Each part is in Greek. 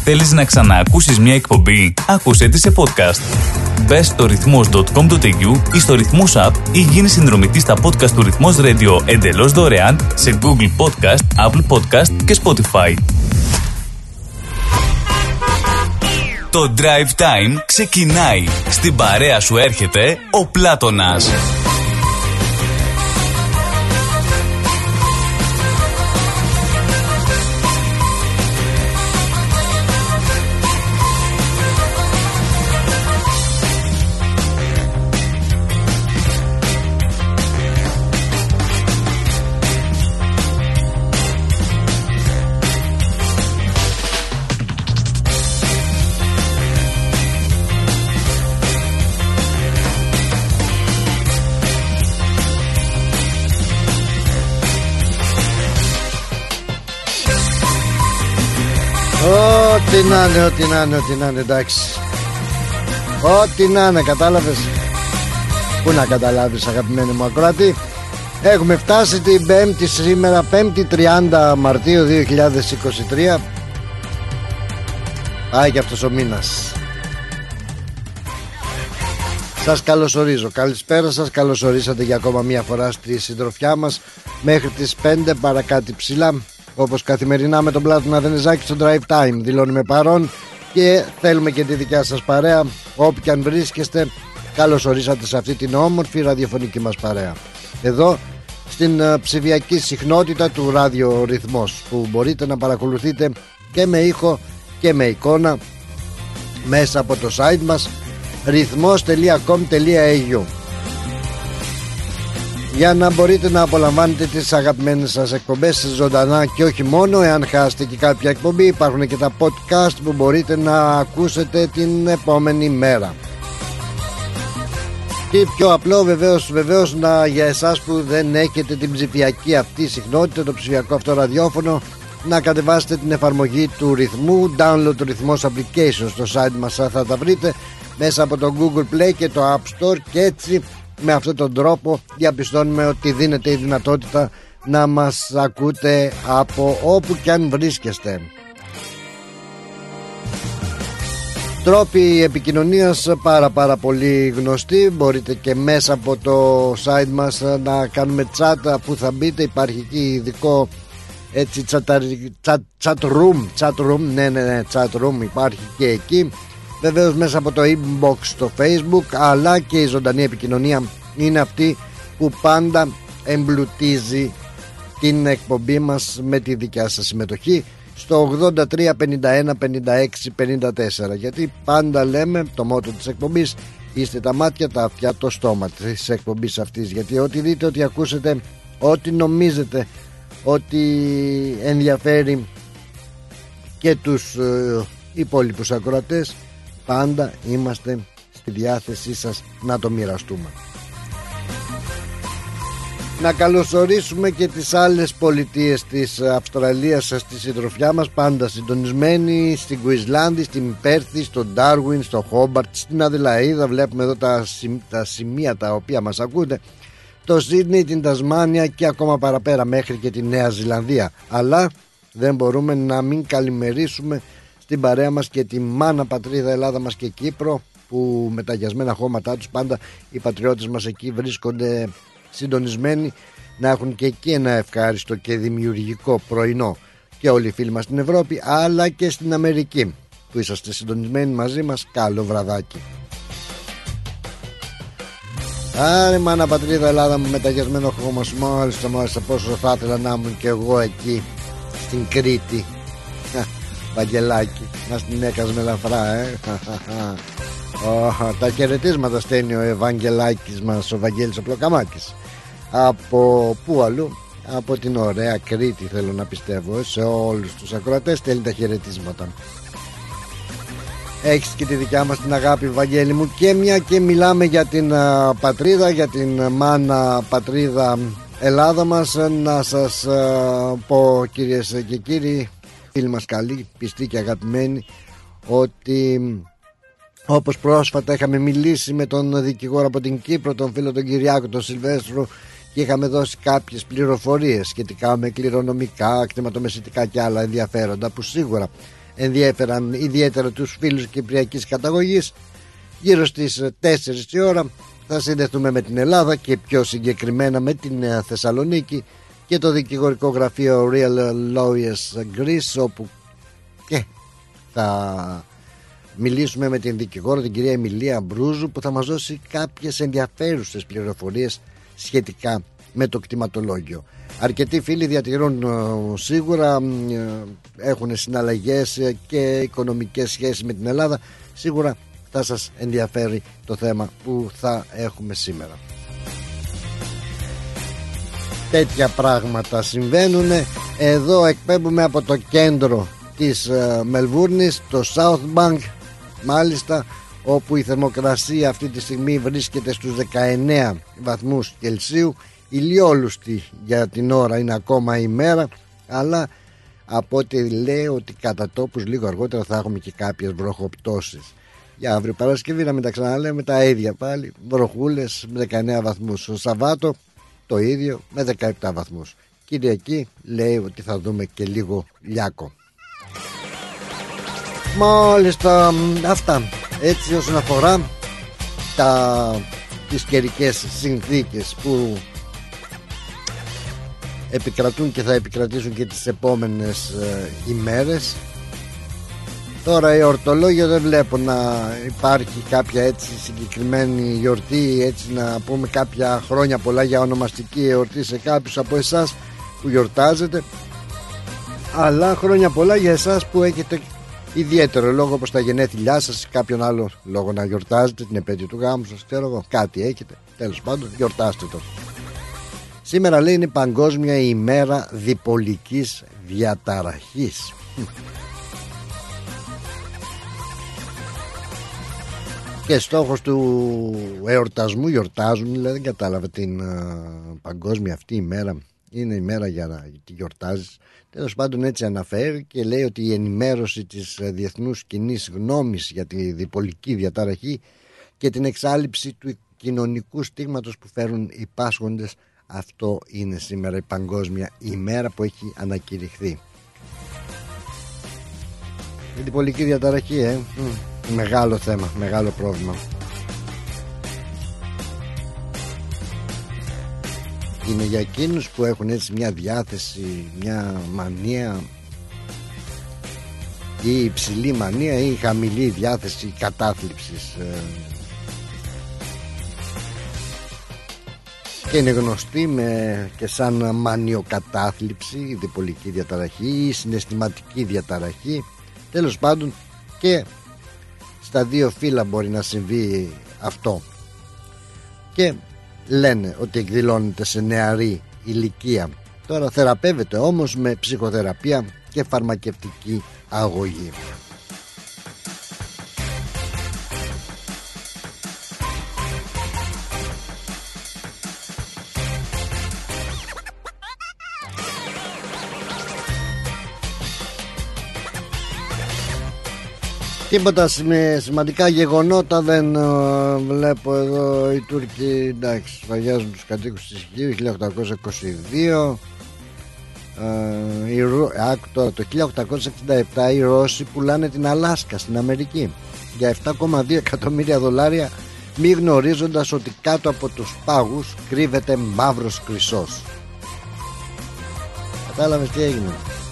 Θέλεις να ξαναακούσεις μια εκπομπή? Άκουσέ τη σε podcast. Μπες στο ρυθμός.com.au ή στο Ρυθμός App ή γίνει συνδρομητής στα podcast του Ρυθμός Radio εντελώς δωρεάν σε Google Podcast, Apple Podcast και Spotify. Το Drive Time ξεκινάει. Στην παρέα σου έρχεται ο Πλάτωνας. Ό,τι να είναι, εντάξει. Ό,τι να είναι, κατάλαβες? Πού να καταλάβεις, αγαπημένοι μου ακροατή? Έχουμε φτάσει την Πέμπτη σήμερα, 5η 30 Μαρτίου 2023. Πάει και αυτός ο μήνας. Σας καλωσορίζω, καλησπέρα σας. Καλωσορίσατε για ακόμα μια φορά στη συντροφιά μας μέχρι τις 5 παρακάτω ψηλά. Όπως καθημερινά με τον Πλάτωνα Δενεζάκη στο Drive Time δηλώνουμε παρόν και θέλουμε και τη δικιά σας παρέα. Όπου και αν βρίσκεστε, καλώς ορίσατε σε αυτή την όμορφη ραδιοφωνική μας παρέα. Εδώ στην ψηφιακή συχνότητα του Ράδιο Ρυθμός, που μπορείτε να παρακολουθείτε και με ήχο και με εικόνα μέσα από το site μας rythmos.com.au, για να μπορείτε να απολαμβάνετε τις αγαπημένες σας εκπομπές ζωντανά και όχι μόνο. Εάν χάσετε και κάποια εκπομπή, υπάρχουν και τα podcast που μπορείτε να ακούσετε την επόμενη μέρα. Και πιο απλό βεβαίως για εσάς που δεν έχετε την ψηφιακή αυτή συχνότητα, το ψηφιακό αυτό ραδιόφωνο, να κατεβάσετε την εφαρμογή του Ρυθμού, download το Ρυθμός application στο site μας, θα τα βρείτε μέσα από το Google Play και το App Store, και έτσι με αυτόν τον τρόπο διαπιστώνουμε ότι δίνεται η δυνατότητα να μας ακούτε από όπου και αν βρίσκεστε. Τρόποι επικοινωνίας πάρα πολύ γνωστοί. Μπορείτε και μέσα από το site μας να κάνουμε chat, αφού θα μπείτε υπάρχει εκεί ειδικό έτσι chat room, ναι, chat room υπάρχει και εκεί. Βεβαίως μέσα από το inbox στο Facebook, αλλά και η ζωντανή επικοινωνία είναι αυτή που πάντα εμπλουτίζει την εκπομπή μας με τη δικιά σας συμμετοχή στο 83 51 56 54, γιατί πάντα λέμε το μότο της εκπομπής: είστε τα μάτια, τα αυτιά, το στόμα της εκπομπής αυτής. Γιατί ό,τι δείτε, ό,τι ακούσετε, ό,τι νομίζετε ότι ενδιαφέρει και τους υπόλοιπους ακροατές, πάντα είμαστε στη διάθεσή σας να το μοιραστούμε. Να καλωσορίσουμε και τις άλλες πολιτείες της Αυστραλίας στη συντροφιά μας, πάντα συντονισμένοι, στην Κουισλάνδη, στην Πέρθη, στο Ντάρουιν, στο Χόμπαρτ, στην Αδελαΐδα. Βλέπουμε εδώ τα σημεία τα οποία μας ακούτε, το Σίδνεϊ, την Τασμάνια και ακόμα παραπέρα μέχρι και τη Νέα Ζηλανδία. Αλλά δεν μπορούμε να μην καλημερίσουμε στην παρέα μας και τη μάνα πατρίδα Ελλάδα μας και Κύπρο, που με τα γιασμένα χώματά τους πάντα οι πατριώτες μας εκεί βρίσκονται συντονισμένοι, να έχουν και εκεί ένα ευχάριστο και δημιουργικό πρωινό. Και όλοι οι φίλοι μας στην Ευρώπη, αλλά και στην Αμερική που είσαστε συντονισμένοι μαζί μας, καλό βραδάκι. Άρε μάνα πατρίδα Ελλάδα μου με τα γιασμένο χώμα σου, μάλιστα πόσο θα ήθελα να ήμουν και εγώ εκεί στην Κρήτη. Βαγγελάκι, να την έκασμε ελαφρά, τα χαιρετίσματα στέλνει ο Ευαγγελάκης μας, ο Βαγγέλης ο Πλοκαμάκης. Από πού αλλού? Από την ωραία Κρήτη, θέλω να πιστεύω. Σε όλους τους ακροατές στέλνει τα χαιρετίσματα. Έχεις και τη δικιά μας την αγάπη, Βαγγέλη μου. Και μια και μιλάμε για την πατρίδα, για την μάνα πατρίδα Ελλάδα μας, να σας πω, κυρίες και κύριοι, φίλοι μας καλοί, πιστοί και αγαπημένοι, ότι όπως πρόσφατα είχαμε μιλήσει με τον δικηγόρο από την Κύπρο, τον φίλο τον Κυριάκο τον Σιλβέστρο, και είχαμε δώσει κάποιες πληροφορίες σχετικά με κληρονομικά, κτηματομεσητικά και άλλα ενδιαφέροντα που σίγουρα ενδιέφεραν ιδιαίτερα τους φίλους κυπριακής καταγωγής. Γύρω στις 4 η ώρα θα συνδεθούμε με την Ελλάδα και πιο συγκεκριμένα με την Θεσσαλονίκη και το δικηγορικό γραφείο Real Lawyers Greece, όπου και θα μιλήσουμε με την δικηγόρο, την κυρία Εμιλία Μπρούζου, που θα μας δώσει κάποιες ενδιαφέρουσες πληροφορίες σχετικά με το κτηματολόγιο. Αρκετοί φίλοι διατηρούν σίγουρα, έχουν συναλλαγές και οικονομικές σχέσεις με την Ελλάδα. Σίγουρα θα σας ενδιαφέρει το θέμα που θα έχουμε σήμερα. Τέτοια πράγματα συμβαίνουν. Εδώ εκπέμπουμε από το κέντρο της Μελβούρνης, το South Bank μάλιστα, όπου η θερμοκρασία αυτή τη στιγμή βρίσκεται στους 19 βαθμούς Κελσίου. Ηλιόλουστη για την ώρα είναι ακόμα η μέρα, αλλά από ό,τι λέει ότι κατά τόπους λίγο αργότερα θα έχουμε και κάποιες βροχοπτώσεις. Για αύριο Παρασκευή να μην τα ξαναλέμε, τα ίδια πάλι, βροχούλες με 19 βαθμούς. Ο Σαββάτο το ίδιο με 17 βαθμούς. Κυριακή λέει ότι θα δούμε και λίγο λιάκο. Μάλιστα, αυτά έτσι όσον αφορά τις καιρικές συνθήκες που επικρατούν και θα επικρατήσουν και τις επόμενες ημέρες. Τώρα η ορτολόγια δεν βλέπω να υπάρχει κάποια έτσι συγκεκριμένη γιορτή, έτσι να πούμε κάποια χρόνια πολλά για ονομαστική εορτή σε κάποιους από εσάς που γιορτάζετε, αλλά χρόνια πολλά για εσάς που έχετε ιδιαίτερο λόγο, όπως τα γενέθλιά σας ή κάποιον άλλο λόγο να γιορτάζετε, την επέτειο του γάμου σας, ξέρω εγώ, κάτι έχετε, τέλος πάντων γιορτάστε το. Σήμερα λέει είναι Παγκόσμια ημέρα διπολικής διαταραχής. Και στόχος του εορτασμού, γιορτάζουν δηλαδή, δεν κατάλαβα την παγκόσμια αυτή ημέρα, είναι ημέρα για να τη γιορτάζεις. Τέλος πάντων έτσι αναφέρει και λέει ότι η ενημέρωση της διεθνούς κοινής γνώμης για τη διπολική διαταραχή και την εξάλειψη του κοινωνικού στίγματος που φέρουν οι πάσχοντες, αυτό είναι σήμερα η παγκόσμια ημέρα που έχει ανακηρυχθεί. Η διπολική διαταραχή, μεγάλο θέμα, μεγάλο πρόβλημα. Είναι για εκείνους που έχουν έτσι μια διάθεση, μια μανία, ή υψηλή μανία ή χαμηλή διάθεση κατάθλιψης, και είναι γνωστή και σαν μανιοκατάθλιψη, η διπολική διαταραχή ή συναισθηματική διαταραχή. Τέλος πάντων και στα δύο φύλλα μπορεί να συμβεί αυτό, και λένε ότι εκδηλώνεται σε νεαρή ηλικία. Τώρα θεραπεύεται όμως με ψυχοθεραπεία και φαρμακευτική αγωγή. Τίποτα σημαντικά γεγονότα δεν βλέπω εδώ. Οι Τούρκοι εντάξει σφαγιάζουν τους κατοίκους της Αιγαίου 1822. Το 1867 οι Ρώσοι πουλάνε την Αλάσκα στην Αμερική για $7,2 εκατομμύρια, μη γνωρίζοντας ότι κάτω από τους πάγους κρύβεται μαύρος χρυσός. Κατάλαβες τι έγινε?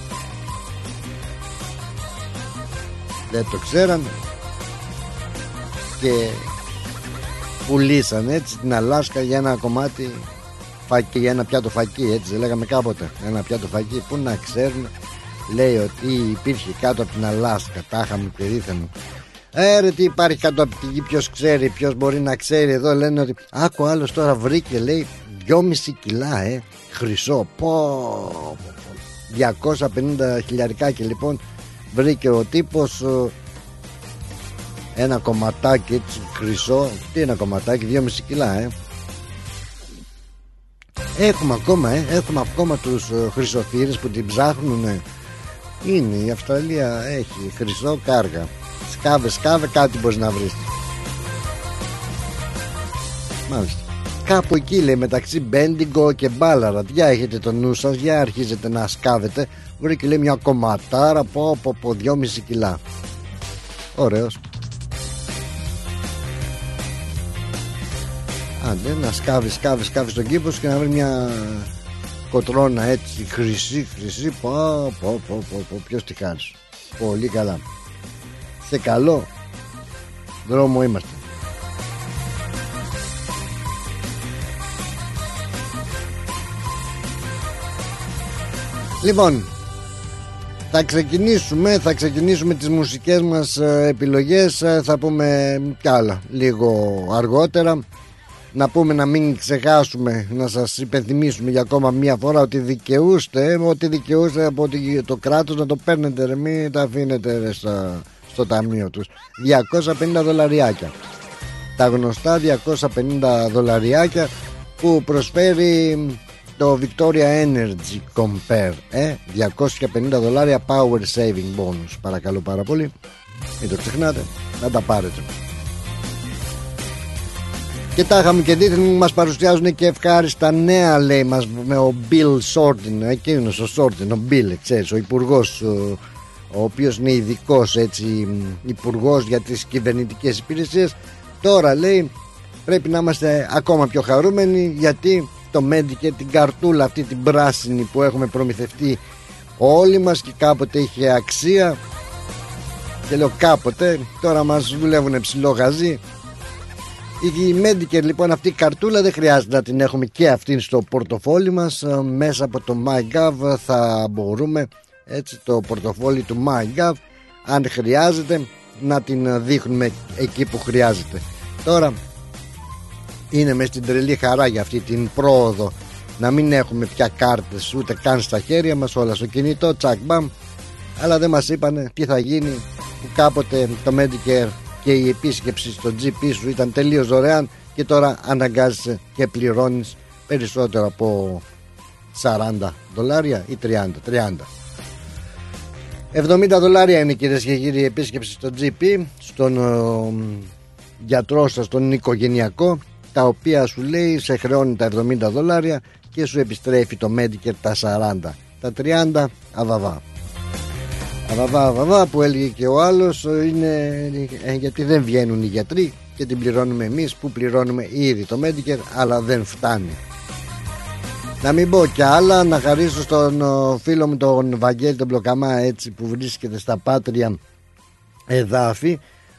Δεν το ξέρανε και πουλήσαν έτσι την Αλάσκα για ένα κομμάτι φακί, για ένα πιάτο φακί, έτσι λέγαμε κάποτε, ένα πιάτο φακί. Πού να ξέρουν, λέει ότι υπήρχε κάτω από την Αλάσκα, τα είχαμε περίθεν. Ρε τι υπάρχει κάτω από τη γη, ποιος ξέρει, ποιος μπορεί να ξέρει. Εδώ λένε ότι άκου άλλος τώρα βρήκε, λέει 2,5 κιλά χρυσό, 250 χιλιαρικάκια λοιπόν. Βρήκε ο τύπος ένα κομματάκι έτσι χρυσό. Τι ένα κομματάκι, 2,5 κιλά Έχουμε ακόμα τους χρυσοφύρες που την ψάχνουν. Είναι η Αυστραλία, έχει χρυσό κάργα. Σκάβε κάτι μπορείς να βρεις. Μάλιστα. Κάπου εκεί λέει μεταξύ Μπέντιγκο και Μπάλαρατ. Για έχετε το νου σας, για αρχίζετε να σκάβετε. Μπορεί και λέει μια κομματάρα από 2,5 κιλά. Ωραίος. Άντε να σκάβει τον κήπο και να βρει μια κοτρώνα έτσι χρυσή. Ποιος τη χάρη. Πολύ καλά. Σε καλό δρόμο είμαστε. Λοιπόν, θα ξεκινήσουμε τις μουσικές μας επιλογές. Θα πούμε κι άλλα λίγο αργότερα. Να πούμε, να μην ξεχάσουμε, να σας υπενθυμίσουμε για ακόμα μία φορά ότι δικαιούστε από το κράτος να το παίρνετε ρε, μην τα αφήνετε ρε, στο ταμείο τους. $250. Τα γνωστά $250 που προσφέρει το Victoria Energy Compare. $250 power saving bonus. Παρακαλώ πάρα πολύ, μην το ξεχνάτε, να τα πάρετε. Και τα είχαμε και δείτε, μας παρουσιάζουν και ευχάριστα νέα, λέει μας, με ο Bill Shorten, εκείνος ο Shorten, ο Bill, ξέρεις, ο υπουργός, ο οποίος είναι ειδικός έτσι υπουργός για τις κυβερνητικές υπηρεσίες. Τώρα λέει πρέπει να είμαστε ακόμα πιο χαρούμενοι, γιατί το Medicare, την καρτούλα αυτή την πράσινη που έχουμε προμηθευτεί όλοι μας και κάποτε είχε αξία, και λέω κάποτε, τώρα μας δουλεύουν ψηλό γαζί. Η Medicare λοιπόν, αυτή η καρτούλα δεν χρειάζεται να την έχουμε και αυτήν στο πορτοφόλι μας. Μέσα από το MyGov θα μπορούμε, έτσι, το πορτοφόλι του MyGov, αν χρειάζεται, να την δείχνουμε εκεί που χρειάζεται. Τώρα είναι μες στην τρελή χαρά για αυτή την πρόοδο να μην έχουμε πια κάρτες ούτε καν στα χέρια μας, όλα στο κινητό, τσακ μπαμ. Αλλά δεν μας είπανε τι θα γίνει που κάποτε το Medicare και η επίσκεψη στο GP σου ήταν τελείως δωρεάν και τώρα αναγκάζεσαι και πληρώνεις περισσότερο από $40 ή 30. $70 είναι, κυρίες και κύριοι, η επίσκεψη στο GP, στον γιατρό σας, τον οικογενειακό, τα οποία σου λέει σε χρεώνει τα $70 και σου επιστρέφει το Medicare τα 40. Τα 30 αβαβά που έλεγε και ο άλλος, είναι γιατί δεν βγαίνουν οι γιατροί και την πληρώνουμε εμείς που πληρώνουμε ήδη το Medicare, αλλά δεν φτάνει. Να μην πω κι άλλα, να χαρίσω στον φίλο μου τον Βαγγέλη τον Μπλοκαμά, έτσι, που βρίσκεται στα Πάτρια εδάφη,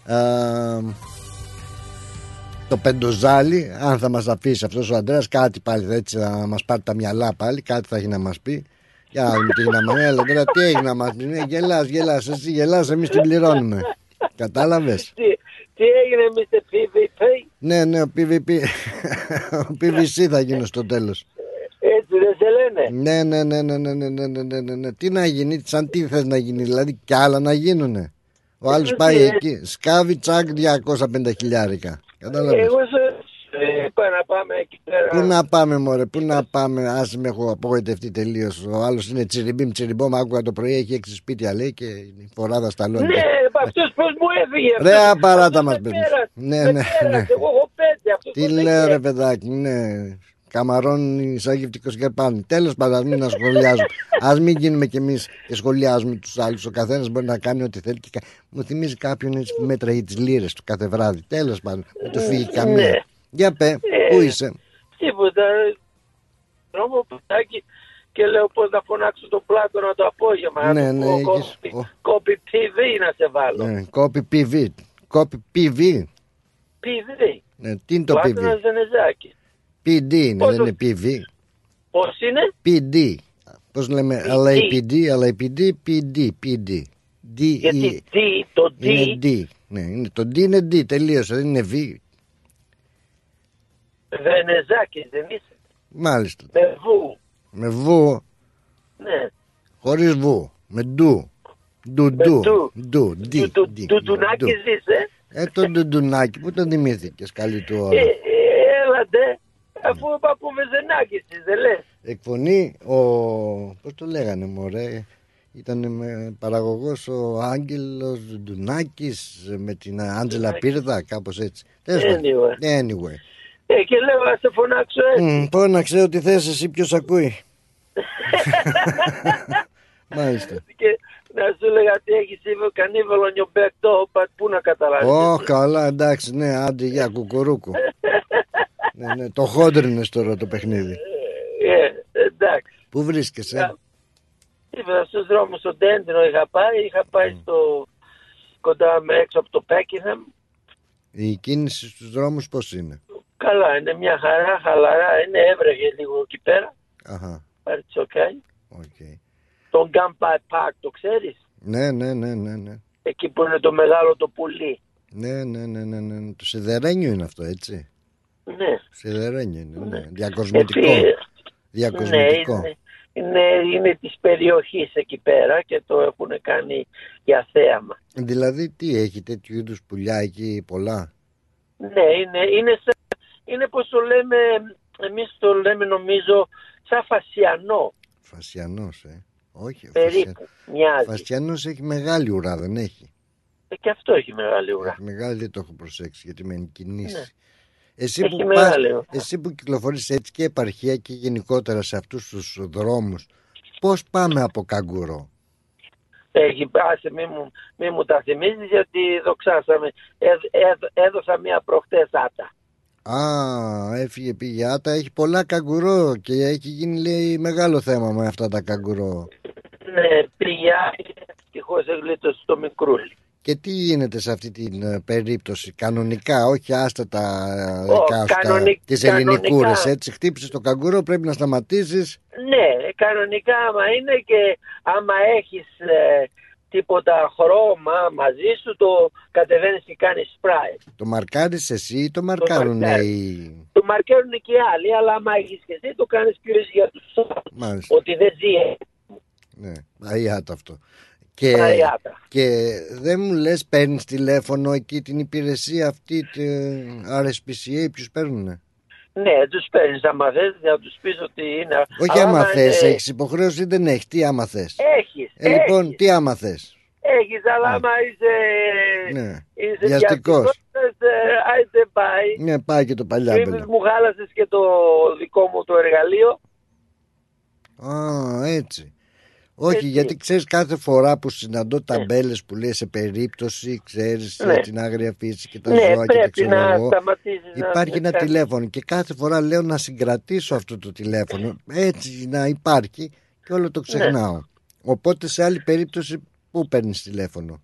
το Πεντοζάλι, αν θα μας αφήσει αυτός ο Αντρέας κάτι πάλι, έτσι, θα μας πάρει τα μυαλά πάλι, κάτι θα έχει να μας πει. Για να δούμε τι έγινε να μας πει. Τώρα τι έχει να μας πει. Γελάς, εσύ γελάς, εμείς την πληρώνουμε. Κατάλαβες? Τι έγινε, Mr. PVP? Ναι, ο PVP. Ο PVC θα γίνω στο τέλος. Έτσι δεν σε λένε? Ναι. Τι να γίνει, σαν τι θες να γίνει, δηλαδή κι άλλα να γίνουνε. Ο άλλος πάει εκεί, σκάβει τσακ $250. Κατάλαβες? Εγώ είπα να πάμε εκεί πέρα. Πού να πάμε, μωρέ, πού να πάμε? Άσε με, έχω απογοητευτεί τελείως. Ο άλλος είναι τσιριμπόμ, άκουγα το πρωί, έχει 6 σπίτια, λέει, και η φοράδα στα λόνια. Ναι, αυτός πώς μου έφυγε? Ρε, απαράτα μας, παιδί. Ναι. Εγώ έχω 5. Τι λέω, ρε παιδάκι, ναι. Καμαρώνει σαν γευτικός κερπάνι. Τέλος πάντων, ας μην ασχολιάζουμε. Ας μην γίνουμε κι εμείς και σχολιάζουμε τους άλλους. Ο καθένας μπορεί να κάνει ό,τι θέλει. Μου θυμίζει κάποιον έτσι που μέτραγε τις λίρες του κάθε βράδυ. Τέλος πάντων, δεν του φύγει καμία. Για πέ, πού είσαι? Τίποτα. Δρόμο πετάκι και λέω πώς να φωνάξω τον Πλάτωνα το απόγευμα. Ναι, Κόπι PV να σε βάλω. Ναι, κόπι PV. Κόπι PV. PV. Ναι, τι είναι το PV? Πλάτωνας Δενεζάκη. PD είναι, δεν είναι PV. Πώς είναι? PD. Πώς λέμε? LAPD, PD. Γιατί το D είναι D. Ναι, το D είναι D, τελείωσε, δεν είναι V. Δενεζάκης δεν είσαι? Μάλιστα. Με βου. Με βου. Ναι. Χωρίς βου. Με ντου. Ντουντουνάκης είσαι? Το ντουντουνάκι, πού τον θυμήθηκες, καλή του ώρα? Έλατε, αφού ο παππού Βεζενάκης δεν λες? Εκφωνεί πώς το λέγανε, μωρέ, ήταν παραγωγός ο Άγγελος Ντουνάκης με την Άντζελα Πύρδα, κάπως έτσι. Anyway. Και λέω να σε φωνάξω έτσι. Φώναξε ό,τι θες εσύ, ποιος ακούει. Μάλιστα. Και να σου λέγα τι έχεις είπε κανίβαλο νιομπέκτο, πού να καταλάβεις. Καλά, εντάξει, ναι, άντε για κουκουρούκου. Ναι, το χόντρινες τώρα το παιχνίδι. Εντάξει. Πού βρίσκεσαι? Είπα στους δρόμους, στον Τέντινο είχα πάει στο κοντά με έξω από το Πέκιναμ. Η κίνηση στους δρόμους πώς είναι? Καλά, είναι μια χαρά, χαλαρά, είναι έβρεχε λίγο εκεί πέρα. Αχα. It's okay. Okay. Τον Gunpowder Park, το ξέρεις? Ναι. Εκεί που είναι το μεγάλο το πουλί. Ναι. Το σιδερένιο είναι αυτό, έτσι? Ναι. Σιδερένιο είναι, ναι. Διακοσμητικό. Ναι, είναι της περιοχής εκεί πέρα και το έχουν κάνει για θέαμα. Δηλαδή τι έχει, τέτοιου είδους πουλιά εκεί πολλά? Ναι, είναι πως το λέμε, εμείς το λέμε νομίζω σαν φασιανό. Φασιανός, όχι. Περίπου, μοιάζει. Φασιανός έχει μεγάλη ουρά, δεν έχει? Και αυτό έχει μεγάλη ουρά. Έχει μεγάλη, δεν το έχω προσέξει γιατί με κινήσει. Ναι. Εσύ που κυκλοφορείς έτσι και επαρχία και γενικότερα σε αυτούς τους δρόμους, πώς πάμε από καγκουρό? Έχει πάσει, μη μου τα θυμίζεις γιατί δοξάσαμε. Έδωσα μία προχτές άτα. Έφυγε, πήγε άτα, έχει πολλά καγκουρό και έχει γίνει, λέει, μεγάλο θέμα με αυτά τα καγκουρό. Ναι, πήγε ευτυχώς εγλίτωσε το μικρούλι. Και τι γίνεται σε αυτή την περίπτωση, κανονικά, όχι άστα τα τις ελληνικούρες, έτσι, χτύπησες το καγκουρό, πρέπει να σταματήσεις. Ναι, κανονικά άμα είναι και άμα έχεις τίποτα χρώμα μαζί σου, το κατεβαίνεις και κάνεις σπράι. Το μαρκάρεις εσύ ή το μαρκάρουν οι... Το μαρκάρουν και οι άλλοι, αλλά άμα έχεις και εσύ το κάνεις πιο για τους άλλους, ότι δεν ζει. Ναι, αιάτα αυτό. Και δεν μου λες, παίρνεις τηλέφωνο εκεί την υπηρεσία αυτή, την RSPCA, ποιους παίρνουνε? Ναι, τους παίρνεις άμα θες, να τους πεις ότι είναι... Όχι άμα θες, έχεις υποχρέωση ή δεν έχεις, τι άμα θες? Έχεις. Λοιπόν, τι άμα θες? Έχεις, αλλά άμα είσαι βιαστικός, άιτε πάει. Ναι, πάει και το παλιάμπελο. Μου χάλασες και το δικό μου το εργαλείο. Έτσι. Όχι, γιατί ξέρεις, κάθε φορά που συναντώ ταμπέλες που λέει σε περίπτωση, ξέρεις, την άγρια φύση και τα ζώα και τα ξέρω εγώ, υπάρχει ένα τηλέφωνο και κάθε φορά λέω να συγκρατήσω αυτό το τηλέφωνο, έτσι να υπάρχει, και όλο το ξεχνάω. Οπότε σε άλλη περίπτωση πού παίρνεις τηλέφωνο?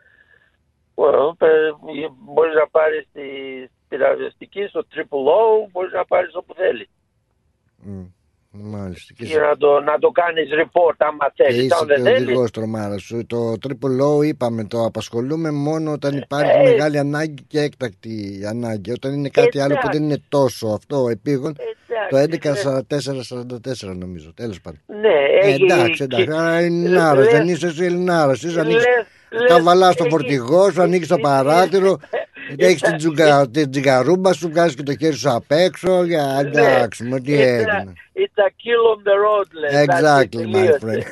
Μπορείς να πάρεις τη ραδιοστική, στο Triple O, μπορείς να πάρεις όπου θέλεις. Μάλιστα. Και να το κάνεις report άμα θέλεις. Και είσαι και οδηγός τρομάρα σου. Το Triple O είπαμε, το απασχολούμε μόνο όταν υπάρχει μεγάλη ανάγκη και έκτακτη ανάγκη. Όταν είναι κάτι άλλο που δεν είναι τόσο αυτό επίγον, το 1144-44 νομίζω. Τέλος πάντων. Ναι, εντάξει. Ελληνάρας, δεν είσαι εσύ Ελληνάρας. Καβαλάς το φορτηγό σου, ανοίγεις το παράθυρο, έχεις την τζιγαρούμπα σου, βγάζεις και το χέρι σου απ' έξω. Εντάξει, μου τι έγινε. It's a kill on the road, λες. Exactly, my friend.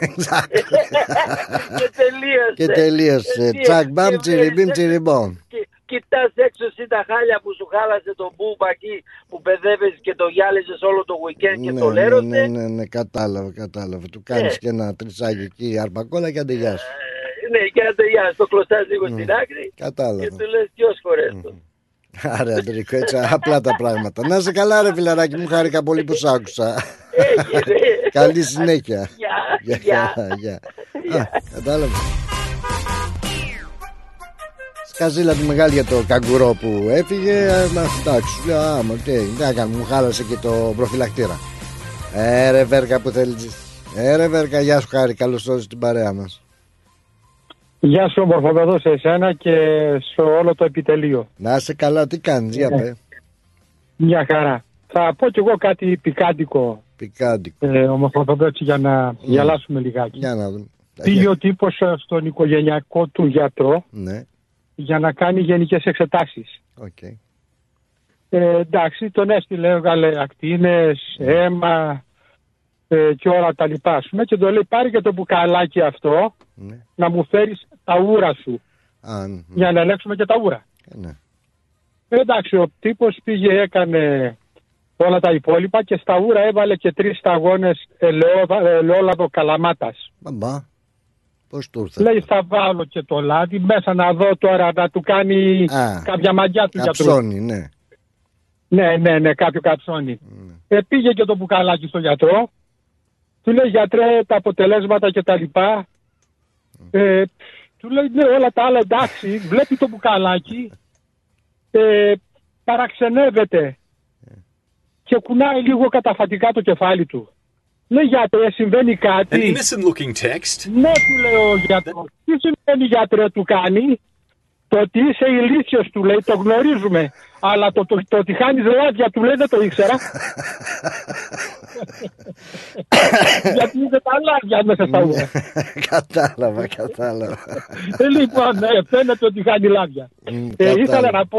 Και τελείωσε. Τσακ μπαμ, τσιριμπιμ, τσιριμπομ. Κοιτάς έξω εσύ τα χάλια που σου χάλασε τον μπούμπα εκεί που παιδεύεις και το γυάλιζες όλο το weekend και το λέρωσε. Ναι, κατάλαβα. Του κάνεις και ένα τρισάκι εκεί αρπακόλα και άντε γεια σου. Ναι, και άντε γεια σου, το κλωστάς λίγο στην άκρη. Κατάλαβα. Και του λες ποιος χωρέστο. Άρα, Αντρίκο, έτσι απλά τα πράγματα. Να είσαι καλά, ρε φιλαράκι μου, χάρηκα πολύ που σ' άκουσα. Καλή συνέχεια. Γεια. Κατάλαβα. Σκαζίλα τη μεγάλη για το καγκουρό που έφυγε. Εντάξει, άμα τι έκανε, μου χάλασε και το προφυλακτήρα. Ρε Βέρκα που θέλεις. Ρε Βέρκα, γεια σου χάρη, καλώς ήρθες στην παρέα μας. Γεια σου ομορφοπεδό σε εσένα και σε όλο το επιτελείο. Να είσαι καλά, τι κάνεις, για πέ. Μια χαρά. Θα πω κι εγώ κάτι πικάντικο. Ομορφοπεδό, έτσι για να γελάσουμε λιγάκι. Για να δούμε. Πήγε ο τύπος στον οικογενειακό του γιατρό, ναι, για να κάνει γενικές εξετάσεις. Okay. Εντάξει, τον έστειλε, έβγαλε ακτίνες, αίμα και όλα τα λοιπά, ας πούμε, και το λέει πάρει και το μπουκαλάκι αυτό, ναι, να μου φέρεις τα ούρα σου, για να ελέγξουμε και τα ούρα. Ναι. Εντάξει, ο τύπος πήγε, έκανε όλα τα υπόλοιπα και στα ούρα έβαλε και 3 σταγόνες ελαιόλαδο καλαμάτας. Μπαμπά, πώς του ήρθε? Λέει θα βάλω και το λάδι μέσα να δω τώρα να του κάνει κάποια μαγιά του γιατρού. Καψώνει, ναι. Ναι, κάποιο καψώνει. Πήγε και το μπουκαλάκι στο γιατρό. Του λέει γιατρέ τα αποτελέσματα και τα λοιπά. Του λέει ναι, όλα τα άλλα εντάξει. Βλέπει το μπουκαλάκι. Παραξενεύεται. Και κουνάει λίγο καταφατικά το κεφάλι του. Λέει γιατρέ συμβαίνει κάτι? An innocent looking text. Ναι, του λέει ο γιατρός. Τι συμβαίνει γιατρέ, του κάνει? Το ότι είσαι ηλίθιος, του λέει, το γνωρίζουμε. Αλλά το ότι χάνεις λάδια, του λέει, δεν το ήξερα. Γιατί είναι τα λάδια μέσα στα ούρα. Κατάλαβα. Λοιπόν, φαίνεται ότι χάνει λάδια. Ήθελα να πω,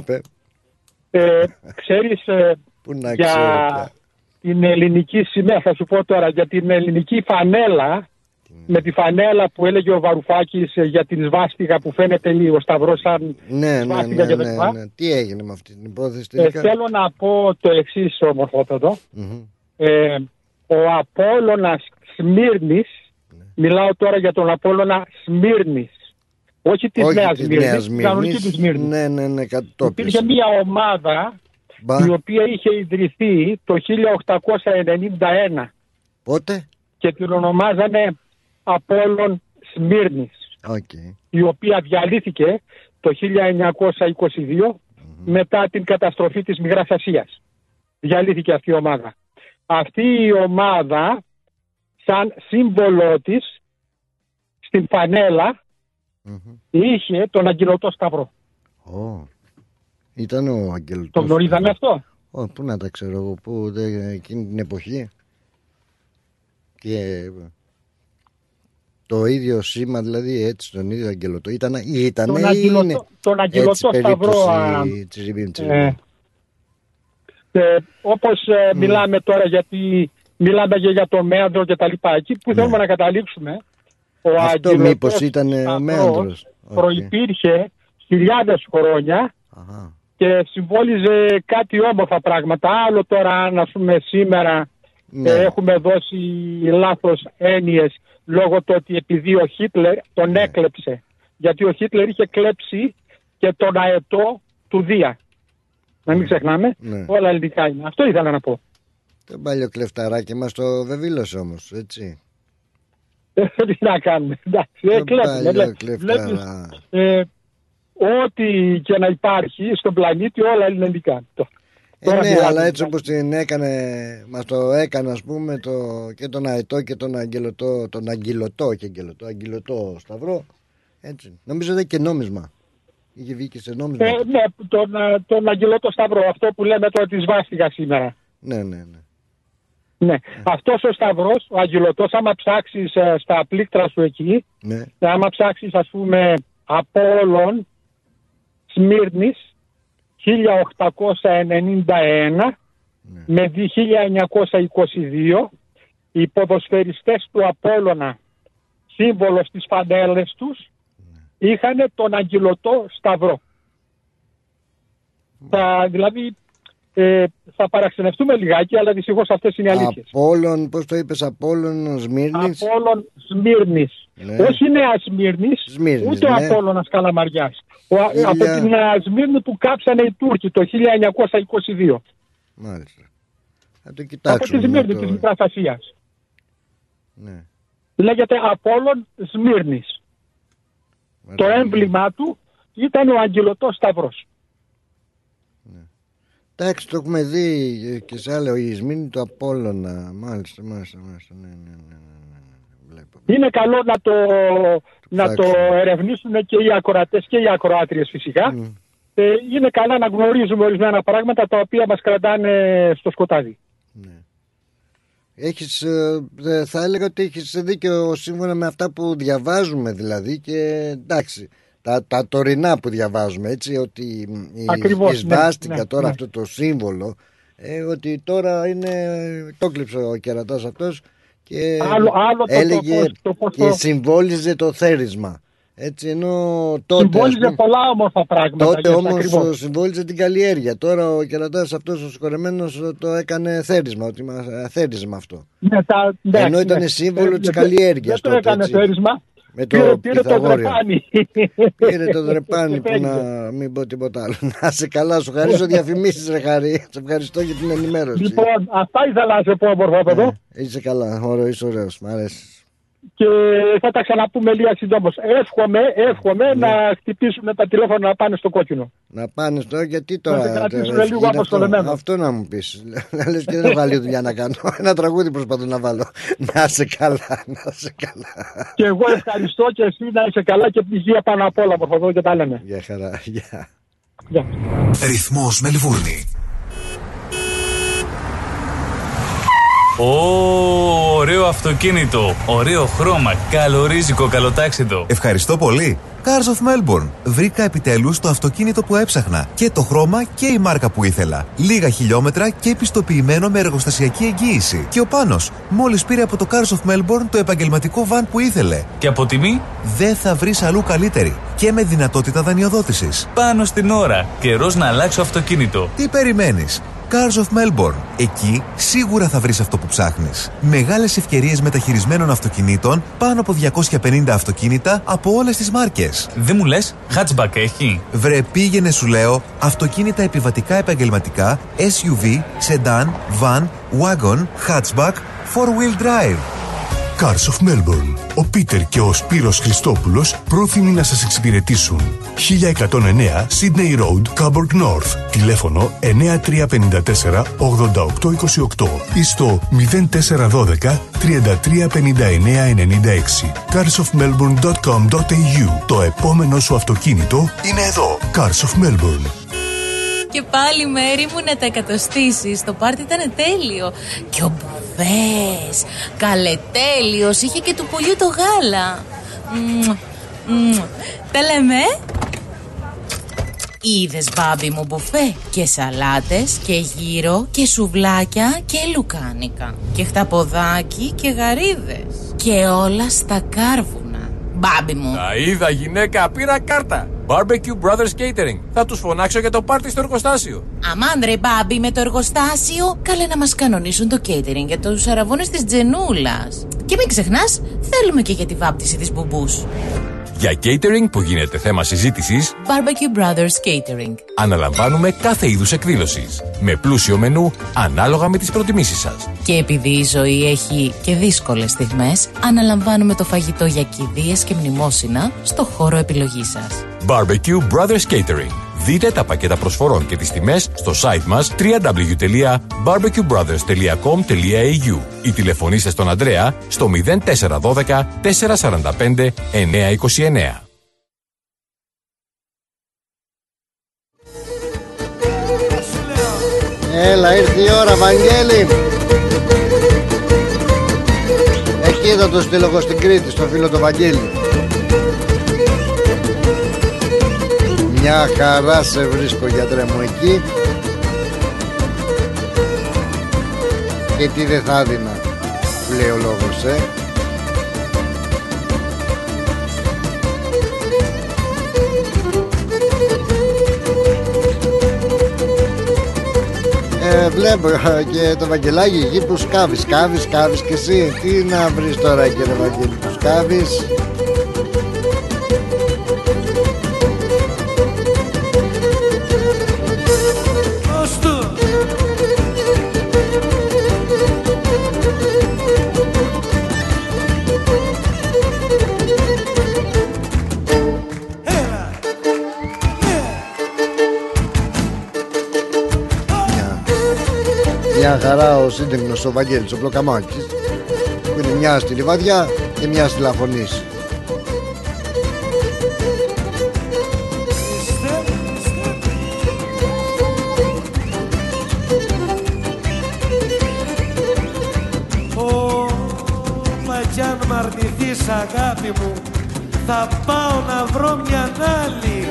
ξέρεις, για την ελληνική σημαία, θα σου πω τώρα, για την ελληνική φανέλα, με τη φανέλα που έλεγε ο Βαρουφάκης για την σβάστιγα που φαίνεται λίγο σταυρό σαν σβάστιγα και τα λοιπά. Τι έγινε με αυτή την υπόθεση? Θέλω να πω το εξής, ομορφότατο. Ο Απόλλωνας Σμύρνης, μιλάω τώρα για τον Απόλλωνα Σμύρνης, όχι της Νέας Σμύρνης, την κανονική της Σμύρνης. Ναι, υπήρχε μια ομάδα η οποία είχε ιδρυθεί το 1891. Πότε? Και την ονομάζανε Απόλλων Σμύρνης, η οποία διαλύθηκε το 1922 μετά την καταστροφή της Μικράς Ασίας. Διαλύθηκε αυτή η ομάδα. Αυτή η ομάδα σαν σύμβολό της στην φανέλα είχε τον Αγγελωτό Σταυρό. Ήταν ο Αγγελωτός. Το γνωρίζαμε αυτό? Πού να τα ξέρω εγώ, εκείνη την εποχή. Και το ίδιο σήμα, δηλαδή έτσι, τον ίδιο Αγγελωτό. Τον Αγγελωτό Σταυρό. Όπως μιλάμε τώρα, γιατί μιλάμε για το Μέανδρο και τα λοιπά, εκεί που θέλουμε να καταλήξουμε, ο αυτό μήπως ήταν ο Μέανδρος? Προϋπήρχε χιλιάδες χρόνια και συμβόλιζε κάτι όμορφα πράγματα. Άλλο τώρα, αν ας πούμε σήμερα έχουμε δώσει λάθος έννοιες λόγω του ότι επειδή ο Χίτλερ τον έκλεψε. Γιατί ο Χίτλερ είχε κλέψει και τον αετό του Δία. Να μην ξεχνάμε, όλα ελληνικά είναι. Αυτό ήθελα να πω. Το παλιό κλεφταράκι μας το βεβήλωσε όμως, έτσι. Τι να κάνουμε, εντάξει, βλέπεις, ό,τι και να υπάρχει στον πλανήτη, όλα ελληνικά. Ναι, αλλά έτσι όπως την έκανε, μας το έκανε ας πούμε και τον αετό και τον αγγελωτό, αγγελωτό σταυρό, έτσι. Νομίζω ότι και νόμισμα. Είχε βγει και σε νόμισμα. Ναι, τον αγγελωτό σταυρό, αυτό που λέμε τώρα τη σβάστιγα σήμερα. Ναι. Αυτός ο σταυρός, ο αγγελωτός, άμα ψάξεις στα πλήκτρα σου εκεί, άμα ψάξεις ας πούμε Απόλλων Σμύρνης 1891 με 1922, οι ποδοσφαιριστές του Απόλλωνα, σύμβολο στις φανέλες τους, είχαν τον Αγγελωτό Σταυρό. Δηλαδή θα παραξενευτούμε λιγάκι, αλλά δυστυχώς αυτές είναι οι αλήθειες. Απόλλων, πώς το είπες, Απόλλων Σμύρνης? Απόλλων Σμύρνης. Όχι Νέα Σμύρνης, ούτε ο Απόλλωνας Καλαμαριάς. Από την Σμύρνη που κάψανε οι Τούρκοι το 1922. Μάλιστα. Θα το κοιτάξουμε. Από τη Σμύρνη της Μικράς Ασίας. Λέγεται Απόλλων Σμύρνης. Το έμβλημά του ήταν ο Αγγελωτός Σταυρός. Εντάξει, το έχουμε δει και σε άλλο η Σμύρνη του Απόλλωνα. Μάλιστα. Ναι. Βλέπω. Είναι καλό να το ερευνήσουν και οι ακροατές και οι ακροάτριες φυσικά. Είναι καλά να γνωρίζουμε ορισμένα πράγματα τα οποία μας κρατάνε στο σκοτάδι. Θα έλεγα ότι έχεις δίκιο σύμφωνα με αυτά που διαβάζουμε δηλαδή, και εντάξει, τα τωρινά που διαβάζουμε, έτσι, ότι η σβάστηκα τώρα αυτό το σύμβολο, ότι τώρα είναι, το κλείψε ο κερατάς αυτός και άλλο έλεγε και συμβόλιζε το θέρισμα. Έτσι, ενώ τότε. Συμβόλιζε πολλά όμορφα πράγματα. Τότε όμως συμβόλιζε την καλλιέργεια. Τώρα ο κερατάς αυτός ο συγχωρεμένος το έκανε θέρισμα. Ότι θέριζε με αυτό. Ναι, ενώ ήταν σύμβολο της καλλιέργειας. Δεν το έκανε θέρισμα. Πήρε το δρεπάνι. Πήρε το δρεπάνι που να μην πω τίποτα άλλο. Να σε καλά, σου χαρίζω διαφημίσεις ρε Χαρή. Σε ευχαριστώ για την ενημέρωση. Λοιπόν, αυτά ήθελα να σε πω όμορφα παιδό. Είσαι καλά, είσαι ωραίος, μ' αρέσει. Και θα τα ξαναπούμε λίγα συντόμως. Εύχομαι να χτυπήσουν τα τηλέφωνα να πάνε στο κόκκινο. Να πάνε στο, γιατί τώρα. Να κρατήσουν λίγο αποστολεμένο. Αυτό να μου πεις. Λες και δεν έχω άλλη δουλειά να κάνω. Ένα τραγούδι προσπαθώ να βάλω. Να σε καλά, να σε καλά. Και εγώ ευχαριστώ και εσύ να είσαι καλά και υγεία πάνω απ' όλα. Προσπαθώ και τα λέμε. Γεια χαρά, γεια. Ρυθμός Μελβούρνη. Ωραίο αυτοκίνητο, ωραίο χρώμα, καλορίζικο, καλοτάξιτο. Ευχαριστώ πολύ. Cars of Melbourne. Βρήκα επιτέλους το αυτοκίνητο που έψαχνα. Και το χρώμα και η μάρκα που ήθελα. Λίγα χιλιόμετρα και επιστοποιημένο με εργοστασιακή εγγύηση. Και ο Πάνος μόλις πήρε από το Cars of Melbourne το επαγγελματικό βαν που ήθελε. Και από τιμή? Δεν θα βρεις αλλού καλύτερη. Και με δυνατότητα δανειοδότησης. Πάνω στην ώρα. Καιρός να αλλάξω αυτοκίνητο. Τι περιμένεις? Cars of Melbourne. Εκεί σίγουρα θα βρεις αυτό που ψάχνεις. Μεγάλες ευκαιρίες μεταχειρισμένων αυτοκινήτων, πάνω από 250 αυτοκίνητα από όλες τις μάρκες. Δεν μου λες, hatchback έχει? Βρε, πήγαινε σου λέω, αυτοκίνητα επιβατικά επαγγελματικά, SUV, sedan, van, wagon, hatchback, 4-wheel drive. Cars of Melbourne. Ο Πίτερ και ο Σπύρος Χριστόπουλος πρόθυμοι να σας εξυπηρετήσουν. 1109 Sydney Road, Coburg North. Τηλέφωνο 9354 8828 ή στο 0412 335996. carsofmelbourne.com.au. Το επόμενο σου αυτοκίνητο είναι εδώ. Cars of Melbourne. Και πάλι Μέρη μου να τα εκατοστήσεις. Το πάρτι ήταν τέλειο. Και ο Μπουβές καλετέλειος. Είχε και του πουλιού το γάλα. Τα λέμε. Είδες μπάμπι μου μπουφέ? Και σαλάτες και γύρο και σουβλάκια και λουκάνικα και χταποδάκι και γαρίδες. Και όλα στα κάρβουνα. Μπάμπι μου. Τα είδα γυναίκα, πήρα κάρτα. Barbecue Brothers Catering. Θα τους φωνάξω για το πάρτι στο εργοστάσιο. Αμάν ρε μπάμπι, με το εργοστάσιο. Καλέ να μας κανονίσουν το catering για τους αραβώνες της Τζενούλας. Και μην ξεχνάς, θέλουμε και για τη βάπτιση της μπουμπούς. Για catering που γίνεται θέμα συζήτησης, Barbecue Brothers Catering. αναλαμβάνουμε κάθε είδους εκδήλωσης, με πλούσιο μενού ανάλογα με τις προτιμήσεις σας. Και επειδή η ζωή έχει και δύσκολες στιγμές, αναλαμβάνουμε το φαγητό για κηδείες και μνημόσυνα στο χώρο επιλογής σας. Barbecue Brothers Catering. Δείτε τα πακέτα προσφορών και τις τιμές στο site μας www.barbecuebrothers.com.au ή τηλεφωνήστε στον Ανδρέα στο 0412 445 929. Έλα, ήρθε η ώρα, Βαγγέλη. Εκεί θα το στείλω εγώ στην Κρήτη, στο φίλο το Βαγγέλη. Μια χαρά σε βρίσκω, γιατρέ μου, εκεί. Και τι δεν θα έδινα, λέει ο λόγος, Βλέπω και το Βαγγελάκι εκεί που σκάβεις και εσύ. Τι να βρεις τώρα, κύριε Βαγγέλη, που σκάβεις? Μια χαρά ο σύντεχνος ο Βαγγέλης ο Πλοκαμάκης, που είναι μια στη Λιβαδιά και μια στη Λαφωνίση. Μα κι αν μ' αρνηθείς αγάπη μου, θα πάω να βρω μια άλλη.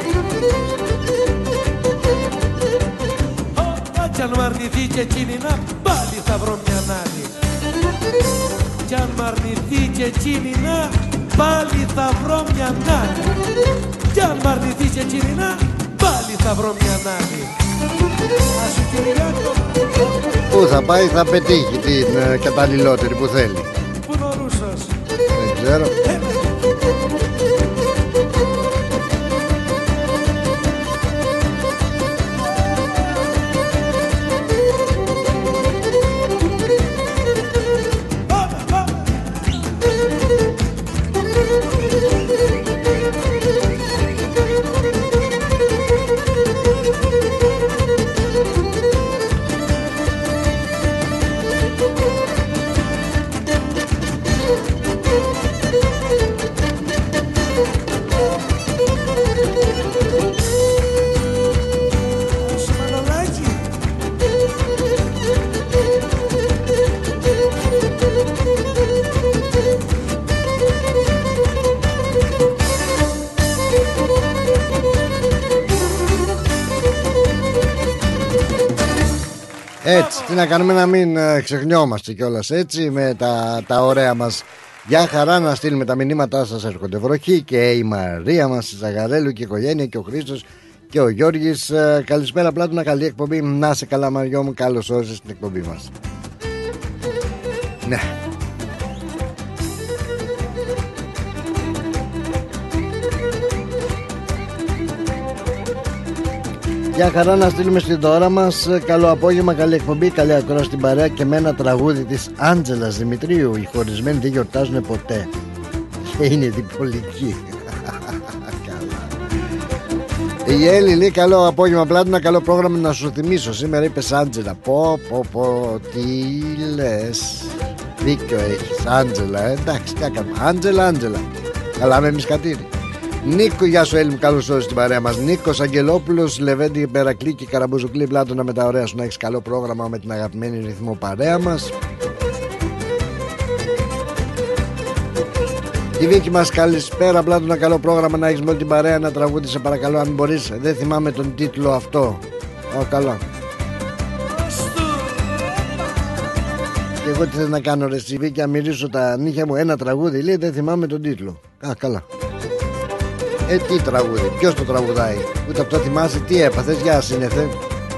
Κι αν μ' αρνηθεί και εκείνη να πάλι θα βρω μια άλλη. Κι αν μ' αρνηθεί και εκείνη να πάλι θα βρω μια άλλη. Κι αν μ' αρνηθείς εκείνα, πάλι θα βρω μια άλλη. Άσου Κυριάκο. Πού θα πάει, θα πετύχει την καταλληλότερη που θέλει. Πού είναι ο Ρούσος? Δεν ξέρω. Έτσι, τι να κάνουμε, να μην ξεχνιόμαστε κιόλας έτσι με τα ωραία μας. Για χαρά να στείλουμε τα μηνύματά σας, έρχονται βροχή. Και η Μαρία μας, η Ζαγαρέλου και η οικογένεια και ο Χρήστος και ο Γιώργης. Καλησπέρα Πλάτωνα, καλή εκπομπή. Να σε καλά Μαριό μου, καλώς όρισες στην εκπομπή μας. Ναι. Για χαρά να στείλουμε στην δώρα μας. Καλό απόγευμα, καλή εκπομπή, καλή ακρόαση στην παρέα και με ένα τραγούδι της Άντζελας Δημητρίου. Οι χωρισμένοι δεν γιορτάζουν ποτέ και είναι διπολικοί. Η Έλλη λέει καλό απόγευμα Πλάτωνα, καλό πρόγραμμα να σου θυμίσω. Σήμερα είπες Άντζελα. Πω, τι λες. Δίκιο έχεις Άντζελα, εντάξει, τι έκανα. Άντζελα. Καλά με μισκατήρι. Νίκο, γεια σου Έλλη μου, καλώς όρισες στην παρέα μας. Νίκος Αγγελόπουλος, Λεβέντη Περακλή και Καραμπουζουκλή. Πλάτωνα με τα ωραία σου, να έχεις καλό πρόγραμμα με την αγαπημένη ρυθμό παρέα μας. Η Βίκη μας, καλησπέρα Πλάτωνα, καλό πρόγραμμα να έχεις με όλη την παρέα. Ένα τραγούδι σε παρακαλώ αν μπορείς. Δεν θυμάμαι τον τίτλο αυτό. Καλά. Και εγώ τι θες να κάνω ρε στη Βίκη, αν μυρίσω τα νύχια μου. Ένα τραγούδι λέει, δεν θυμάμαι τον τίτλο. Καλά. Τι τραγούδι, ποιος το τραγουδάει? Ούτε αυτό θυμάσαι, τι έπαθες, για σύνεθε.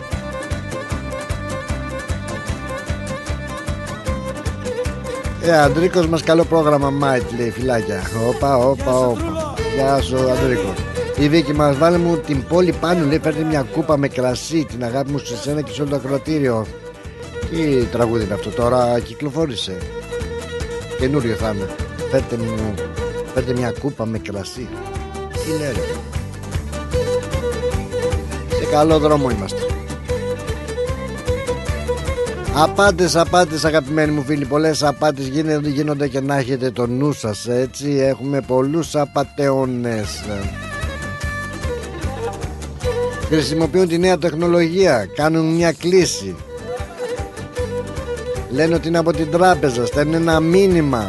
Αντρίκος μας, καλό πρόγραμμα Μάιτ λέει, φιλάκια. Όπα. Γεια σου Αντρίκο. Η Βίκη μας, βάλε μου την πόλη πάνω λέει, φέρνει μια κούπα με κρασί. Την αγάπη μου σε σένα και σε όλο το ακροατήριο. Τι τραγούδι είναι αυτό τώρα, κυκλοφόρησε. Καινούριο θα είναι. Φέρτε μια κούπα με κρασί. Τι λέει ρε. Σε καλό δρόμο είμαστε. Απάτες αγαπημένοι μου φίλοι. Πολλές απάτες γίνονται και να έχετε το νου σας. Έτσι έχουμε πολλούς απατεώνες. Χρησιμοποιούν τη νέα τεχνολογία. Κάνουν μια κλήση. Λένε ότι είναι από την τράπεζα. Στέλνουν ένα μήνυμα.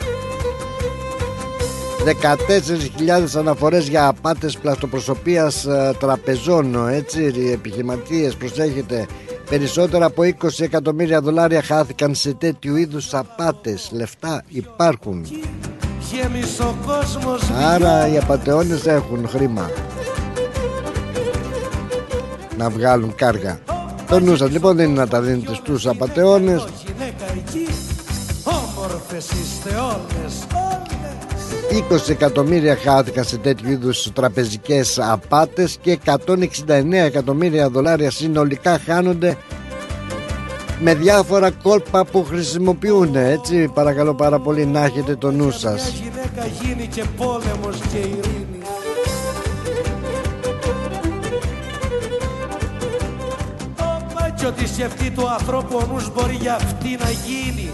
14.000 αναφορές για απάτες πλαστοπροσωπείας τραπεζών. Έτσι οι επιχειρηματίες, προσέχετε. Περισσότερα από 20 εκατομμύρια δολάρια χάθηκαν σε τέτοιου είδους απάτες. Λεφτά υπάρχουν. Άρα οι απατεώνες έχουν χρήμα να βγάλουν κάργα. Το νου σας λοιπόν δεν είναι να τα δίνετε στους απατεώνες. 20 εκατομμύρια χάθηκαν σε τέτοιου είδους τραπεζικές απάτες και 169 εκατομμύρια δολάρια συνολικά χάνονται με διάφορα κόλπα που χρησιμοποιούν. Έτσι παρακαλώ πάρα πολύ να έχετε το νου σας. Γυναίκα γίνει και πόλεμος και ειρήνη. Και ότι σε αυτή του ανθρώπου ο νους μπορεί για αυτή να γίνει.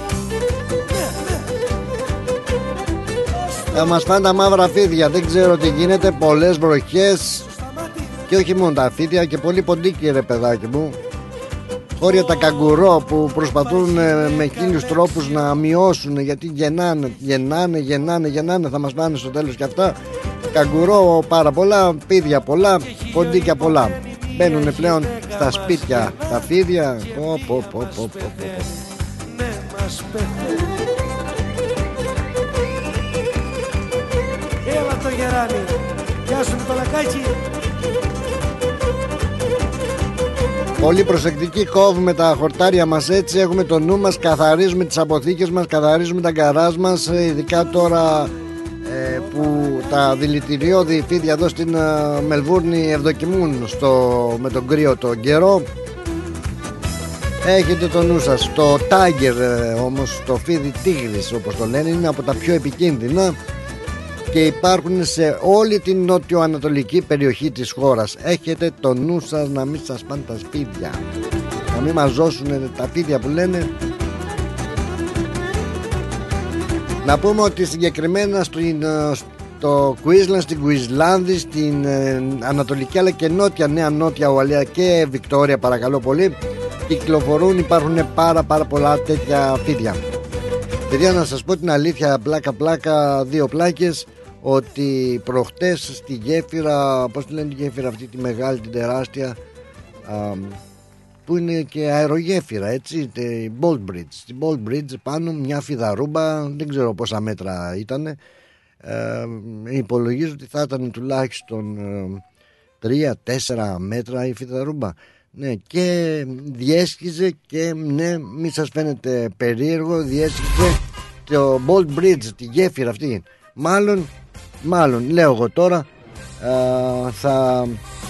Θα μας φάνε τα μαύρα φίδια. Δεν ξέρω τι γίνεται. Πολλές βροχές. Και όχι μόνο τα φίδια, και πολύ ποντίκι ρε παιδάκι μου. Χώρια τα καγκουρό που προσπαθούν με χίλιους τρόπους να μειώσουν. Γιατί γεννάνε. Θα μας πάνε στο τέλος και αυτά. Καγκουρό πάρα πολλά, φίδια πολλά, ποντίκια πολλά. Μπαίνουν πλέον στα σπίτια τα φίδια. Γεράνη. Γεια σου Νικολακάκη. Πολύ προσεκτικοί, κόβουμε τα χορτάρια μας έτσι, έχουμε το νου μας, καθαρίζουμε τις αποθήκες μας, καθαρίζουμε τα γκαράζ μας, ειδικά τώρα που τα δηλητηριώδη φίδια εδώ στην Μελβούρνη ευδοκιμούν με τον κρύο τον καιρό. Έχετε το νου σας. Το Tiger όμως, το φίδι τίγρης όπως το λένε, είναι από τα πιο επικίνδυνα και υπάρχουν σε όλη την νότιο-ανατολική περιοχή της χώρας. Έχετε το νου σας να μην σας πάνε τα σπίτια, να μην μαζώσουν τα φίδια που λένε. Να πούμε ότι συγκεκριμένα στο Queensland, στην Κουισλάνδη, στην ανατολική αλλά και νότια Ουαλία και Βικτόρια, παρακαλώ πολύ, κυκλοφορούν, υπάρχουν πάρα πολλά τέτοια φίδια. Παιδιά, να σας πω την αλήθεια, πλάκα, δύο πλάκες, ότι προχτές στη γέφυρα, πώς τη λένε τη γέφυρα αυτή τη μεγάλη, την τεράστια, που είναι και αερογέφυρα, έτσι, τη Bolt Bridge. Στην Bolt Bridge πάνω μια φιδαρούμπα, δεν ξέρω πόσα μέτρα ήτανε, υπολογίζω ότι θα ήταν τουλάχιστον 3-4 μέτρα η φιδαρούμπα. Ναι, και διέσχιζε και ναι, μη σας φαίνεται περίεργο, διέσχιζε το Bolt Bridge, τη γέφυρα αυτή. Μάλλον λέω εγώ τώρα, θα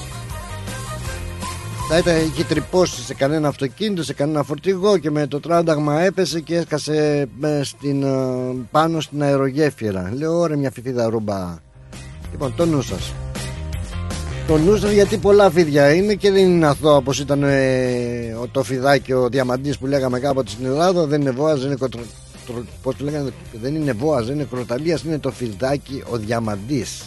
είχε τρυπώσει σε κανένα αυτοκίνητο, σε κανένα φορτηγό και με το τράνταγμα έπεσε και έσκασε πάνω στην αερογέφυρα. Λέω ωραία, μια φιδα ρούμπα. Λοιπόν, το νου σας. Το νου σας, γιατί πολλά φίδια είναι και δεν είναι αθώα όπως ήταν το φιδάκι ο διαμαντής που λέγαμε κάποτε στην Ελλάδα. Δεν είναι βόας, δεν είναι πώς το λέγανε, δεν είναι βόας, δεν είναι κροταλίας, είναι το φιδάκι ο διαμαντής.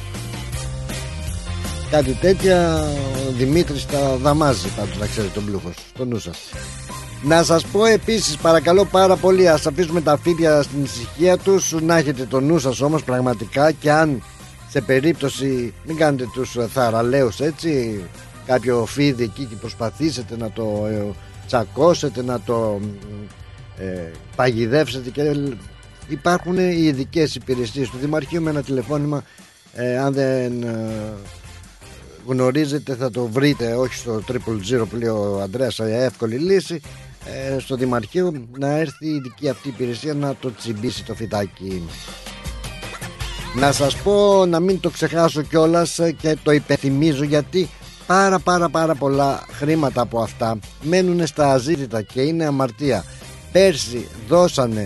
Κάτι τέτοια ο Δημήτρης τα δαμάζει, πάντως να ξέρετε τον πλούχος. Το νου σας. Να σας πω επίσης, παρακαλώ πάρα πολύ, ας αφήσουμε τα φίδια στην ησυχία τους, να έχετε το νου σας όμως πραγματικά, και αν σε περίπτωση μην κάνετε τους θαραλέους έτσι, κάποιο φίδι εκεί και προσπαθήσετε να το τσακώσετε, να το παγιδεύσετε, και υπάρχουν οι ειδικές υπηρεσίες του Δημαρχείου με ένα τηλεφώνημα, αν δεν γνωρίζετε θα το βρείτε, όχι στο 000 που λέει ο Ανδρέας, εύκολη λύση, στο Δημαρχείο, να έρθει η ειδική αυτή υπηρεσία να το τσιμπήσει το φυτάκι. Να σας πω, να μην το ξεχάσω κιόλας και το υπενθυμίζω, γιατί πάρα πολλά χρήματα από αυτά μένουν στα αζήτητα και είναι αμαρτία. Πέρσι δώσανε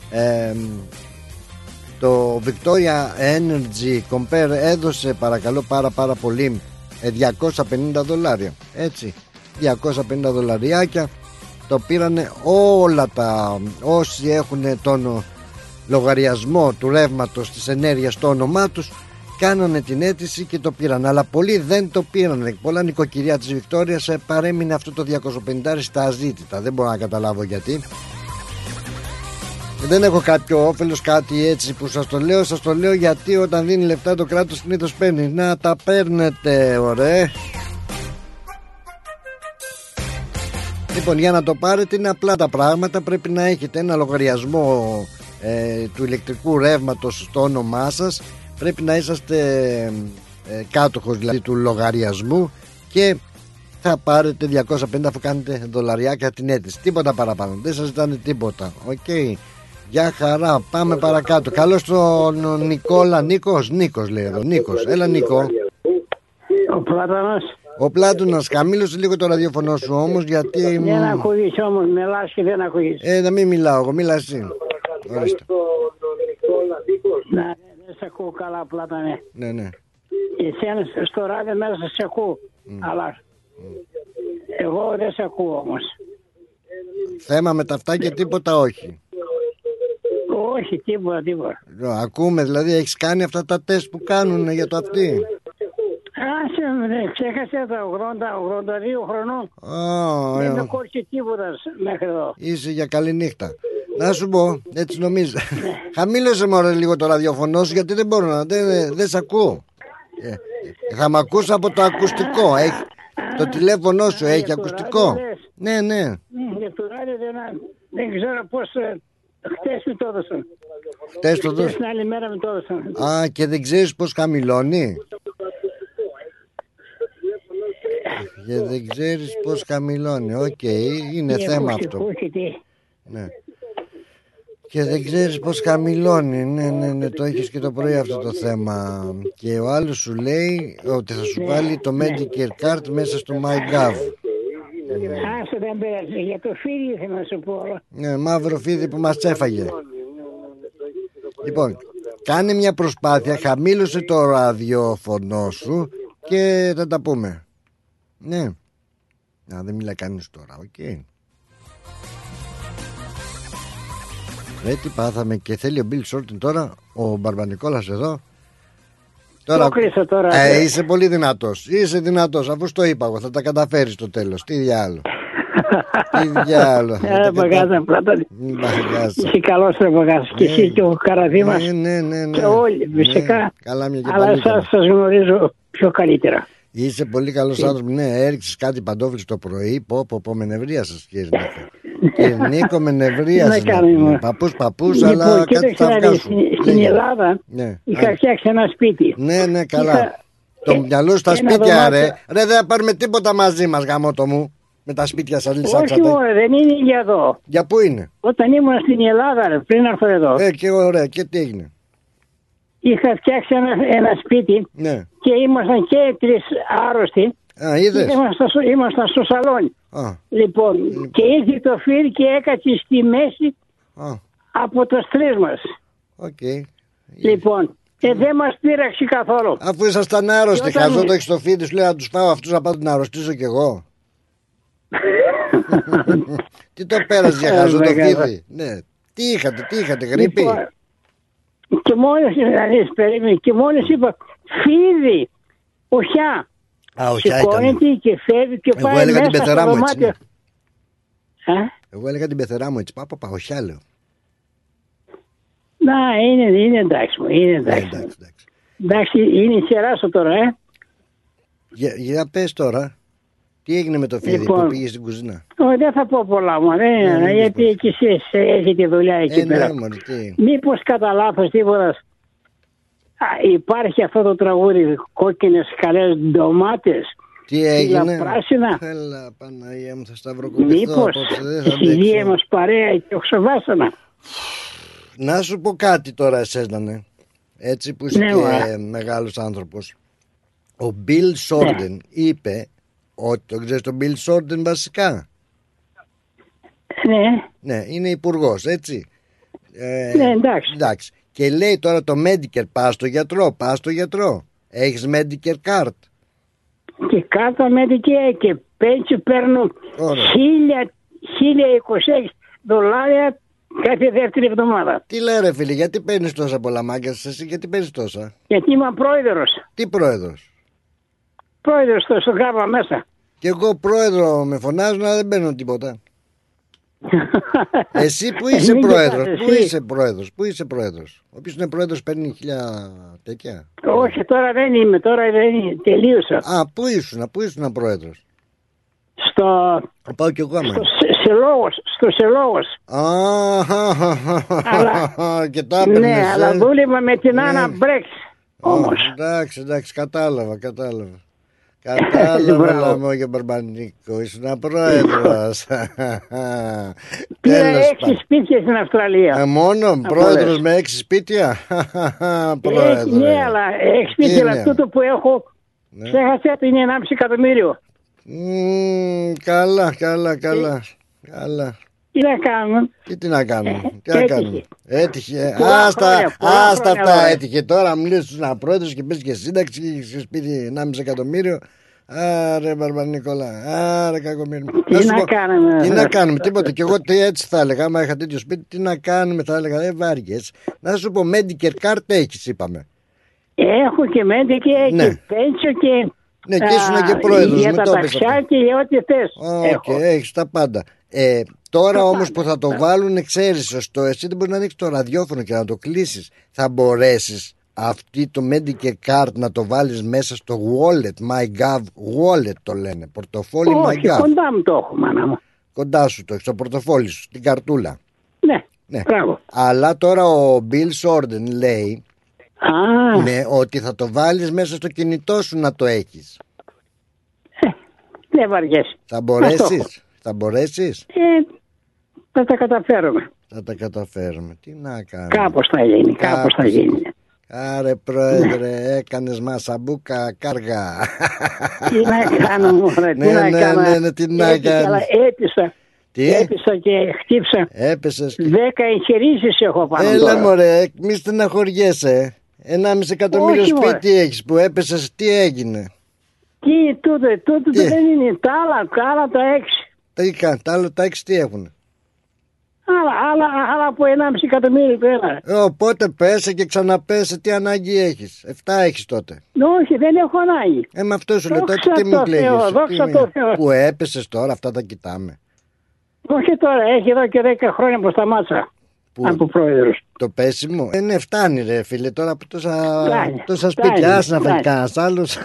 το Victoria Energy Compare έδωσε, παρακαλώ πάρα πολύ, $250, έτσι, $250, το πήρανε όλα όσοι έχουν τον λογαριασμό του ρεύματος της ενέργειας στο όνομά τους, κάνανε την αίτηση και το πήραν, αλλά πολλοί δεν το πήραν. Πολλά νοικοκυριά της Βικτόριας παρέμεινε αυτό το $250 στα αζήτητα, δεν μπορώ να καταλάβω γιατί. Δεν έχω κάποιο όφελος, κάτι έτσι που σας το λέω γιατί όταν δίνει λεφτά το κράτος συνήθως παίρνει. Να τα παίρνετε, ωραία. Λοιπόν, για να το πάρετε είναι απλά τα πράγματα. Πρέπει να έχετε ένα λογαριασμό του ηλεκτρικού ρεύματος στο όνομά σας. Πρέπει να είσαστε κάτοχος δηλαδή του λογαριασμού και θα πάρετε 250 αφού κάνετε δολαριάκια την αίτηση. Τίποτα παραπάνω, δεν σας ζητάνε τίποτα. Οκ. Γεια χαρά, πάμε παρακάτω. Καλώς τον Νικόλα. Νίκος λέει εδώ. Νίκος, έλα Νίκο. Ο Πλάτωνας. Ο Πλάτωνας, χαμήλωσε λίγο το ραδιοφωνό σου όμως, γιατί... Δεν ακούγεις όμως, μιλάς και δεν ακούγεις. Να μην μιλάω εγώ, μίλα εσύ. Ορίστε. Ναι, δεν σε ακούω καλά, Πλάτωνε. Ναι. Εσένα στο ράδιο μέσα σε ακούω, αλλά εγώ δεν σε ακούω όμως. Θέμα με τα αυτά και τίποτα όχι. Όχι, τίποτα. Ακούμε, δηλαδή έχεις κάνει αυτά τα τεστ που κάνουν για το αυτί. Ξέχασε τα 82 χρονών. Δεν με κόρησε τίποτα μέχρι εδώ. Είσαι για καλή νύχτα. Να σου πω, έτσι νομίζω. Χαμήλωσε μωρέ λίγο το ραδιοφωνό σου, γιατί δεν μπορώ να. Δεν σε ακούω. Θα μ' ακούς από το ακουστικό. Το τηλέφωνο σου έχει ακουστικό. Ναι. Για το ράδιο δεν ξέρω πώς. Χτες μου το έδωσαν. Χτες το δώσ' Την άλλη μέρα με το έδωσαν. Α, και δεν ξέρεις πως χαμηλώνει. Και δεν ξέρεις πως χαμηλώνει. Οκ, είναι θέμα αυτό. Ναι. Και δεν ξέρεις πως χαμηλώνει. Ναι, το έχεις και το πρωί αυτό το θέμα. Και ο άλλος σου λέει ότι θα σου βάλει το Medicare Card μέσα στο MyGov. Άσο, δεν πειράζει. Για το φίδι ήθελα να σου πω. Ναι, μαύρο φίδι που μας τσέφαγε. Λοιπόν, κάνε μια προσπάθεια, χαμήλωσε το ραδιόφωνο σου και θα τα πούμε. Ναι. Να, δεν μιλάει κανείς τώρα, οκ. Τι πάθαμε και θέλει ο Bill Shorten τώρα, ο Μπαρμπανικόλας εδώ. Τώρα, είσαι πολύ δυνατός. Είσαι δυνατός, αφού το είπα εγώ, θα τα καταφέρεις στο τέλος. Τι διάλο. Τι διάλο. Μπαγάζα, είσαι καλός ρε Μπαγάζα. Και εσύ και ο Καραδίμας. Ναι. Και όλοι φυσικά. Αλλά εσάς σας γνωρίζω πιο καλύτερα. Είσαι πολύ καλός άνθρωπος. Ναι, έριξες κάτι παντόφλι το πρωί. Πω, με νευρίασες κύριε Νίκο. Κύριε Νίκο, με νευρίασες. Παππούς, αλλά κάτι θα βγάσουν. Στην Ελλάδα είχα φτιάξει ένα σπίτι. Ναι, καλά. Το μυαλό στα σπίτια, ρε. Ρε, δεν θα πάρουμε τίποτα μαζί μας, γαμώτο μου. Με τα σπίτια σας λυσάξατε. Όχι μόνο, δεν είναι για εδώ. Για πού είναι? Όταν ήμουν στην Ελλάδα, ρε, πριν έρθω εδώ. Και ωραία, και τι έγινε? Είχα φτιάξει ένα σπίτι, ναι. Και ήμασταν και 3 άρρωστοι. Είδες? Ήμασταν στο σαλόνι. Λοιπόν, και ήρθε το φύρ και έκατσε στη μέση από το στρες μας. Λοιπόν, δεν μας πείραξε καθόλου. Αφού ήσασταν άρρωστοι, χαζό το έχεις στο φίδι, σου λέει να τους φάω αυτούς να πάω να αρρωστήσω κι εγώ. Τι το πέρασε για χαζό το φίδι? Ναι. Τι είχατε, γρήπη? Και μόλις περίμενε, και μόλις είπα φίδι, οχιά. Σηκώνεται και φεύγει και πάει μέσα στο δωμάτιο. Εγώ έλεγα την πεθερά μου έτσι, πάπα, οχιά λέω. Να, είναι εντάξει μου, είναι εντάξει. Εντάξει, είναι σειράσω τώρα, Για πες τώρα, τι έγινε με το φίδι που πήγε στην κουζίνα? Δεν θα πω πολλά μου, γιατί και εσείς έχετε δουλειά εκεί πέρα. Μήπως κατά λάθος τίποτα υπάρχει αυτό το τραγούδι «Κόκκινες καλές ντομάτες»? Τι έγινε? Πράσινα. Έλα Παναγία μου, θα σταυροκοπηθώ. Μήπως στη μας παρέα και οξοβάσανα. Να σου πω κάτι τώρα εσένα, ναι. Έτσι που είσαι και μεγάλος άνθρωπος. Ο Bill Shorten είπε ότι το ξέρεις τον Bill Shorten βασικά? Ναι, είναι υπουργός, έτσι. Ναι, εντάξει. Και λέει τώρα το Medicare, πας στο γιατρό. Έχεις Medicare card? Και κάρτα Medicare και πένσιο παίρνω $1,026 κάθε δεύτερη εβδομάδα. Τι λέει ρε φίλε, γιατί παίρνεις τόσα πολλά μάγκες εσύ, γιατί παίρνεις τόσα? Γιατί είμαι πρόεδρος. Τι πρόεδρος? Πρόεδρος στο γάβα μέσα. Και εγώ πρόεδρο με φωνάζουν, αλλά δεν παίρνω τίποτα. Εσύ που είσαι πρόεδρος? Πού είσαι πρόεδρος? Όποιος είναι πρόεδρος παίρνει 1.000 τέτοια? Όχι, τώρα δεν είμαι, τελείωσα. Πού ήσουν πρόεδρος? Πάω κι εγώ άμα. Στο Σελόγος. Και τα έπαιρνες. Ναι, αλλά δούλευα με την Άννα Μπρέξ όμως. Εντάξει, κατάλαβα. Κατάλαβα Λαμόγιο Μπαρμπανίκο, ήσουν πρόεδρος. Πήρα 6 σπίτια στην Αυστραλία. Μόνο πρόεδρος με 6 σπίτια? Ναι, αλλά 6 σπίτια, αλλά τούτο που έχω ξέχασα είναι 1,5 εκατομμύριο. Καλά. Τι να κάνουμε. Έτυχε. Άστα αυτά έτυχε. Τώρα μου λες στους ένα πρόεδρος και πες και σύνταξη και έχεις σπίτι 1,5 εκατομμύριο. Άρε Μπαρμπανικόλα, άρε κακομοίρι. Τι να κάνουμε, τίποτα. Και εγώ έτσι θα έλεγα, άμα είχα τέτοιο σπίτι, τι να κάνουμε, θα έλεγα, δεν βάριες. Να σου πω, Medicare card έχεις, είπαμε? Έχω και Medicare και πένσιο και... Ναι, και ήσουν και πρόεδρος. Για τα ταξιά και για ό,τι θες. Έχεις τα πάντα. Τώρα όμως που θα το βάλουν, ξέρεις, εσύ δεν μπορείς να ανοίξεις το ραδιόφωνο και να το κλείσεις. Θα μπορέσεις αυτή το Medicare card να το βάλεις μέσα στο wallet, MyGov wallet το λένε, πορτοφόλι MyGov. Όχι, κοντά μου το έχω, μάνα μου. Κοντά σου το έχεις, στο πορτοφόλι σου, την καρτούλα. Ναι. Ναι. Αλλά τώρα ο Bill Shorten λέει ναι, ότι θα το βάλεις μέσα στο κινητό σου να το έχεις. Δεν βαριέσαι. Θα μπορέσεις. Θα τα καταφέρουμε. Θα τα καταφέρουμε. Τι να κάνουμε. Κάπως θα γίνει. Άρε πρόεδρε, έκανες μασαμπούκα κάργα. Τι να κάνω μωρέ, τι να κάνω. Αλλά έπεισα και χτύψα. Έπεσες. 10 εγχειρήσεις έχω πάνω. Έλα μωρέ, μη στεναχωριέσαι. 1,5 εκατομμύριο σπίτι έχεις που έπεσες, τι έγινε. Τι τούτο δεν είναι, τα άλλα τα 6. Τα άλλα τα 6 τι έχουνε. Άλλα από 1,5 εκατομμύριο πέρα. Οπότε πέσε και ξαναπέσε, τι ανάγκη έχεις. 7 έχεις τότε. Όχι, δεν έχω ανάγκη. Με αυτό σου λέω τότε, τι μου κλαίγεις. Δόξα τω Θεώ. Που έπεσες τώρα, αυτά τα κοιτάμε. Όχι τώρα, έχει εδώ και 10 χρόνια που σταμάτησα. Από πρόεδρος. Το πέσιμο. Ναι, φτάνει ρε φίλε, τώρα από τόσα σπίτια. Ας να φάει κανένας άλλος.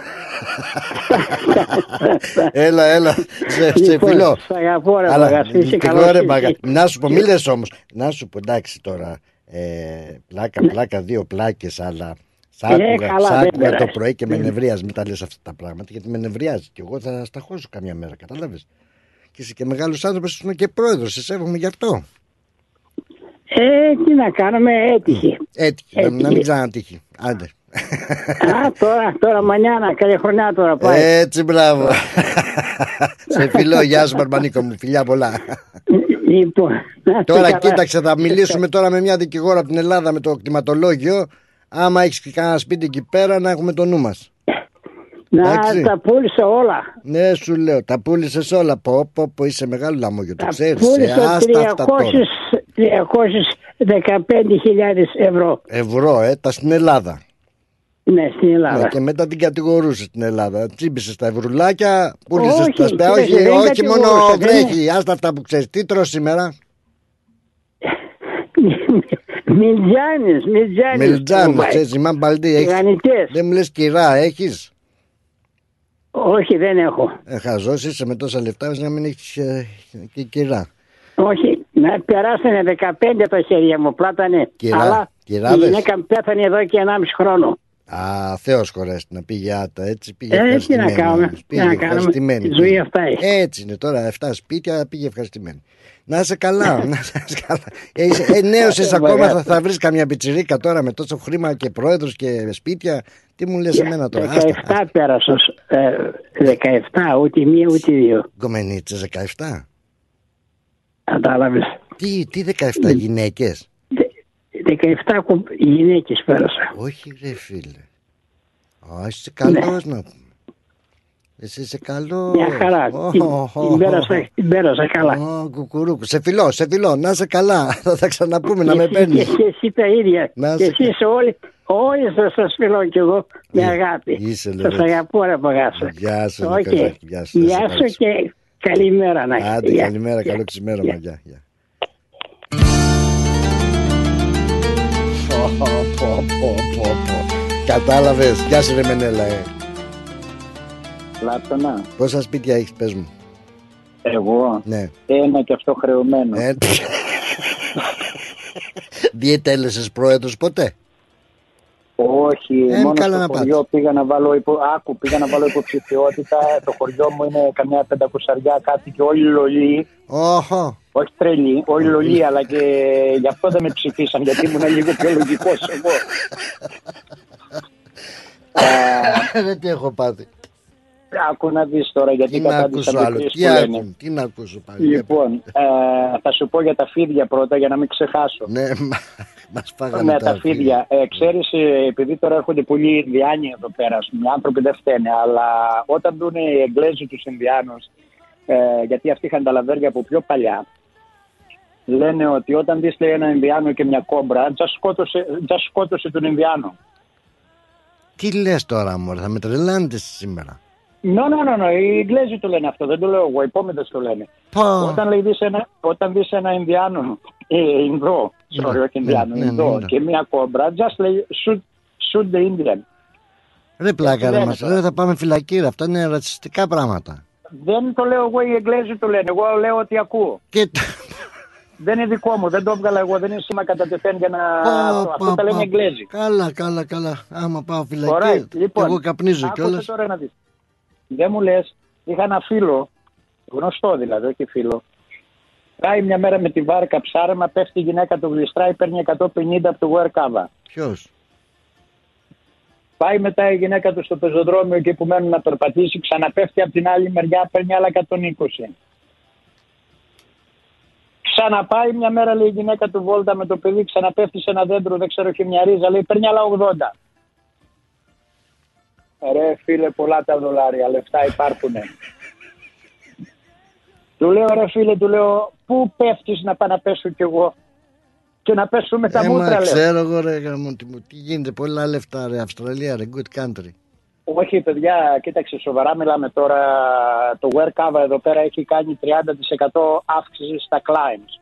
Έλα, σε φιλώ. Σ' αγαπώ ρε μαγα. Να σου πω, μη λες όμως. Να σου πω, εντάξει τώρα, πλάκα, 2 πλάκες, αλλά σ' άκουγα το πρωί και με νευρίαζε. Μην τα λες αυτά τα πράγματα, γιατί με νευριάζει. Και εγώ θα σταχώσω καμιά μέρα, κατάλαβες. Και είσαι και μεγάλος άνθρωπος, ήσουν και πρόεδρος, σε σέβομαι γι' αυτό. Τι να κάνουμε, έτυχε. Να μην ξανατύχει. Άντε. Τώρα μανιάνα, καλή χρονιά τώρα πάει. Έτσι, μπράβο. Σε φιλώ, γεια σου Μπαρμπανίκο μου, φιλιά πολλά. Τώρα κοίταξε, θα μιλήσουμε τώρα με μια δικηγόρα από την Ελλάδα με το κτηματολόγιο. Άμα έχεις και κανένα σπίτι εκεί πέρα, να έχουμε το νου μας. Τα πούλησα όλα. Ναι, σου λέω, τα πούλησες όλα. Πω, είσαι μεγάλο λαμόγιο, το ξέρεις. Πούλησα 315.000 ευρώ. Τα στην Ελλάδα. Ναι, στην Ελλάδα. Και μετά την κατηγορούσες στην Ελλάδα. Τσίμπησες τα ευρουλάκια, πούλησες τα σπέα. Όχι, μόνο βρέχει. Άστα αυτά που ξέρεις. Τι τρως σήμερα? Μιλτζάνες, ξέρεις, Ιμάν Μπαλντή. Δεν μου λες κυρά, έχεις? Όχι, δεν έχω. Χαζός είσαι με τόσα λεφτά, να μην έχεις και κυρά. Όχι, να περάσανε 15 τα χέρια μου, πλάτανε. Αλλά η γυναίκα μου πέθανε εδώ και 1,5 χρόνο. Θεός χωρέστη να πήγε άτα, έτσι πήγε ευχαριστημένη. Τι να κάνουμε, η ζωή αυτά έχει. Έτσι είναι τώρα, 7 σπίτια πήγε ευχαριστημένη. Να είσαι καλά, νέος είσαι ακόμα, θα βρεις καμιά πιτσιρίκα τώρα με τόσο χρήμα και πρόεδρος και σπίτια. Τι μου λες εμένα τώρα? 17 πέρασα, 17, ούτε μία ούτε δύο. Γκομενίτσες 17. Κατάλαβες. Τι 17 γυναίκες? 17 γυναίκες πέρασα. Όχι ρε φίλε. Είσαι καλός να πούμε. Εσύ είσαι καλό. Μια χαρά. Την πέρασα καλά. Κουκουρούκου. Σε φιλώ. Να είσαι καλά. Θα τα ξαναπούμε, να με παίρνεις. Και εσύ τα ίδια. Και εσείς όλοι θα σας φιλώ κι εγώ με αγάπη. Σας αγαπώ ρε παγάσα. Γεια σου. Γεια σου και καλημέρα να έχετε. Άντε, καλημέρα, καλό ξημέρωμα. Γεια. Κατάλαβες. Γεια σου ρε Μενέλα. Λάптονα. Πόσα σπίτια έχεις, πες μου? Εγώ? Ναι. Ένα και αυτό χρεωμένο. Διετέλεσες πρόεδρος ποτέ? Όχι, μόνο στο χωριό πήγα να βάλω υποψηφιότητα. Το χωριό μου είναι καμιά 500 κάτι και όλοι λολοί. Όχι τρελοί, όλοι λολοί, αλλά και γι' αυτό δεν με ψηφίσαν, γιατί ήμουν λίγο πιο λογικός εγώ. Δεν τι έχω πάθει. Άκου να δεις τώρα, γιατί κατάντησα μικρής που λένε. Τι να ακούσω πάλι? Λοιπόν, θα σου πω για τα φίδια πρώτα, για να μην ξεχάσω. Ναι, μας φάγανε τα φίδια. Ξέρεις, επειδή τώρα έρχονται πολλοί Ινδιάνοι εδώ πέρα, οι άνθρωποι δεν φταίνε, αλλά όταν δουν οι Εγγλέζοι τους Ινδιάνους, γιατί αυτοί είχαν τα λαβέρια από πιο παλιά, λένε ότι όταν δεις ένα Ινδιάνο και μια κόμπρα, just σκότωσε τον Ινδιάνο. Τι λες τώρα, μωρέ, θα με τρελάνετε σήμερα? No, οι Εγγλέζοι το λένε αυτό, δεν το λέω εγώ, οι υπόμετες το λένε. Όταν δεις ένα Ινδιάνο, Ινδό, όχι Ινδιάνο, και μια κόμπρα, just λέει shoot the Indian. Ρε πλάκα ρε μας, θα πάμε φυλακή, αυτά είναι ρατσιστικά πράγματα. Δεν το λέω εγώ, οι Εγγλέζοι το λένε, εγώ λέω ότι ακούω. Δεν είναι δικό μου, δεν το έβγαλα εγώ, δεν είναι σήμα κατά τεθέν για να... Αυτό τα λένε Εγγλέζοι. Καλά. Άμα πάω φυλακή, λοιπόν, εγώ καπνίζω κιόλας. Τώρα να δεις. Δεν μου λες, είχα ένα φίλο, γνωστό δηλαδή, όχι φίλο. Πάει μια μέρα με τη βάρκα ψάρεμα, πέφτει η γυναίκα του γλιστράει, παίρνει 150 από το Werkava. Ποιος? Πάει μετά η γυναίκα του στο πεζοδρόμιο εκεί που μένουν να περπατήσει, ξαναπέφτει από την άλλη μεριά, παίρνει άλλα 120. Ξαναπάει μια μέρα, λέει η γυναίκα του βόλτα με το παιδί, ξαναπέφτει σε ένα δέντρο, δεν ξέρω και μια ρίζα, λέει παίρνει άλλα 80. Ρε φίλε, πολλά τα δολάρια, λεφτά υπάρχουνε. Του λέω, ρε φίλε, πού πέφτεις να πάω να πέσω κι εγώ και να πέσω με τα μούτρα, λέω. Ξέρω εγώ, ρε γαμώτη μου, τι γίνεται, πολλά λεφτά, ρε, Αυστραλία, ρε, good country. Όχι, παιδιά, κοίταξε, σοβαρά μιλάμε τώρα. Το Werkava εδώ πέρα έχει κάνει 30% αύξηση στα clients.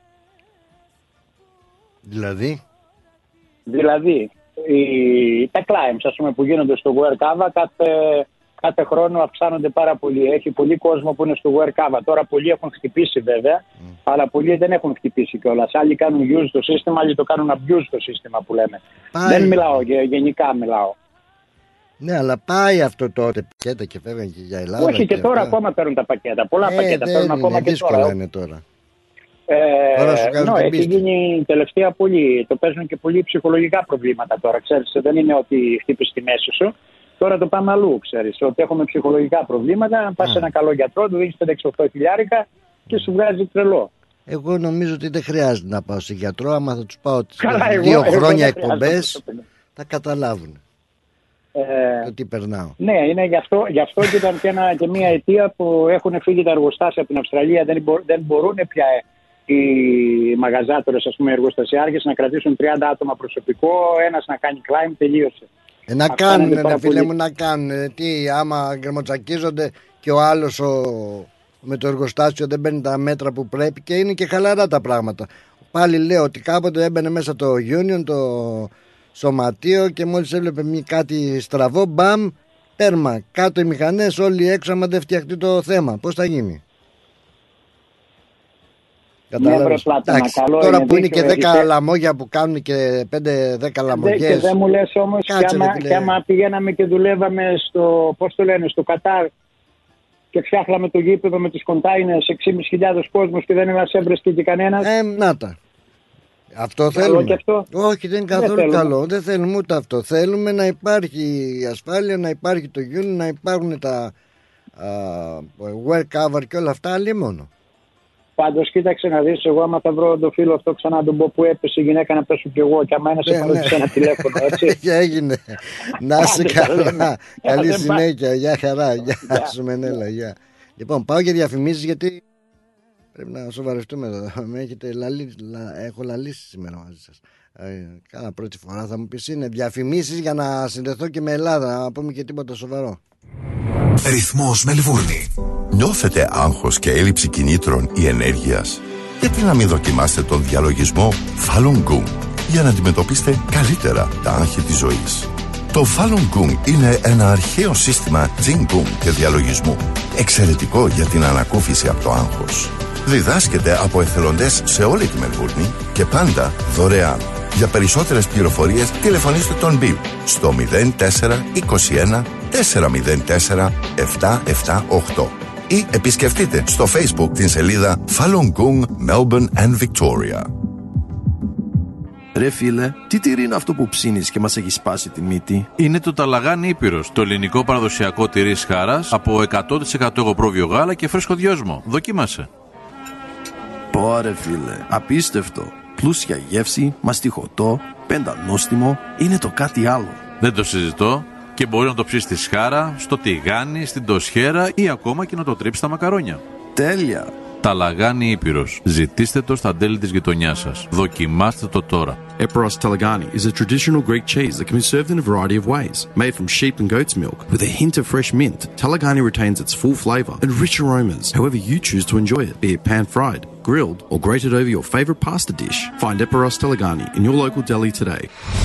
Δηλαδή, τα clients, ας πούμε, που γίνονται στο Werkava κάθε χρόνο αυξάνονται πάρα πολύ. Έχει πολύ κόσμο που είναι στο Werkava. Τώρα πολλοί έχουν χτυπήσει βέβαια, αλλά πολλοί δεν έχουν χτυπήσει κιόλας. Άλλοι κάνουν use το σύστημα, άλλοι το κάνουν abuse το σύστημα που λέμε. Δεν μιλάω, γενικά μιλάω. Ναι, αλλά πάει αυτό τότε πακέτα και φεύγαν και για Ελλάδα. Όχι, και τώρα ακόμα παίρνουν τα πακέτα. Πολλά πακέτα παίρνουν ακόμα και τώρα. Είναι τώρα. Έχει γίνει τελευταία πολύ. Το παίζουν και πολύ ψυχολογικά προβλήματα τώρα. Ξέρεις, δεν είναι ότι χτύπησε τη μέση σου. Τώρα το πάμε αλλού, ξέρεις. Ότι έχουμε ψυχολογικά προβλήματα. Πας σε ένα καλό γιατρό, του δίνεις 5-8 χιλιάρικα και σου βγάζει τρελό. Εγώ νομίζω ότι δεν χρειάζεται να πάω σε γιατρό. Άμα θα τους πάω 2 χρόνια εκπομπές, θα καταλάβουν. Το τι περνάω. Ναι, είναι γι' αυτό και ήταν και μια αιτία που έχουν φύγει τα εργοστάσια από την Αυστραλία. Δεν μπορούν πια οι μαγαζάτορες, ας πούμε, εργοστασιάρχες να κρατήσουν 30 άτομα προσωπικό, ένας να κάνει climb, τελείωσε. Να κάνουν, ρε φίλε μου, να κάνουν. Τι, άμα γκρεμοτσακίζονται και ο άλλος με το εργοστάσιο δεν παίρνει τα μέτρα που πρέπει, και είναι και χαλαρά τα πράγματα. Πάλι λέω ότι κάποτε έμπαινε μέσα το Union, το σωματείο, και μόλις έβλεπε κάτι στραβό, μπαμ, τέρμα, κάτω οι μηχανές, όλοι έξω, άμα δεν φτιαχτεί το θέμα. Πώς θα γίνει? Κατάλαβες. Τώρα που είναι και 10 λαμόγια που κάνουν και 5-10 λαμογιές. Και δεν μου λες όμως, και άμα πηγαίναμε και δουλεύαμε στο, πώς το λένε, στο Κατάρ και φτιάχναμε το γήπεδο με τις κοντάινες 6.500 κόσμος και δεν μας έβρεσκε και κανένας. Να τα. Αυτό θέλουμε? Όχι, δεν είναι καθόλου καλό. Δεν θέλουμε ούτε αυτό. Θέλουμε να υπάρχει η ασφάλεια, να υπάρχει το Union, να υπάρχουν τα Werkava και όλα αυτά, αλλή μόνο. Πάντως κοίταξε να δεις, εγώ άμα θα βρω το φίλο αυτό ξανά τον πω που έπεσε η γυναίκα να πέσω κι εγώ, και άμα ένα σε παρόντισε ένα τηλέφωνο, έτσι. Και έγινε. Να είσαι καλά. Καλή συνέχεια. Γεια χαρά. Γεια σου Μενέλα. Γεια. Λοιπόν, πάω για διαφημίσεις, γιατί πρέπει να σοβαρευτούμε εδώ. Έχω λαλήσει σήμερα μαζί σας. Κάνα πρώτη φορά. Θα μου πεις είναι διαφημίσεις για να συνδεθώ και με Ελλάδα, να πούμε και τίποτα σοβαρό. Ρυθμός Μελβούρνη. Νιώθετε άγχος και έλλειψη κινήτρων ή ενέργειας? Γιατί να μην δοκιμάσετε τον διαλογισμό Falun Gong για να αντιμετωπίσετε καλύτερα τα άγχη της ζωής? Το Falun Gong είναι ένα αρχαίο σύστημα Jing Gong και διαλογισμού, εξαιρετικό για την ανακούφιση από το άγχος. Διδάσκεται από εθελοντές σε όλη τη Μελβούρνη και πάντα δωρεάν. Για περισσότερες πληροφορίες τηλεφωνήστε τον Bill στο 0421 404 778 ή επισκεφτείτε στο Facebook την σελίδα Falun Gong Melbourne and Victoria. Ρε φίλε, τι τυρί είναι αυτό που ψήνεις και μας έχει σπάσει τη μύτη? Είναι το Ταλαγάνι Ήπειρος, το ελληνικό παραδοσιακό τυρί Σχάρας από 100% εγωπρόβιο γάλα και φρέσκο δυόσμο. Δοκίμασε. Πω ρε φίλε, απίστευτο. Πλούσια γεύση, μαστιχωτό, πεντανόστιμο, είναι το κάτι άλλο. Δεν το συζητώ. Και μπορεί να το ψήσει στη Σχάρα, στο τηγάνι, στην τοσχέρα ή ακόμα και να το τρίψει στα μακαρόνια. Τέλεια! Ταλαγάνι Ήπειρος. Ζητήστε το στα τέλη της γειτονιάς σας. Δοκιμάστε το τώρα. Eperos Talagani is a traditional Greek cheese that can be served in a variety of ways. Made from sheep and goat's milk, with a hint of fresh mint, Talagani retains its full flavour and rich aromas, however you choose to enjoy it, be it pan-fried, grilled or grated over your favourite pasta dish. Find Eperos Talagani in your local deli today.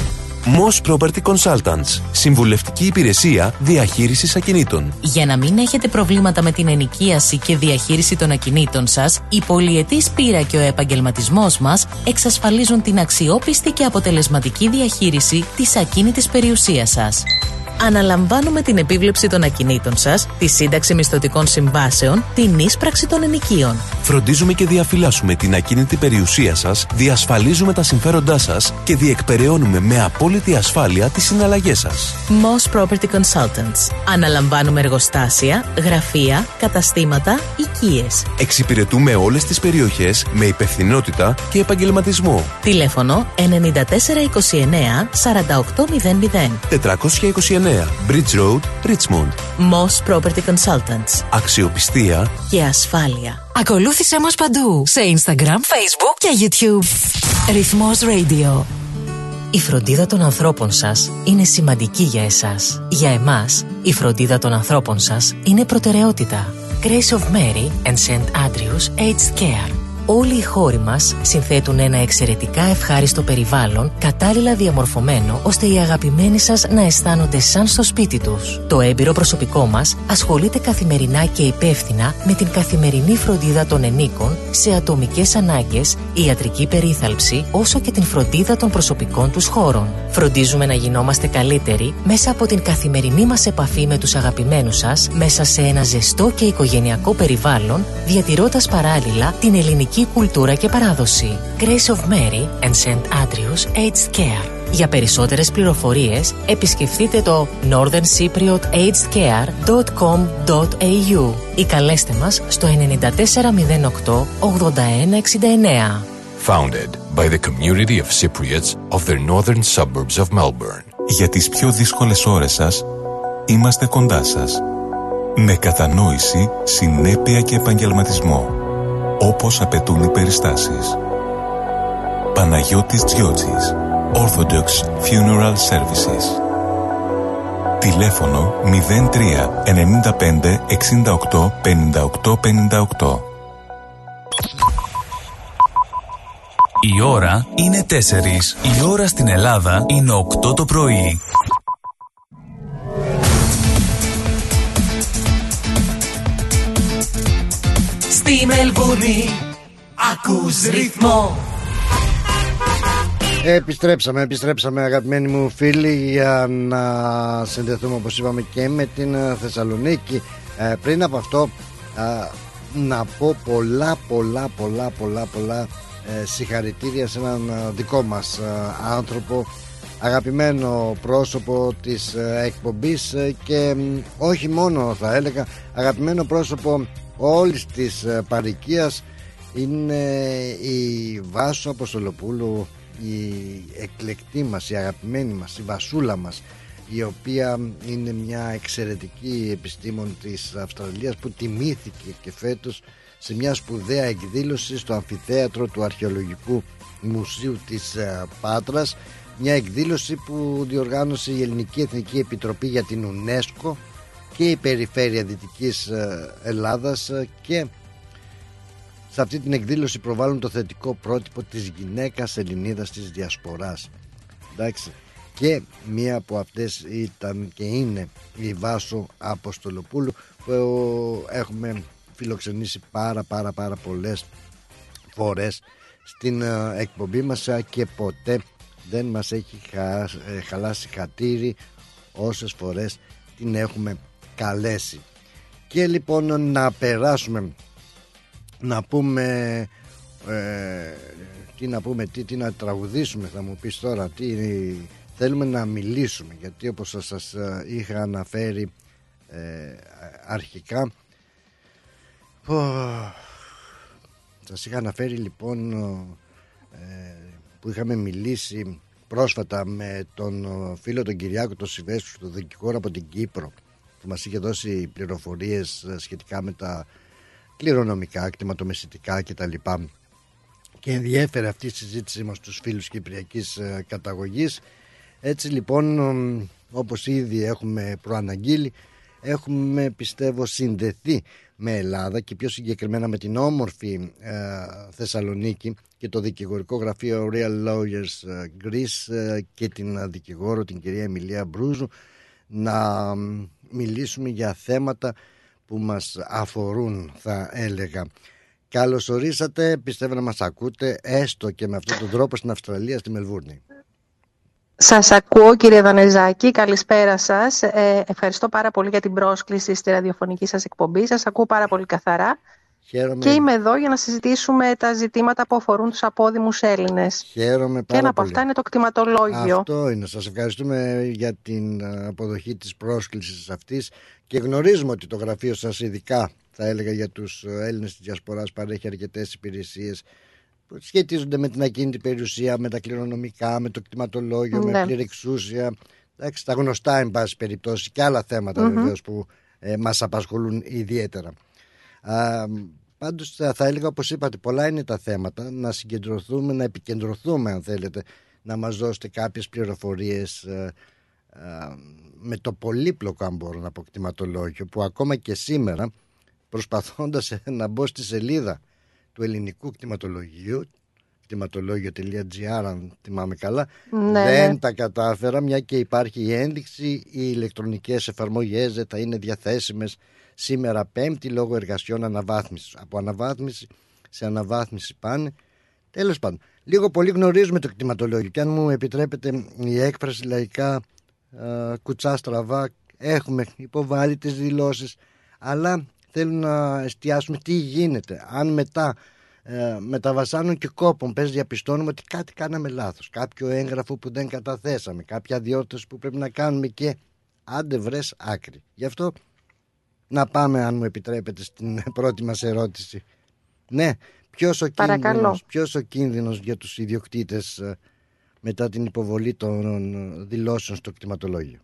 Moss Property Consultants. Συμβουλευτική υπηρεσία διαχείρισης ακινήτων. Για να μην έχετε προβλήματα με την ενοικίαση και διαχείριση των ακινήτων σας, η πολυετής πείρα και ο επαγγελματισμός μας εξασφαλίζουν την αξιόπιστη και αποτελεσματική διαχείριση της ακίνητης περιουσίας σας. Αναλαμβάνουμε την επίβλεψη των ακινήτων σας, τη σύνταξη μισθωτικών συμβάσεων, την ίσπραξη των ενοικίων. Φροντίζουμε και διαφυλάσσουμε την ακίνητη περιουσία σας, διασφαλίζουμε τα συμφέροντά σας και διεκπεραιώνουμε με απόλυτη ασφάλεια τις συναλλαγές σας. Moss Property Consultants. Αναλαμβάνουμε εργοστάσια, γραφεία, καταστήματα, οικίες. Εξυπηρετούμε όλες τις περιοχές με υπευθυνότητα και επαγγελματισμό. Τηλέφωνο 9429 4800. 429 Bridge Road, Richmond. Moss Property Consultants. Αξιοπιστία και ασφάλεια. Ακολούθησέ μας παντού, σε Instagram, Facebook και YouTube. Ρυθμός Radio. Η φροντίδα των ανθρώπων σας είναι σημαντική για εσάς. Για εμάς, η φροντίδα των ανθρώπων σας είναι προτεραιότητα. Grace of Mary and St. Andrews Aged Care. Όλοι οι χώροι μας συνθέτουν ένα εξαιρετικά ευχάριστο περιβάλλον, κατάλληλα διαμορφωμένο, ώστε οι αγαπημένοι σας να αισθάνονται σαν στο σπίτι τους. Το έμπειρο προσωπικό μας ασχολείται καθημερινά και υπεύθυνα με την καθημερινή φροντίδα των ενίκων σε ατομικές ανάγκες, ιατρική περίθαλψη, όσο και την φροντίδα των προσωπικών τους χώρων. Φροντίζουμε να γινόμαστε καλύτεροι μέσα από την καθημερινή μας επαφή με τους αγαπημένους σας, μέσα σε ένα ζεστό και οικογενειακό περιβάλλον, διατηρώντας παράλληλα την ελληνική κουλτούρα και παράδοση. Grace of Mary and St. Andrews Aged Care. Για περισσότερες πληροφορίες επισκεφτείτε το northerncypriotagedscare.com.au ή καλέστε μας στο 9408 8169. Founded by the community of Cypriots of the northern suburbs of Melbourne. Για τις πιο δύσκολες ώρες σας, είμαστε κοντά σας. Με κατανόηση, συνέπεια και επαγγελματισμό, όπως απαιτούν οι περιστάσεις. Παναγιώτης Τζιότσης, Orthodox Funeral Services. Τηλέφωνο 03 95 68 58 58. Η ώρα είναι 4. Η ώρα στην Ελλάδα είναι 8 το πρωί. Στη Μελβούρνη ακούς ρυθμό. Επιστρέψαμε αγαπημένοι μου φίλοι, για να συνδεθούμε, όπως είπαμε, και με την Θεσσαλονίκη. Πριν από αυτό να πω πολλά συγχαρητήρια σε έναν δικό μας άνθρωπο, αγαπημένο πρόσωπο της εκπομπής, και όχι μόνο, θα έλεγα αγαπημένο πρόσωπο όλης της παροικίας. Είναι η Βάσο Αποστολοπούλου, η εκλεκτή μας, η αγαπημένη μας, η Βασούλα μας, η οποία είναι μια εξαιρετική επιστήμον της Αυστραλίας, που τιμήθηκε και φέτος σε μια σπουδαία εκδήλωση στο αμφιθέατρο του Αρχαιολογικού Μουσείου της Πάτρας, μια εκδήλωση που διοργάνωσε η Ελληνική Εθνική Επιτροπή για την UNESCO και η Περιφέρεια Δυτικής Ελλάδας, και σε αυτή την εκδήλωση προβάλλουν το θετικό πρότυπο της γυναίκας Ελληνίδας της Διασποράς. Εντάξει. Και μία από αυτές ήταν και είναι η Βάσο Αποστολοπούλου, που έχουμε φιλοξενήσει πάρα πολλές φορές στην εκπομπή μας, και ποτέ δεν μας έχει χαλάσει χατήρι όσες φορές την έχουμε καλέσει. Και λοιπόν να περάσουμε να πούμε τι να τραγουδήσουμε, θα μου πεις τώρα, τι θέλουμε να μιλήσουμε, γιατί όπως σας είχα αναφέρει αρχικά, σας είχα αναφέρει λοιπόν που είχαμε μιλήσει πρόσφατα με τον φίλο τον Κυριάκο τον Σιβέστου, τον δικηγόρο από την Κύπρο, που μας είχε δώσει πληροφορίες σχετικά με τα κληρονομικά, κτηματομεσητικά κτλ. Και ενδιέφερε αυτή η συζήτησή μας στους φίλους κυπριακής καταγωγής. Έτσι λοιπόν, όπως ήδη έχουμε προαναγγείλει, έχουμε, πιστεύω, συνδεθεί με Ελλάδα και πιο συγκεκριμένα με την όμορφη Θεσσαλονίκη και το δικηγορικό γραφείο Real Lawyers Greece και την δικηγόρο την κυρία Εμιλία Μπρούζου, να μιλήσουμε για θέματα που μας αφορούν, θα έλεγα. Καλώς ορίσατε, πιστεύω να μας ακούτε έστω και με αυτόν τον τρόπο στην Αυστραλία, στη Μελβούρνη. Σας ακούω, κύριε Δανεζάκη, καλησπέρα σας. Ευχαριστώ πάρα πολύ για την πρόσκληση στη ραδιοφωνική σας εκπομπή. Σας ακούω πάρα πολύ καθαρά. Χαίρομαι. Και είμαι εδώ για να συζητήσουμε τα ζητήματα που αφορούν τους απόδημους Έλληνες. Χαίρομαι πάρα και ένα από πολύ. αυτά είναι το κτηματολόγιο. Αυτό είναι. Σας ευχαριστούμε για την αποδοχή της πρόσκλησης αυτής και γνωρίζουμε ότι το γραφείο σας, ειδικά θα έλεγα για τους Έλληνες της Διασποράς, παρέχει αρκετές υπηρεσίες που σχετίζονται με την ακίνητη περιουσία, με τα κληρονομικά, με το κτηματολόγιο, με πλήρη εξούσια. Εντάξει, τα γνωστά, εν πάση περιπτώσει, και άλλα θέματα βεβαίως που μας απασχολούν ιδιαίτερα. Πάντως θα έλεγα, όπως είπατε, πολλά είναι τα θέματα. Να συγκεντρωθούμε, να επικεντρωθούμε, αν θέλετε, να μας δώσετε κάποιες πληροφορίες με το πολύπλοκο, αν μπορώ να πω, κτηματολόγιο, που ακόμα και σήμερα, προσπαθώντας να μπω στη σελίδα του ελληνικού κτηματολογίου, κτηματολόγιο.gr, αν θυμάμαι καλά, δεν τα κατάφερα, μια και υπάρχει η ένδειξη, οι ηλεκτρονικές εφαρμογές δεν θα είναι διαθέσιμες σήμερα Πέμπτη λόγω εργασιών αναβάθμισης. Από αναβάθμιση σε αναβάθμιση πάνε. Τέλος πάντων, λίγο πολύ γνωρίζουμε το κτηματολόγιο και αν μου επιτρέπετε η έκφραση λαϊκά, κουτσά στραβά, έχουμε υποβάλει τις δηλώσεις, αλλά θέλω να εστιάσουμε τι γίνεται. Αν μετά με τα βασάνων και κόπων διαπιστώνουμε ότι κάτι κάναμε λάθος, κάποιο έγγραφο που δεν καταθέσαμε, κάποια διόρθωση που πρέπει να κάνουμε και άντε βρες άκρη. Γι' αυτό να πάμε, αν μου επιτρέπετε, στην πρώτη μας ερώτηση. Ναι, ποιος ο κίνδυνος για τους ιδιοκτήτες μετά την υποβολή των δηλώσεων στο κτηματολόγιο?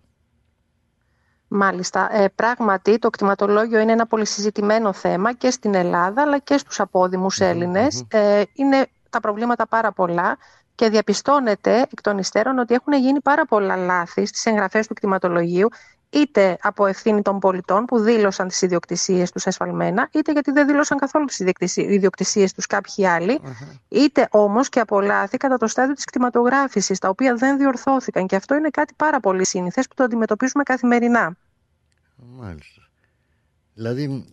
Μάλιστα. Πράγματι, το κτηματολόγιο είναι ένα πολύ συζητημένο θέμα και στην Ελλάδα αλλά και στους απόδημους Έλληνες. Είναι τα προβλήματα πάρα πολλά και διαπιστώνεται εκ των υστέρων ότι έχουν γίνει πάρα πολλά λάθη στις εγγραφές του κτηματολογίου, είτε από ευθύνη των πολιτών που δήλωσαν τις ιδιοκτησίες τους εσφαλμένα, είτε γιατί δεν δήλωσαν καθόλου τις ιδιοκτησίες τους κάποιοι άλλοι, είτε όμως και από λάθη κατά το στάδιο της κτηματογράφησης, τα οποία δεν διορθώθηκαν. Και αυτό είναι κάτι πάρα πολύ σύνηθες που το αντιμετωπίζουμε καθημερινά. Μάλιστα. Δηλαδή,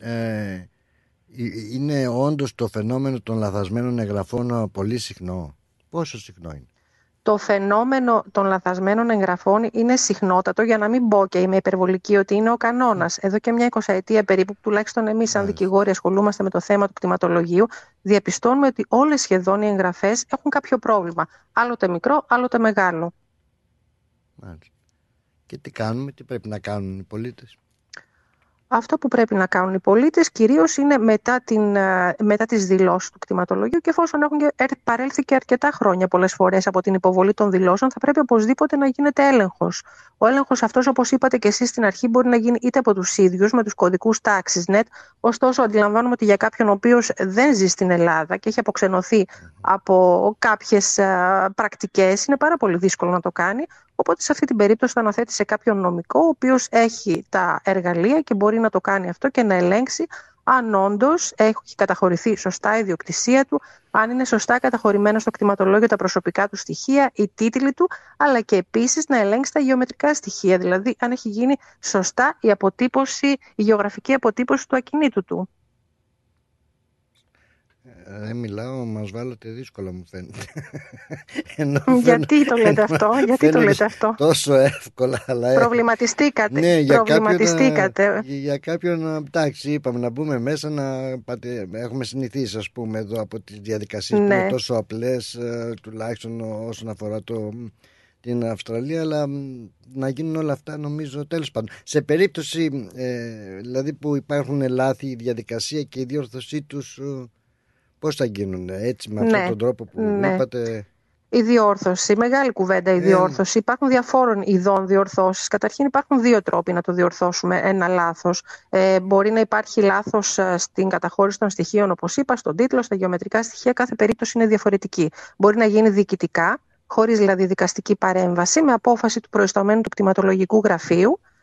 είναι όντως το φαινόμενο των λαθασμένων εγγραφών πολύ συχνό? Πόσο συχνό είναι? Το φαινόμενο των λαθασμένων εγγραφών είναι συχνότατο, για να μην πω και είμαι υπερβολική ότι είναι ο κανόνας. Εδώ και μια 20ετία περίπου, τουλάχιστον εμείς σαν δικηγόροι ασχολούμαστε με το θέμα του κτηματολογίου, διαπιστώνουμε ότι όλες σχεδόν οι εγγραφές έχουν κάποιο πρόβλημα. Άλλοτε μικρό, άλλοτε μεγάλο. Μάλιστα. Και τι κάνουμε, τι πρέπει να κάνουν οι πολίτες? Αυτό που πρέπει να κάνουν οι πολίτες κυρίως είναι μετά τις δηλώσεις του κτηματολογίου, και εφόσον έχουν παρέλθει και αρκετά χρόνια πολλές φορές από την υποβολή των δηλώσεων, θα πρέπει οπωσδήποτε να γίνεται έλεγχος. Ο έλεγχος αυτός, όπως είπατε και εσείς στην αρχή, μπορεί να γίνει είτε από τους ίδιους με τους κωδικούς τάξης NET. Ωστόσο, αντιλαμβάνομαι ότι για κάποιον ο οποίος δεν ζει στην Ελλάδα και έχει αποξενωθεί από κάποιες πρακτικές, είναι πάρα πολύ δύσκολο να το κάνει. Οπότε σε αυτή την περίπτωση θα αναθέτει σε κάποιον νομικό, ο οποίος έχει τα εργαλεία και μπορεί να το κάνει αυτό και να ελέγξει αν όντως έχει καταχωρηθεί σωστά η ιδιοκτησία του, αν είναι σωστά καταχωρημένα στο κτηματολόγιο τα προσωπικά του στοιχεία, οι τίτλοι του, αλλά και επίσης να ελέγξει τα γεωμετρικά στοιχεία, δηλαδή αν έχει γίνει σωστά η γεωγραφική αποτύπωση του ακινήτου του. Δεν μιλάω, μας βάλατε δύσκολα, μου φαίνεται. Γιατί το λέτε αυτό? Γιατί το λέτε αυτό? Τόσο εύκολα, αλλά προβληματιστήκατε. Ναι, για κάποιον, εντάξει, είπαμε να μπούμε μέσα, έχουμε συνηθίσει, ας πούμε, εδώ από τις διαδικασίες που είναι τόσο απλές, τουλάχιστον όσον αφορά την Αυστραλία, αλλά να γίνουν όλα αυτά, νομίζω, τέλος πάντων. Σε περίπτωση δηλαδή που υπάρχουν λάθη, η διαδικασία και η διόρθωσή τους, πώς θα γίνουν, έτσι, με αυτόν τον τρόπο που είπατε? Η διόρθωση, μεγάλη κουβέντα η διόρθωση. Υπάρχουν διαφόρων ειδών διορθώσεις. Καταρχήν υπάρχουν δύο τρόποι να το διορθώσουμε ένα λάθος. Μπορεί να υπάρχει λάθος στην καταχώρηση των στοιχείων, όπως είπα, στον τίτλο, στα γεωμετρικά στοιχεία. Κάθε περίπτωση είναι διαφορετική. Μπορεί να γίνει διοικητικά, χωρίς δηλαδή δικαστική παρέμβαση, με απόφαση του προϊσταμένου του κτηματολογικού γραφείου.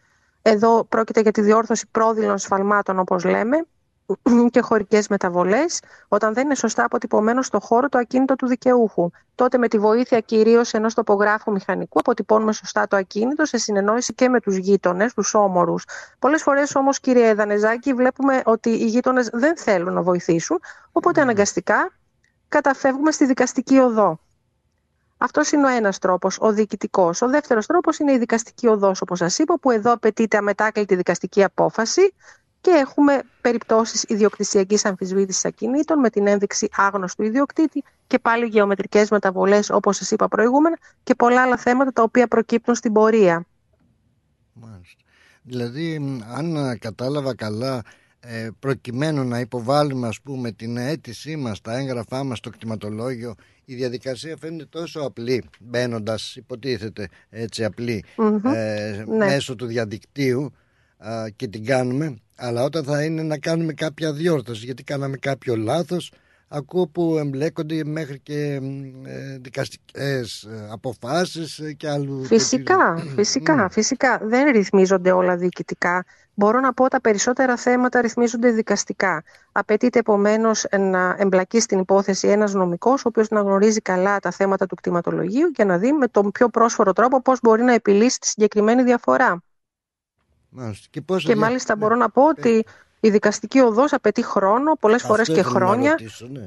Εδώ πρόκειται για τη διόρθωση πρόδειλων σφαλμάτων, όπως λέμε, και χωρικές μεταβολές, όταν δεν είναι σωστά αποτυπωμένο στο χώρο το ακίνητο του δικαιούχου. Τότε με τη βοήθεια κυρίως ενός τοπογράφου μηχανικού αποτυπώνουμε σωστά το ακίνητο σε συνεννόηση και με τους γείτονες, τους όμορους. Πολλές φορές όμως, κύριε Δανεζάκη, βλέπουμε ότι οι γείτονες δεν θέλουν να βοηθήσουν, οπότε αναγκαστικά καταφεύγουμε στη δικαστική οδό. Αυτός είναι ο ένας τρόπος, ο διοικητικός. Ο δεύτερος τρόπος είναι η δικαστική οδός, όπως σας είπα, που εδώ απαιτείται αμετάκλητη δικαστική απόφαση και έχουμε περιπτώσεις ιδιοκτησιακής αμφισβήτησης ακινήτων με την ένδειξη άγνωστου ιδιοκτήτη και πάλι γεωμετρικές μεταβολές, όπως σας είπα προηγούμενα, και πολλά άλλα θέματα τα οποία προκύπτουν στην πορεία. Μάλιστα. Δηλαδή, αν κατάλαβα καλά, προκειμένου να υποβάλουμε, ας πούμε, την αίτησή μας, τα έγγραφά μας στο κτηματολόγιο, η διαδικασία φαίνεται τόσο απλή, μπαίνοντας, υποτίθεται έτσι απλή, μέσω του διαδικτύου, και την κάνουμε, αλλά όταν θα είναι να κάνουμε κάποια διόρθωση, γιατί κάναμε κάποιο λάθος, ακούω που εμπλέκονται μέχρι και δικαστικές αποφάσεις και άλλου. Φυσικά. Δεν ρυθμίζονται όλα διοικητικά. Μπορώ να πω τα περισσότερα θέματα ρυθμίζονται δικαστικά. Απαιτείται επομένως να εμπλακεί στην υπόθεση ένας νομικός, ο οποίος να γνωρίζει καλά τα θέματα του κτηματολογίου και να δει με τον πιο πρόσφορο τρόπο πώς μπορεί να επιλύσει τη συγκεκριμένη διαφορά. Και μάλιστα μπορώ να πω ότι η δικαστική οδός απαιτεί χρόνο, πολλές φορές και χρόνια.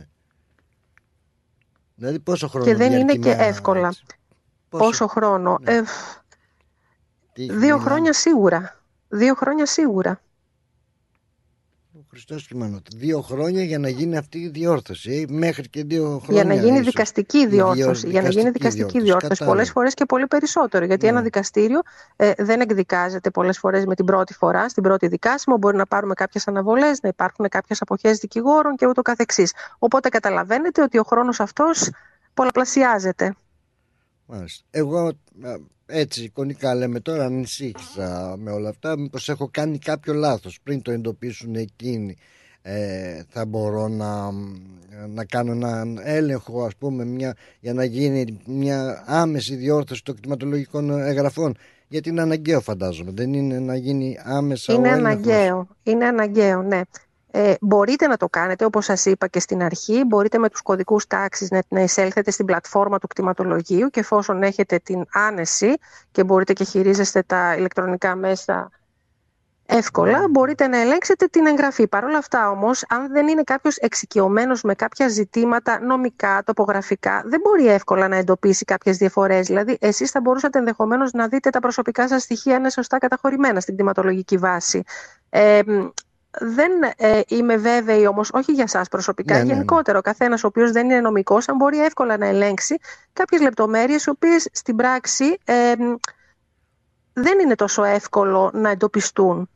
Δηλαδή πόσο χρόνο και δεν είναι και εύκολα. Πόσο χρόνο? 2 χρόνια σίγουρα. 2 χρόνια σίγουρα. Ο Χριστός κειμανότη. 2 χρόνια για να γίνει αυτή η διόρθωση. Μέχρι και 2 χρόνια. Για να γίνει δικαστική διόρθωση. Για να γίνει δικαστική διόρθωση. Πολλές φορές και πολύ περισσότερο. Γιατί ένα δικαστήριο δεν εκδικάζεται πολλές φορές με την πρώτη φορά, στην πρώτη δικάσιμο. Μπορεί να πάρουμε κάποιες αναβολές, να υπάρχουν κάποιες αποχές δικηγόρων και ούτω καθεξής. Οπότε καταλαβαίνετε ότι ο χρόνος αυτός πολλαπλασιάζεται. Μάλιστα. Εγώ έτσι εικονικά λέμε τώρα, ανησύχησα με όλα αυτά, μήπως έχω κάνει κάποιο λάθος πριν το εντοπίσουν εκείνοι. Θα μπορώ να κάνω έναν έλεγχο, ας πούμε, για να γίνει μια άμεση διόρθωση των κτηματολογικών εγγραφών, γιατί είναι αναγκαίο, φαντάζομαι, δεν είναι να γίνει άμεσα? Είναι αναγκαίο, ναι. Μπορείτε να το κάνετε, όπως σας είπα και στην αρχή, μπορείτε με τους κωδικούς τάξης να εισέλθετε στην πλατφόρμα του κτηματολογίου και εφόσον έχετε την άνεση και μπορείτε και χειρίζεστε τα ηλεκτρονικά μέσα εύκολα, μπορείτε να ελέγξετε την εγγραφή. Παρ' όλα αυτά όμως, αν δεν είναι κάποιος εξοικειωμένος με κάποια ζητήματα νομικά, τοπογραφικά, δεν μπορεί εύκολα να εντοπίσει κάποιες διαφορές. Δηλαδή, εσείς θα μπορούσατε ενδεχομένως να δείτε τα προσωπικά σας στοιχεία είναι σωστά καταχωρημένα στην κτηματολογική βάση. Δεν είμαι βέβαιη όμως, όχι για σας προσωπικά, γενικότερα ο καθένας ο οποίος δεν είναι νομικός, αν μπορεί εύκολα να ελέγξει κάποιες λεπτομέρειες, οι οποίες στην πράξη δεν είναι τόσο εύκολο να εντοπιστούν.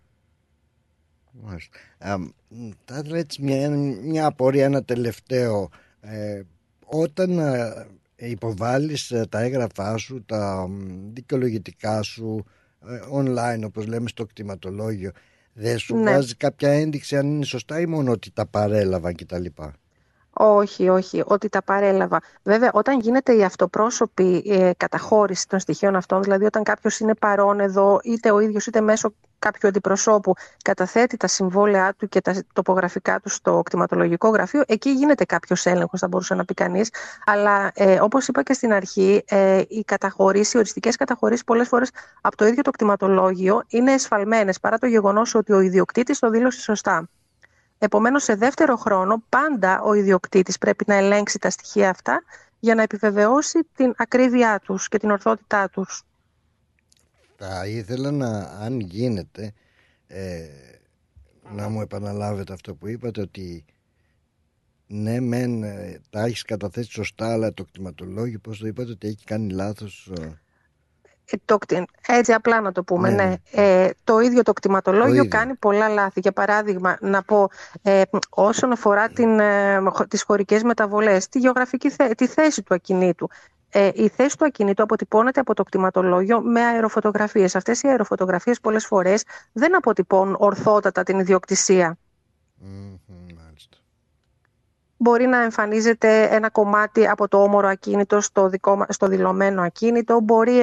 Θα ήθελα έτσι μια απορία, ένα τελευταίο. Όταν υποβάλλεις τα έγγραφά σου, τα δικαιολογητικά σου online, όπως λέμε στο κτηματολόγιο, δεν σου βάζει κάποια ένδειξη αν είναι σωστά ή μόνο ότι τα παρέλαβαν κτλ? Όχι, ότι τα παρέλαβα. Βέβαια, όταν γίνεται η αυτοπρόσωπη καταχώρηση των στοιχείων αυτών, δηλαδή όταν κάποιος είναι παρόν εδώ, είτε ο ίδιος είτε μέσω κάποιου αντιπροσώπου, καταθέτει τα συμβόλαιά του και τα τοπογραφικά του στο κτηματολογικό γραφείο, εκεί γίνεται κάποιος έλεγχος, θα μπορούσε να πει κανείς. Αλλά όπως είπα και στην αρχή, οι οριστικές καταχωρήσεις πολλές φορές από το ίδιο το κτηματολόγιο είναι εσφαλμένες, παρά το γεγονός ότι ο ιδιοκτήτης το δήλωσε σωστά. Επομένως, σε δεύτερο χρόνο, πάντα ο ιδιοκτήτης πρέπει να ελέγξει τα στοιχεία αυτά για να επιβεβαιώσει την ακρίβειά τους και την ορθότητά τους. Θα ήθελα αν γίνεται, να μου επαναλάβετε αυτό που είπατε, ότι ναι, τα έχεις καταθέσει σωστά, αλλά το κτηματολόγιο, πώς το είπατε, ότι έχει κάνει λάθος? Έτσι απλά να το πούμε, ναι. Το ίδιο το κτηματολόγιο κάνει πολλά λάθη. Για παράδειγμα, να πω, όσον αφορά τις χωρικές μεταβολές, τη θέση του ακινήτου. Η θέση του ακινήτου αποτυπώνεται από το κτηματολόγιο με αεροφωτογραφίες. Αυτές οι αεροφωτογραφίες πολλές φορές δεν αποτυπώνουν ορθότατα την ιδιοκτησία. μπορεί να εμφανίζεται ένα κομμάτι από το όμορο ακίνητο στο δηλωμένο ακίνητο, μπορεί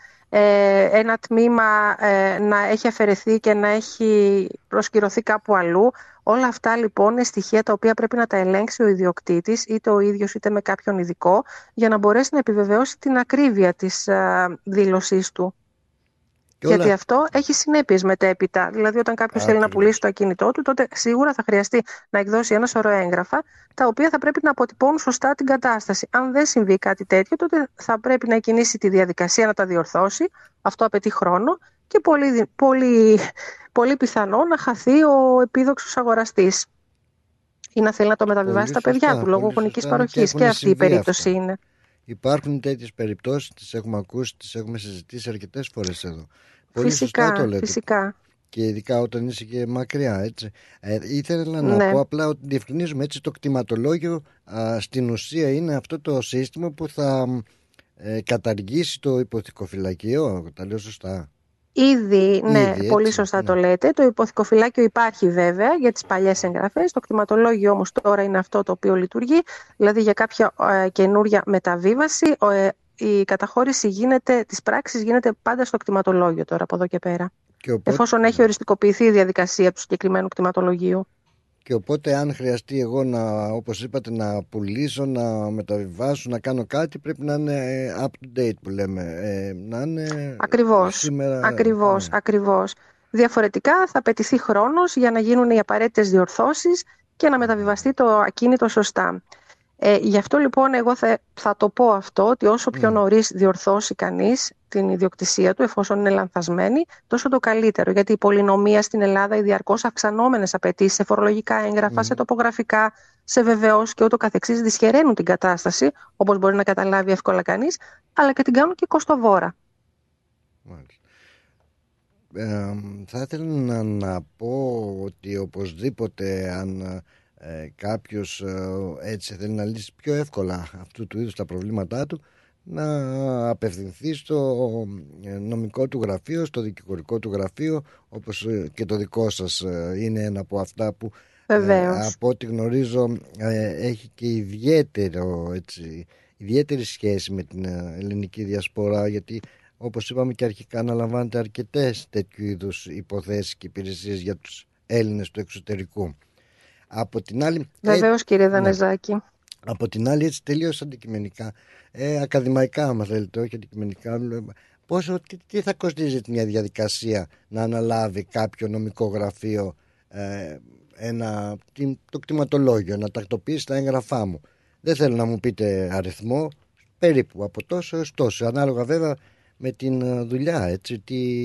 ένα τμήμα να έχει αφαιρεθεί και να έχει προσκυρωθεί κάπου αλλού. Όλα αυτά λοιπόν είναι στοιχεία τα οποία πρέπει να τα ελέγξει ο ιδιοκτήτης, είτε ο ίδιος είτε με κάποιον ειδικό, για να μπορέσει να επιβεβαιώσει την ακρίβεια της δήλωσής του. Γιατί αυτό έχει συνέπειες μετέπειτα. Δηλαδή, όταν κάποιος θέλει να πουλήσει το ακίνητό του, τότε σίγουρα θα χρειαστεί να εκδώσει ένα σωρό έγγραφα, τα οποία θα πρέπει να αποτυπώνουν σωστά την κατάσταση. Αν δεν συμβεί κάτι τέτοιο, τότε θα πρέπει να κινήσει τη διαδικασία να τα διορθώσει. Αυτό απαιτεί χρόνο και πολύ πιθανό να χαθεί ο επίδοξος αγοραστής ή να θέλει να το μεταβιβάσει στα παιδιά του λόγω γονικής παροχής. Και αυτή η περίπτωση είναι. Υπάρχουν τέτοιες περιπτώσεις, τις έχουμε ακούσει, τις έχουμε συζητήσει αρκετές φορές εδώ. Πολύ φυσικά, σωστά το λέτε. Φυσικά. Και ειδικά όταν είσαι και μακριά, έτσι. Ήθελα να πω απλά ότι διευκρινίζουμε έτσι, το κτηματολόγιο στην ουσία είναι αυτό το σύστημα που θα καταργήσει το υποθηκοφυλακείο. Τα λέω σωστά? Ήδη, πολύ σωστά το λέτε. Το υποθηκοφυλάκιο υπάρχει βέβαια για τις παλιές εγγραφές. Το κτηματολόγιο όμως τώρα είναι αυτό το οποίο λειτουργεί. Δηλαδή για κάποια καινούρια μεταβίβαση η καταχώρηση της πράξης γίνεται πάντα στο κτηματολόγιο τώρα από εδώ και πέρα. Εφόσον έχει οριστικοποιηθεί η διαδικασία του συγκεκριμένου κτηματολογίου. Και οπότε αν χρειαστεί εγώ όπως είπατε, να πουλήσω, να μεταβιβάσω, να κάνω κάτι, πρέπει να είναι up to date που λέμε. Να είναι Ακριβώς. Διαφορετικά θα απαιτηθεί χρόνος για να γίνουν οι απαραίτητες διορθώσεις και να μεταβιβαστεί το ακίνητο σωστά. Γι' αυτό λοιπόν εγώ θα το πω αυτό, ότι όσο πιο νωρίς διορθώσει κανείς την ιδιοκτησία του, εφόσον είναι λανθασμένη, τόσο το καλύτερο. Γιατί η πολυνομία στην Ελλάδα, οι διαρκώς αυξανόμενες απαιτήσεις σε φορολογικά έγγραφα, σε τοπογραφικά, σε βεβαιώσεις και ούτω καθεξής, δυσχεραίνουν την κατάσταση, όπως μπορεί να καταλάβει εύκολα κανείς, αλλά και την κάνουν και κοστοβόρα. Θα ήθελα να πω ότι οπωσδήποτε αν κάποιος έτσι θέλει να λύσει πιο εύκολα αυτού του είδους τα προβλήματά του, να απευθυνθεί στο νομικό του γραφείο, στο δικηγορικό του γραφείο, όπως και το δικό σας είναι ένα από αυτά που από ό,τι γνωρίζω έχει και ιδιαίτερη σχέση με την ελληνική διασπορά, γιατί όπως είπαμε και αρχικά αναλαμβάνεται αρκετές τέτοιου είδους υποθέσεις και υπηρεσίες για τους Έλληνες του εξωτερικού. Από την άλλη, βεβαίως κύριε Δανεζάκη. Από την άλλη, έτσι τελείως αντικειμενικά, ακαδημαϊκά άμα θέλετε, όχι αντικειμενικά, τι θα κοστίζει μια διαδικασία να αναλάβει κάποιο νομικό γραφείο το κτηματολόγιο, να τακτοποιήσει τα έγγραφά μου? Δεν θέλω να μου πείτε αριθμό, περίπου από τόσο έως τόσο, ανάλογα βέβαια με την δουλειά, έτσι,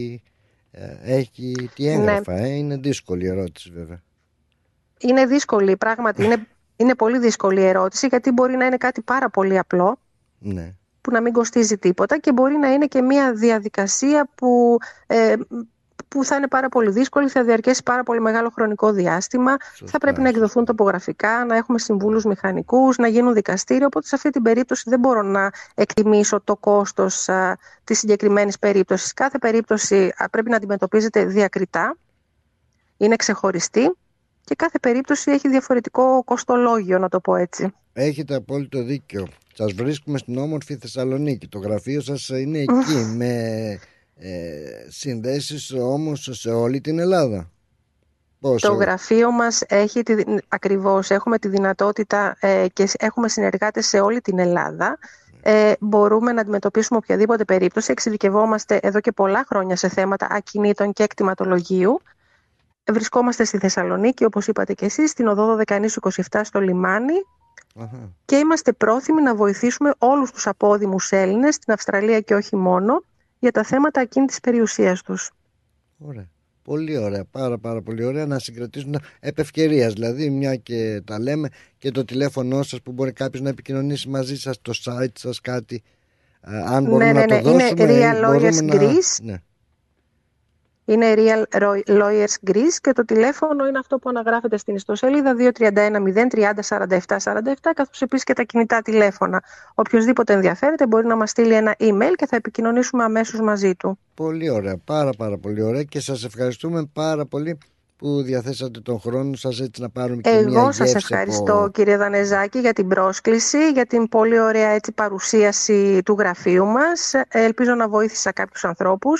τι έγγραφα. Είναι δύσκολη η ερώτηση βέβαια. Είναι δύσκολη, πράγματι. Είναι πολύ δύσκολη η ερώτηση, γιατί μπορεί να είναι κάτι πάρα πολύ απλό, που να μην κοστίζει τίποτα, και μπορεί να είναι και μια διαδικασία που θα είναι πάρα πολύ δύσκολη, θα διαρκέσει πάρα πολύ μεγάλο χρονικό διάστημα. Θα πρέπει να εκδοθούν τοπογραφικά, να έχουμε συμβούλους μηχανικούς, να γίνουν δικαστήρια. Οπότε σε αυτή την περίπτωση δεν μπορώ να εκτιμήσω το κόστος της συγκεκριμένης περίπτωσης. Κάθε περίπτωση πρέπει να αντιμετωπίζεται διακριτά, είναι ξεχωριστή. Και κάθε περίπτωση έχει διαφορετικό κοστολόγιο, να το πω έτσι. Έχετε απόλυτο δίκιο. Σας βρίσκουμε στην όμορφη Θεσσαλονίκη. Το γραφείο σας είναι εκεί, με συνδέσεις όμως σε όλη την Ελλάδα. Το γραφείο μας έχει ακριβώς, έχουμε τη δυνατότητα και έχουμε συνεργάτες σε όλη την Ελλάδα. Μπορούμε να αντιμετωπίσουμε οποιαδήποτε περίπτωση. Εξειδικευόμαστε εδώ και πολλά χρόνια σε θέματα ακινήτων και κτηματολογίου. Βρισκόμαστε στη Θεσσαλονίκη, όπως είπατε και εσείς, στην οδό Δωδεκανήσου 27 στο λιμάνι. Και είμαστε πρόθυμοι να βοηθήσουμε όλους τους απόδημους Έλληνες στην Αυστραλία και όχι μόνο, για τα θέματα ακίνητης περιουσίας τους. Ωραία. Πολύ ωραία, πάρα πολύ ωραία. Να συγκρατήσουν επ' ευκαιρίας, δηλαδή, μια και τα λέμε, και το τηλέφωνο σας που μπορεί κάποιος να επικοινωνήσει μαζί σας, το site σας, κάτι, αν μπορούμε να το δώσουμε. Είναι Real Lawyers Greece. Είναι Real Lawyers Greece και το τηλέφωνο είναι αυτό που αναγράφεται στην ιστοσελίδα 2310304747, καθώς επίσης και τα κινητά τηλέφωνα. Οποιοςδήποτε ενδιαφέρεται μπορεί να μας στείλει ένα email και θα επικοινωνήσουμε αμέσως μαζί του. Πολύ ωραία, πάρα πολύ ωραία, και σας ευχαριστούμε πάρα πολύ που διαθέσατε τον χρόνο σας έτσι να πάρουμε και εγώ μια γεύση. Σας ευχαριστώ κύριε Δανεζάκη για την πρόσκληση, για την πολύ ωραία έτσι παρουσίαση του γραφείου μας. Ελπίζω να βοήθησα κάποιους ανθρώπους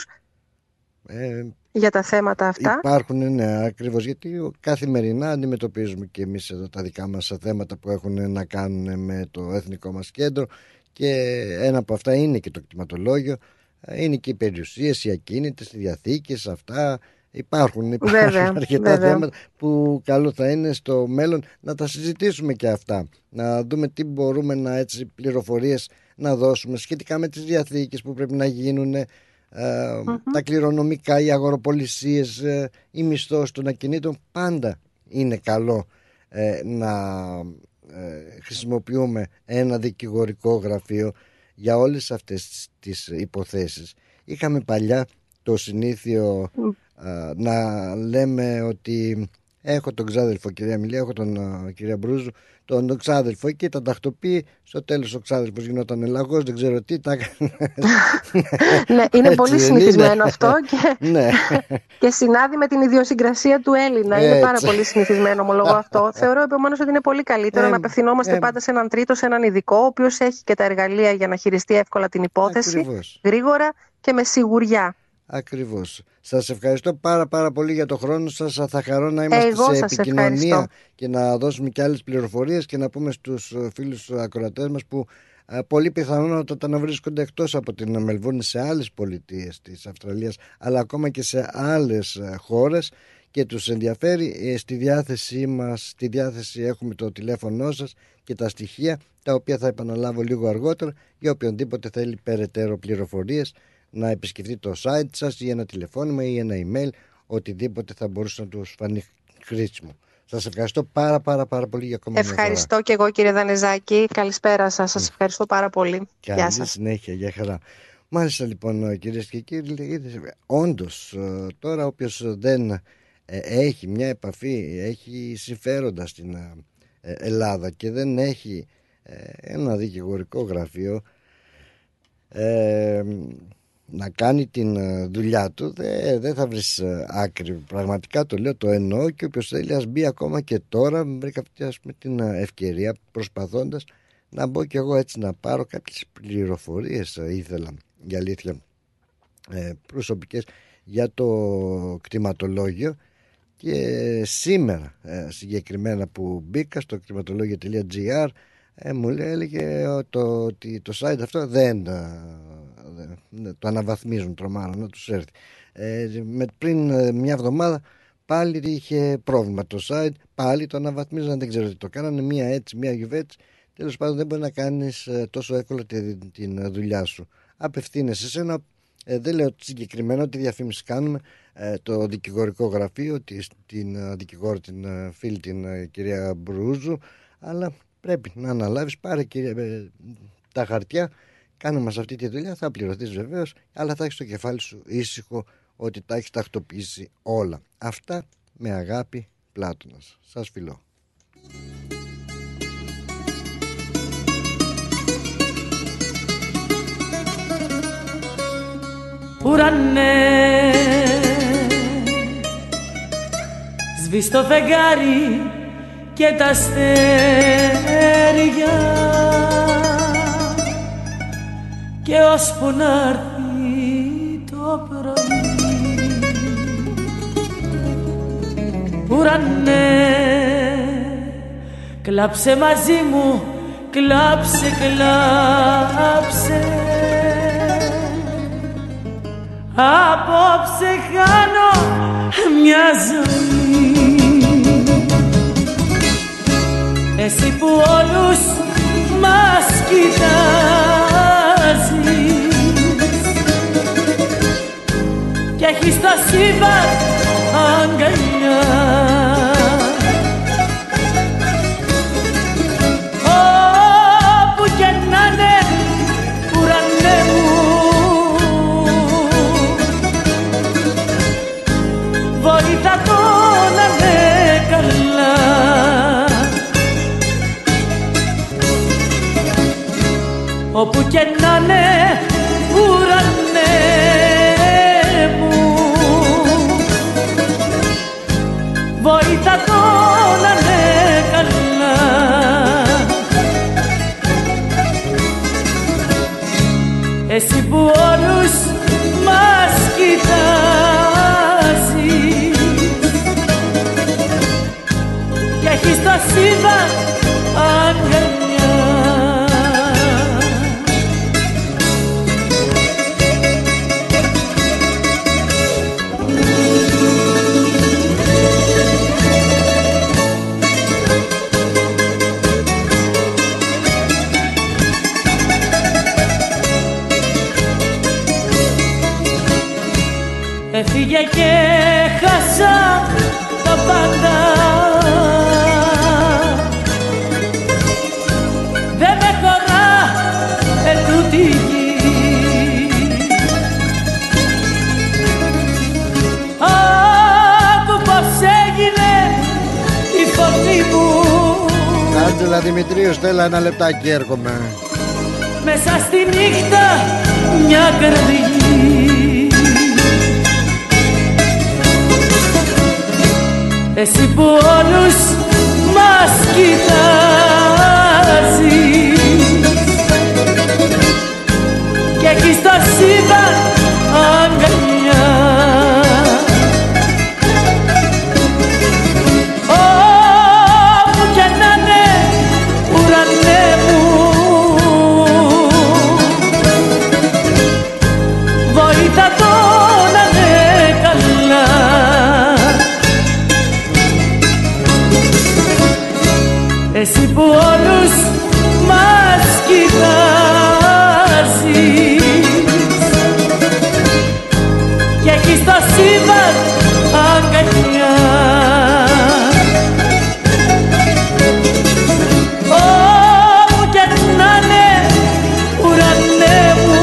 για τα θέματα αυτά. Υπάρχουν, ναι, ακριβώς, γιατί καθημερινά αντιμετωπίζουμε και εμείς εδώ τα δικά μας θέματα που έχουν να κάνουν με το εθνικό μας κέντρο, και ένα από αυτά είναι και το κτηματολόγιο, είναι και οι περιουσίες, οι ακίνητες, οι διαθήκες, αυτά. Υπάρχουν αρκετά θέματα που καλό θα είναι στο μέλλον να τα συζητήσουμε και αυτά, να δούμε τι μπορούμε να, έτσι, πληροφορίες να δώσουμε σχετικά με τις διαθήκες που πρέπει να γίνουν, τα κληρονομικά, οι αγοροπολισίες, η μισθός των ακινήτων. Πάντα είναι καλό να χρησιμοποιούμε ένα δικηγορικό γραφείο για όλες αυτές τις υποθέσεις. Είχαμε παλιά το συνήθειο να λέμε ότι έχω τον ξάδελφο, κυρία Μιλία, έχω τον κυρία Μπρούζου, τον ξάδελφο, και τα τακτοποιεί. Στο τέλος ο ξάδελφος γινόταν λαγός, δεν ξέρω τι τα έκανε. Ναι, είναι πολύ συνηθισμένο αυτό και συνάδει με την ιδιοσυγκρασία του Έλληνα. Είναι πάρα πολύ συνηθισμένο, ομολογώ αυτό. Θεωρώ επομένως ότι είναι πολύ καλύτερο να απευθυνόμαστε πάντα σε έναν τρίτο, σε έναν ειδικό, ο οποίος έχει και τα εργαλεία για να χειριστεί εύκολα την υπόθεση, γρήγορα και με σιγουριά. Ακριβώς. Σας ευχαριστώ πάρα πολύ για το χρόνο σας. Θα χαρώ να είμαστε σε επικοινωνία και να δώσουμε και άλλες πληροφορίες και να πούμε στους φίλους ακροατές μας που πολύ πιθανότατα να βρίσκονται εκτός από την Μελβούρνη, σε άλλες πολιτείες της Αυστραλίας, αλλά ακόμα και σε άλλες χώρες, και τους ενδιαφέρει. Στη διάθεσή μας, στη διάθεση έχουμε το τηλέφωνό σας και τα στοιχεία, τα οποία θα επαναλάβω λίγο αργότερα, για οποιονδήποτε θέλει περαιτέρω πληροφορίες να επισκεφτεί το site σας ή ένα τηλεφώνημα ή ένα email, οτιδήποτε θα μπορούσε να τους φανεί χρήσιμο. Σας ευχαριστώ πάρα πολύ για ακόμα μια φορά. Ευχαριστώ και εγώ κύριε Δανεζάκη. Καλησπέρα σας. Σας ευχαριστώ πάρα πολύ. Γεια σας. Συνέχεια, για χαρά. Μάλιστα λοιπόν κυρίες και κύριοι, όντως τώρα όποιος δεν έχει μια επαφή, έχει συμφέροντα στην Ελλάδα και δεν έχει ένα δικηγορικό γραφείο να κάνει την δουλειά του, δεν θα βρεις άκρη. Πραγματικά το λέω, το εννοώ, και όποιος θέλει ας μπει ακόμα και τώρα. Βρήκα αυτή την ευκαιρία, προσπαθώντας να μπω και εγώ έτσι να πάρω κάποιες πληροφορίες, ήθελα για αλήθεια προσωπικές, για το κτηματολόγιο. Και σήμερα συγκεκριμένα που μπήκα στο κτηματολόγιο.gr, μου έλεγε ότι το site αυτό δεν το αναβαθμίζουν, τρομάρα να τους έρθει. Πριν μια εβδομάδα πάλι είχε πρόβλημα το site, πάλι το αναβαθμίζαν, δεν ξέρω τι το κάνανε, μία έτσι, μία γιουβέτσι. Τέλος πάντων δεν μπορεί να κάνεις τόσο εύκολα την δουλειά σου. Απευθύνεσαι σε ένα, δεν λέω συγκεκριμένα ότι διαφήμιση κάνουμε, το δικηγορικό γραφείο, την δικηγόρο, την φίλη, την κυρία Μπρούζου, αλλά πρέπει να αναλάβεις, πάρε τα χαρτιά, κάνε μας αυτή τη δουλειά, θα πληρωθείς βεβαίως, αλλά θα έχεις το κεφάλι σου ήσυχο ότι τα έχεις τακτοποιήσει όλα. Αυτά με αγάπη, Πλάτωνας. Σας φιλώ. Ουρανέ, σβήσ' το φεγγάρι και τα αστέρια, και ώσπου να έρθει το πρωί. Ουρανέ, κλάψε μαζί μου, κλάψε, κλάψε. Απόψε χάνω μια ζωή, εσύ που όλους μας κοιτάζεις κι έχεις το σύμπαν αγκαλιά. Όπου και να είναι, ουρανέ μου, βοήθα το να είναι καλά. Όπου και να είναι, ουρανέ μου, εσύ που όλους μας κοιτάζεις και έχεις το σύμπαν αγκαλιά. Έφυγε και χάσα τα πάντα, δεν με χωρά ετούτη γη. Άκου πως έγινε η φωνή μου. Άντζελα Δημητρίου, στέλα ένα λεπτάκι, έρχομαι. Μέσα στη νύχτα μια καρδιά. Εσύ που όλους μας κοιτάζεις και έχεις το σύμπαν αγκαλιά. Όπου κι να είναι ουρανέ μου, βοήθα το να είναι καλά. Εσύ που όλους μας κοιτάζεις και έχεις το σύμπαν αγκαλιά. Όπου κι να είναι ουρανέ μου,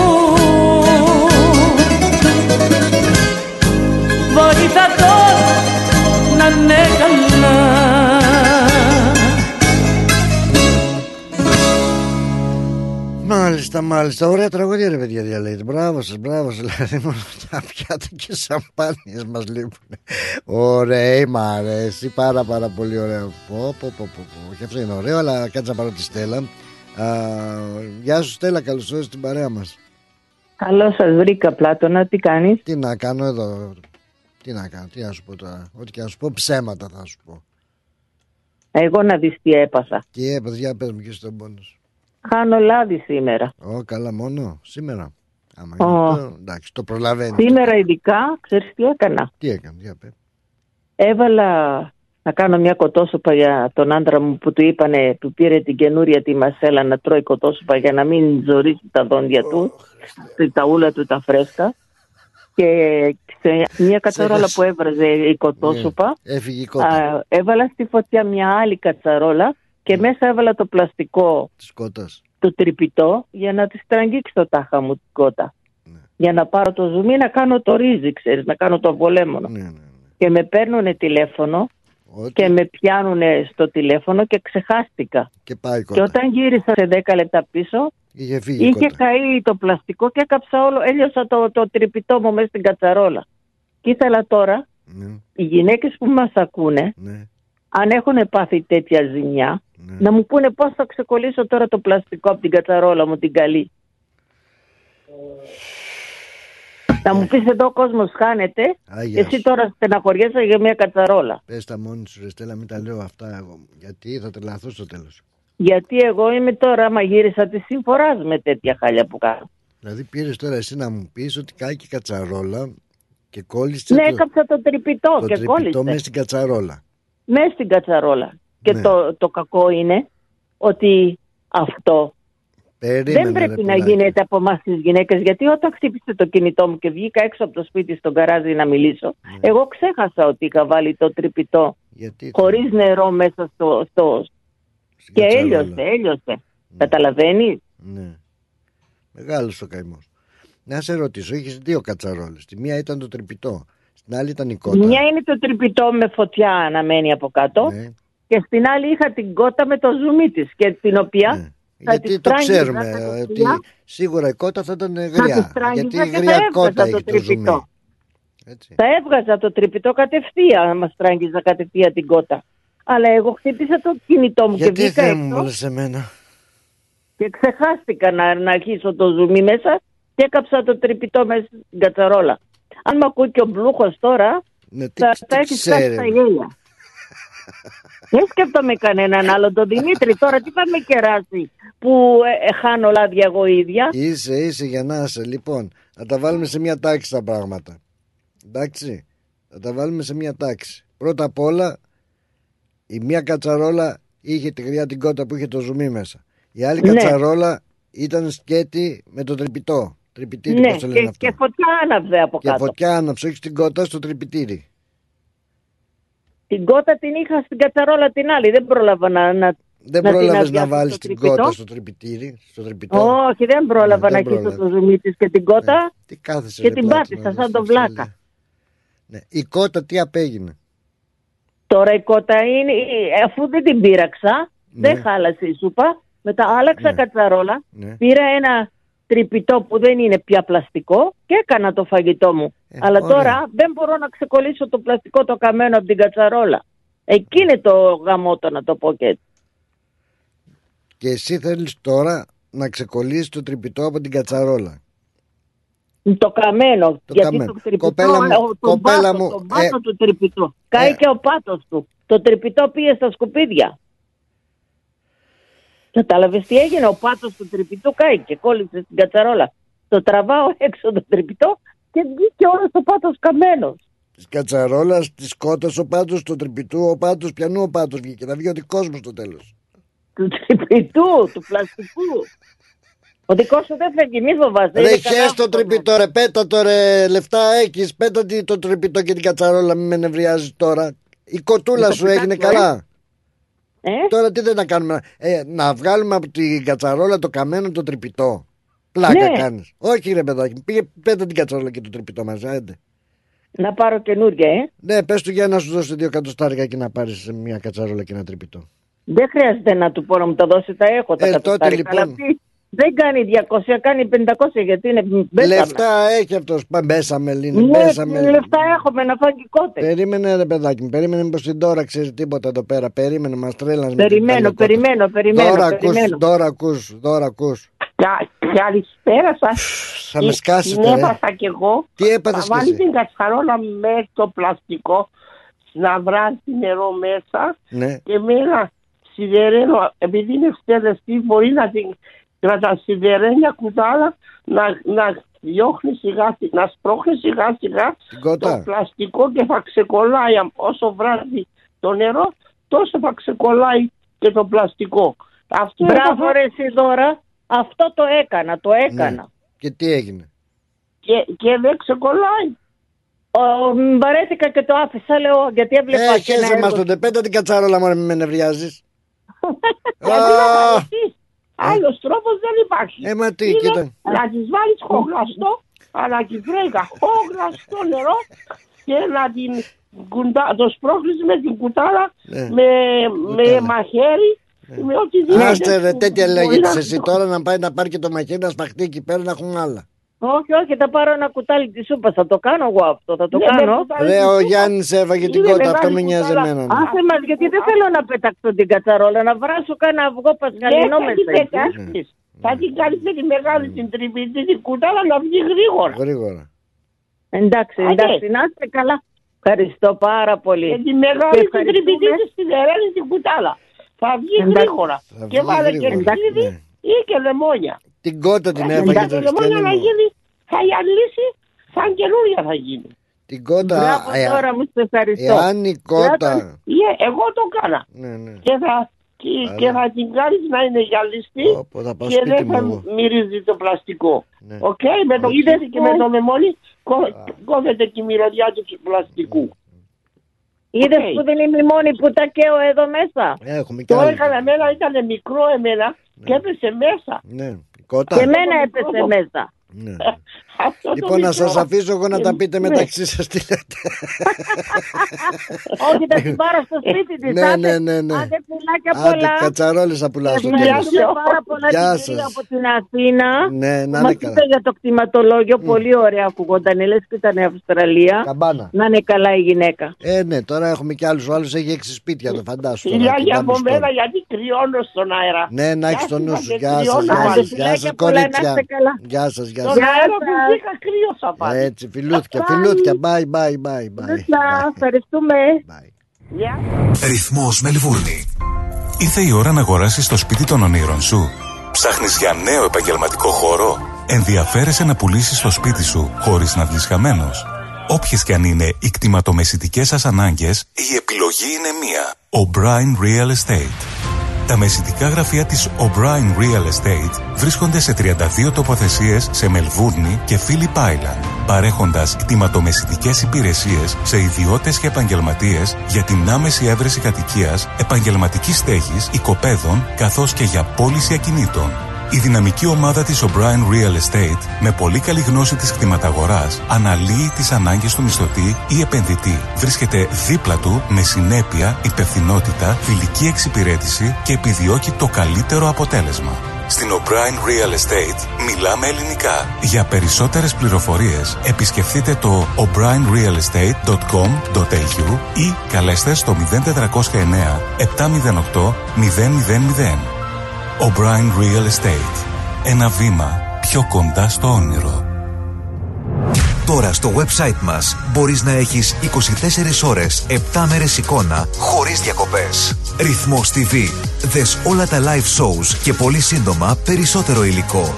βοήθα το να είναι καλά. Μάλιστα, ωραία τραγωδία ρε παιδιά διαλέγετε. Μπράβο σας, δηλαδή μόνο τα πιάτα και σαμπάνιες μας λείπουν. Ωραία, μ' αρέσει, πάρα πολύ ωραίο. Και αυτό είναι ωραίο, αλλά κάτσε να πάρω τη Στέλλα. Γεια σου Στέλλα, καλώς ήρθες στην παρέα μας. Καλώς σας βρήκα Πλάτωνα, τι κάνεις? Τι να κάνω εδώ, τι να σου πω τώρα, ό,τι και να σου πω, ψέματα θα σου πω. Εγώ να δεις τι έπαθα. Τι έπαθα, για πες μου και στον πόνος. Χάνω λάδι σήμερα. Καλά, μόνο σήμερα. Εντάξει, το προλαβαίνεις. Σήμερα ειδικά, ξέρεις τι έκανα? Τι έκανε, για πες. Έβαλα να κάνω μια κοτόσουπα για τον άντρα μου που του είπανε, που πήρε την καινούρια τη μασέλα να τρώει κοτόσουπα για να μην ζορίσει τα δόντια του, τα ούλα του τα φρέσκα. Και σε μια κατσαρόλα που έβραζε η κοτόσουπα, έβαλα στη φωτιά μια άλλη κατσαρόλα και μέσα έβαλα το πλαστικό της κότας, το τρυπητό, για να τη στραγγίξει το τάχα μου την κότα. Για να πάρω το ζουμί να κάνω το ρύζι, ξέρεις, να κάνω το αβολέμονο. Και με παίρνουνε τηλέφωνο και με πιάνουνε στο τηλέφωνο και ξεχάστηκα. Και πάει και όταν γύρισα σε 10 λεπτά πίσω, είχε καεί το πλαστικό και έκαψα όλο, έλειωσα το τρυπητό μου μέσα στην κατσαρόλα. Και ήθελα τώρα οι γυναίκες που μας ακούνε, αν έχουν πάθει τέτοια ζημιά, να μου πούνε πώς θα ξεκολλήσω τώρα το πλαστικό από την κατσαρόλα μου την καλή. Θα μου πεις εδώ ο κόσμος χάνεται, εσύ τώρα στεναχωριέσαι για μια κατσαρόλα. Πες τα μόνη σου ρε Στέλλα, μην τα λέω αυτά εγώ, γιατί θα τρελαθώ στο τέλος. Γιατί εγώ είμαι τώρα, άμα γύρισα τη συμφοράς με τέτοια χάλια που κάνω. Δηλαδή πήρες τώρα εσύ να μου πεις ότι κάει κατσαρόλα και κόλλησε. Ναι, έκαψα το τρυπητό και κόλλησε. Το τρυπητό μέσα στην κατσαρόλα. Μέσα στην κατσαρόλα. Και το κακό είναι ότι αυτό δεν πρέπει να γίνεται από εμάς τις γυναίκες. Γιατί όταν χτύπησε το κινητό μου και βγήκα έξω από το σπίτι στον καράζι να μιλήσω, εγώ ξέχασα ότι είχα βάλει το τρυπητό χωρίς νερό μέσα στο και έλειωσε. Καταλαβαίνεις? Ναι. Μεγάλος ο καημός. Να σε ρωτήσω, είχες δύο κατσαρόλες. Τη μία ήταν το τρυπητό, στην άλλη ήταν η κότα. Μια είναι το τρυπητό με φωτιά αναμένει από κάτω, και στην άλλη είχα την κότα με το ζουμί της, και την οποία γιατί το ξέρουμε ότι σίγουρα η κότα θα ήταν γριά, γιατί η γριά κότα έχει το ζουμί. Θα έβγαζα το τρυπητό κατευθείαν, άμα στράγγιζα κατευθείαν την κότα. Αλλά εγώ χτύπησα το κινητό μου και βγήκα έξω. Γιατί δεν μου λες εμένα? Και ξεχάστηκα να αρχίσω το ζουμί μέσα και έκαψα το τρυπητό μέσα στην κατσαρόλα. Αν με ακούει και ο Μπλούχος τώρα, θα έχει φτάσει στα γέλια. Δεν σκέφτομαι κανέναν άλλο. Τον Δημήτρη τώρα τι θα με κεράσει που χάνω λάδια εγώ ίδια. Είσαι για να είσαι. Λοιπόν, να τα βάλουμε σε μια τάξη τα πράγματα. Εντάξει, θα τα βάλουμε σε μια τάξη. Πρώτα απ' όλα, η μία κατσαρόλα είχε τη γριά την κότα που είχε το ζουμί μέσα. Η άλλη κατσαρόλα ήταν σκέτη με το τρυπητό. Τρυπητήρι, πώς το λένε αυτό. Και φωτιά άναψε από κάτω. Και φωτιά άναψε, όχι στην κότα, στο τρυπητήρι. Την κότα την είχα στην κατσαρόλα την άλλη. Δεν πρόλαβα Δεν πρόλαβες να βάλεις την κότα στο τρυπητήρι, στο τρυπητό. Όχι, δεν πρόλαβα να αρχίσω το ζουμί της και την κότα. Τι κάθεσαι, και την πάτησα σαν το βλάκα. Ναι. Η κότα τι απέγινε? Τώρα η κότα είναι, αφού δεν την πείραξα, δεν χάλασε η σούπα. Μετά άλλαξα κατσαρόλα, πήρα ένα τρυπητό που δεν είναι πια πλαστικό και έκανα το φαγητό μου. Αλλά τώρα δεν μπορώ να ξεκολλήσω το πλαστικό το καμένο από την κατσαρόλα. Εκεί είναι το γαμότο, να το πω και έτσι. Και εσύ θέλεις τώρα να ξεκολλήσεις το τρυπητό από την κατσαρόλα? Το καμένο. Γιατί το τρυπητό, τον πάτο του τρυπητό. Κάει και ο πάτος του. Το τρυπητό πήγε στα σκουπίδια. Κατάλαβες τι έγινε? Ο πάτος του τρυπητού κάει και κόλλησε στην κατσαρόλα. Το τραβάω έξω το τρυπητό και βγήκε όλο το πάτος καμένος. Της κατσαρόλας, της κότας ο πάτος, του τρυπητού ο πάτος, πιανού ο πάτος βγήκε? Θα βγει ο δικός μου στο τέλος. Του τρυπητού, του πλαστικού. Ο δικός σου δεν φεύγει, μη φοβάσαι. Ρε χες το τρυπητό ρε, πέτα το ρε, λεφτά έχεις, πέτα το τρυπητό και την κατσαρόλα, μην με νευριάζεις τώρα. Η κοτούλα σου έγινε καλά. Τώρα τι δεν να κάνουμε, να βγάλουμε από την κατσαρόλα το καμένο το τρυπητό? Πλάκα κάνεις? Όχι ρε παιδάκι, πήγε πέτα την κατσαρόλα και το τρυπητό μαζί, άντε. Να πάρω καινούργια, Ναι, πες του για να σου δώσει 2 εκατοστάρικα και να πάρεις μια κατσαρόλα και ένα τρυπητό. Δεν χρειάζεται να του πω να μου τα δώσει, τα έχω τα εκατοστάρικα. Λοιπόν. Δεν κάνει 200, κάνει 500 γιατί είναι μπέσαμε. Λεφτά έχει αυτός, μπέσαμε Λίνη, λεφτά έχουμε να φάγει κότε. Περίμενε ρε παιδάκι μου, περίμενε μήπως την Ντόρα ξέρει τίποτα εδώ πέρα, περίμενε, μας τρέλας. Περιμένω. Δώρα ακούς. Καλησπέρα σας. Θα με σκάσετε. Την έπαθα κι εγώ. Τι έπαθες κι εσύ? Θα βάλει την κατσαρόλα με το πλαστικό, να βράζει νερό μέσα και με ένα σιδερένο, επειδή είναι στελεστή, μπορεί να τα σιδερένια κουτάλα να διώχνει να σπρώχνει σιγά σιγά το πλαστικό και θα ξεκολλάει. Όσο βράζει το νερό, τόσο θα ξεκολλάει και το πλαστικό. Μπράβο ρε Σιδώρα, αυτό το έκανα. Ναι. Και τι έγινε? Και δεν ξεκολλάει. Βαρέθηκα και το άφησα, λέω, γιατί έβλεπα και ένα έργο. Μας τον πέτα την κατσαρόλα μου, με νευριάζεις. Άλλος τρόπος δεν υπάρχει. Μα τι, κοίτα. Να τις βάλεις χογλαστό, αλλά και βρέγα χογλαστό νερό και να το σπρώχνεις με την κουτάλα, με μαχαίρι, με οτιδήποτε. Άστε ρε, τέτοια λέγεται εσύ τώρα, να πάει να πάρει και το μαχαίρι να σπαχτεί εκεί πέρα να έχουμε άλλα. Όχι, θα πάρω ένα κουτάλι τη σούπα. Θα το κάνω εγώ αυτό, θα το κάνω. Ρε, ο Γιάννης έφαγε την κότα, αυτό με νοιάζει εμένα. Άσε μας, γιατί δεν θέλω να πετάξω την κατσαρόλα, να βράσω κάνα αυγό πασχαλινό μέσα. Θα την κάνεις τη μεγάλη την τρυπητή την κουτάλα να βγει γρήγορα. Εντάξει, να είστε καλά. Ευχαριστώ πάρα πολύ. Και τη μεγάλη την τρυπητή στην ερένη την κουτάλα. Θα βγει γρήγορα. Και βάλε και ξύδι ή και λεμόνια. Την κότα την έφαγε το λεμόνια να γίνει, θα γυαλίσει, σαν καινούρια θα γίνει. Την κότα, τώρα μου σε ευχαριστώ. Εάν η κότα... Εγώ το έκανα. Και θα την κάνεις να είναι γυαλιστή και δεν θα μυρίζει το πλαστικό. Οκ, με το ξύδι και με το λεμόνι κόβεται και η μυρωδιά του πλαστικού. Είδες που δεν είναι η μόνη που τα καίω εδώ μέσα? Το έκανα εμένα, ήταν μικρό εμένα και έπεσε μέσα. Ναι. Και εμένα έπεσε μέσα. Λοιπόν, να σας αφήσω εγώ να τα πείτε μεταξύ σας τι λέτε. Όχι, θα την πάρω στο σπίτι της. Ναι. Άντε πουλάκια πολλά. Άντε, κατσαρόλες θα πουλάω στο τέλος. Ευχαριστούμε πάρα πολλά την κυρία από την Αθήνα. Ναι, να μας είναι καλά. είπε για το κτηματολόγιο, πολύ ωραία ακούγονταν. Λες και ήταν Αυστραλία. Καμπάνα. Να είναι καλά η γυναίκα. Ναι, τώρα έχουμε κι άλλους. Ο άλλος έχει 6 σπίτια, το φαντάσου. Φιλιά για μένα, γιατί κρυώνω στον αέρα. Ναι, να έχεις τον νου σου. Γεια σας, κορίτσια. Γεια σας. Στον αέρα που βγήκα κρύωσα πάλι. Έτσι, φιλούθια. Bye. Ευχαριστούμε. Ρυθμός Μελβούρνη. Ήρθε η ώρα να αγοράσεις το σπίτι των ονείρων σου. Ψάχνεις για νέο επαγγελματικό χώρο. Ενδιαφέρεσαι να πουλήσεις το σπίτι σου χωρίς να βγεις χαμένος. Όποιες και αν είναι οι κτηματομεσητικές σας ανάγκες, η επιλογή είναι μία. O'Brien Real Estate. Τα μεσητικά γραφεία της O'Brien Real Estate βρίσκονται σε 32 τοποθεσίες σε Μελβούρνη και Phillip Island, παρέχοντας κτηματομεσητικές υπηρεσίες σε ιδιώτες και επαγγελματίες για την άμεση έβρεση κατοικίας, επαγγελματικής στέγης, οικοπαίδων, καθώς και για πώληση ακινήτων. Η δυναμική ομάδα της O'Brien Real Estate, με πολύ καλή γνώση της κτηματαγοράς, αναλύει τις ανάγκες του μισθωτή ή επενδυτή. Βρίσκεται δίπλα του με συνέπεια, υπευθυνότητα, φιλική εξυπηρέτηση και επιδιώκει το καλύτερο αποτέλεσμα. Στην O'Brien Real Estate μιλάμε ελληνικά. Για περισσότερες πληροφορίες επισκεφτείτε το o'brienrealestate.com.au ή καλέστε στο 0409 708 000. O'Brien Real Estate. Ένα βήμα πιο κοντά στο όνειρο. Τώρα στο website μας μπορείς να έχεις 24 ώρες, 7 μέρες εικόνα, χωρίς διακοπές. Ρυθμός TV. Δες όλα τα live shows και πολύ σύντομα περισσότερο υλικό.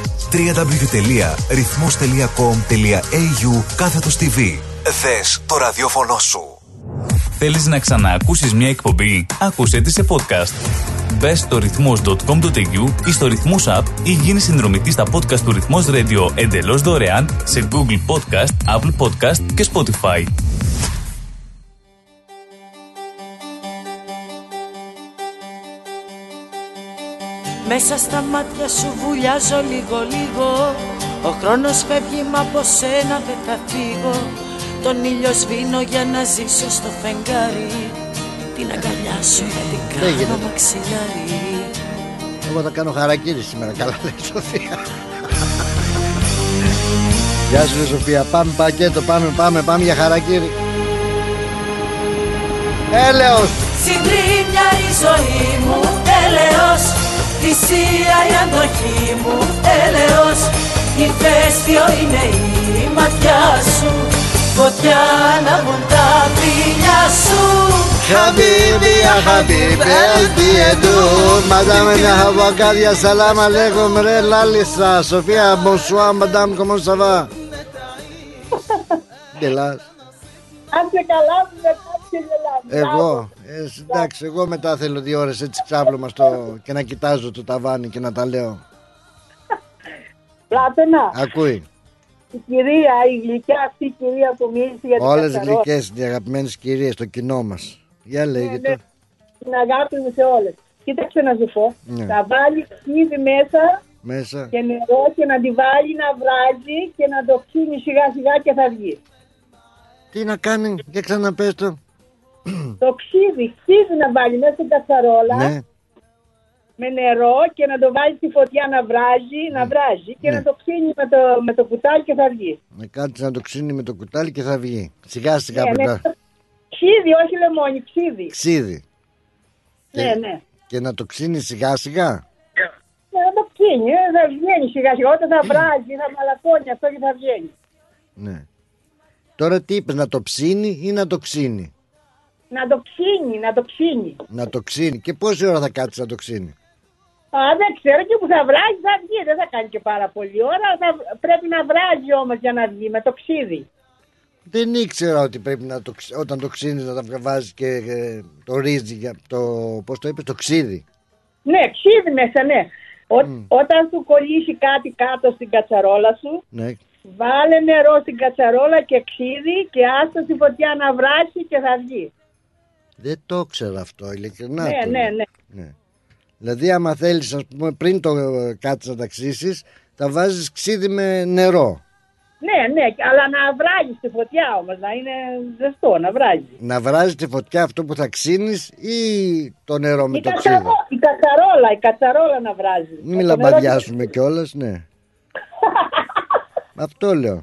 www.rythmos.com.au/TV. Δες το ραδιόφωνο σου. Θέλεις να ξαναακούσεις μια εκπομπή? Άκουσέ τη σε podcast. Μπες στο ρυθμός.com.au ή στο Ρυθμός App ή γίνει συνδρομητής στα podcast του Ρυθμός Radio εντελώς δωρεάν σε Google Podcast, Apple Podcast και Spotify. Μέσα στα μάτια σου βουλιάζω λίγο. Ο χρόνος φεύγει μα από σένα δεν θα φύγω. Τον ήλιο σβήνω για να ζήσω στο φεγγάρι. Την αγκαλιά σου για την κάνω μαξιλάρι. Εγώ θα κάνω χαρακίρι σήμερα. Καλά λέει η Σοφία. Γεια σου Σοφία. Πάμε πακέτο. Πάμε για χαρακίρι. Έλεος. Συντρίμμια η ζωή μου. Έλεος. Θυσία η αντοχή μου. Έλεος. Ηφαίστειο είναι η ματιά σου. Φωτιά ανάβουν τα φιλιά σου. Habibi ya habibi el diedu Madame ya hawakadia salam alaikum re lalisa Sofia bonsoir madame comment ça va? Γελάς. Αν σε καλά μετά ξεγελάμε. Εγώ, εντάξει, εγώ μετά θέλω 2 ώρες έτσι ξάπλωμα και να κοιτάζω το ταβάνι και να τα λέω. Πλάτωνα. Ακούει. Η κυρία, η γλυκιά αυτή η κυρία που μίλησε για την όλες κατσαρόλα. γλυκές, οι αγαπημένες κυρίες, το κοινό μας. Για λέγε το. Την αγάπη μου σε όλες. Κοίταξε να σου πω. Ναι. Θα βάλει ξύδι μέσα και νερό και να τη βάλει να βράζει και να το ψήνει σιγά σιγά και θα βγει. Τι να κάνει, για ξαναπες το. Το ξύδι να βάλει μέσα στην κατσαρόλα. Ναι. Με νερό και να το βάλει στη φωτιά να βράζει και να το ξύνει με το κουτάλι και θα βγει. Να κάτσει να το ξύνει με το κουτάλι και θα βγει. Σιγά σιγά μετά. Ξύδι, όχι λεμόνι, ξύδι. Ξύδι. Ναι. Και να το ξύνει σιγά σιγά. Να το ξύνει, θα βγαίνει σιγά σιγά. Όταν θα βράζει, θα μαλακώνει αυτό και θα βγαίνει. Ναι. Τώρα τι είπες, να το ψήνει ή να το ξύνει? Να το ξύνει. Να το ξύνει. Και πόση ώρα θα κάτσει να το ξύνει? Δεν ξέρω, και που θα βράζει θα βγει. Δεν θα κάνει και πάρα πολλή ώρα. Πρέπει να βράζει όμως για να βγει με το ξύδι. Δεν ήξερα ότι πρέπει όταν το ξύνεις να τα βάζεις και το ρύζι, πώς το είπες, το ξύδι. Ναι, ξύδι μέσα, ναι. Όταν σου κολλήσει κάτι κάτω στην κατσαρόλα σου, ναι. Βάλε νερό στην κατσαρόλα και ξύδι και άστα στη φωτιά να βράσει και θα βγει. Δεν το ξέρω αυτό, ειλικρινά. Ναι. Δηλαδή άμα θέλεις, ας πούμε, πριν το κάτσεις να τα ξύσεις, θα βάζεις ξύδι με νερό. Ναι, αλλά να βράζει τη φωτιά όμως, να είναι ζεστό, να βράζει. Να βράζει τη φωτιά αυτό που θα ξύνεις ή το νερό με το ξύδι? Η κατσαρόλα να βράζει. Μην λαμπαδιάσουμε κιόλας, ναι. Αυτό λέω.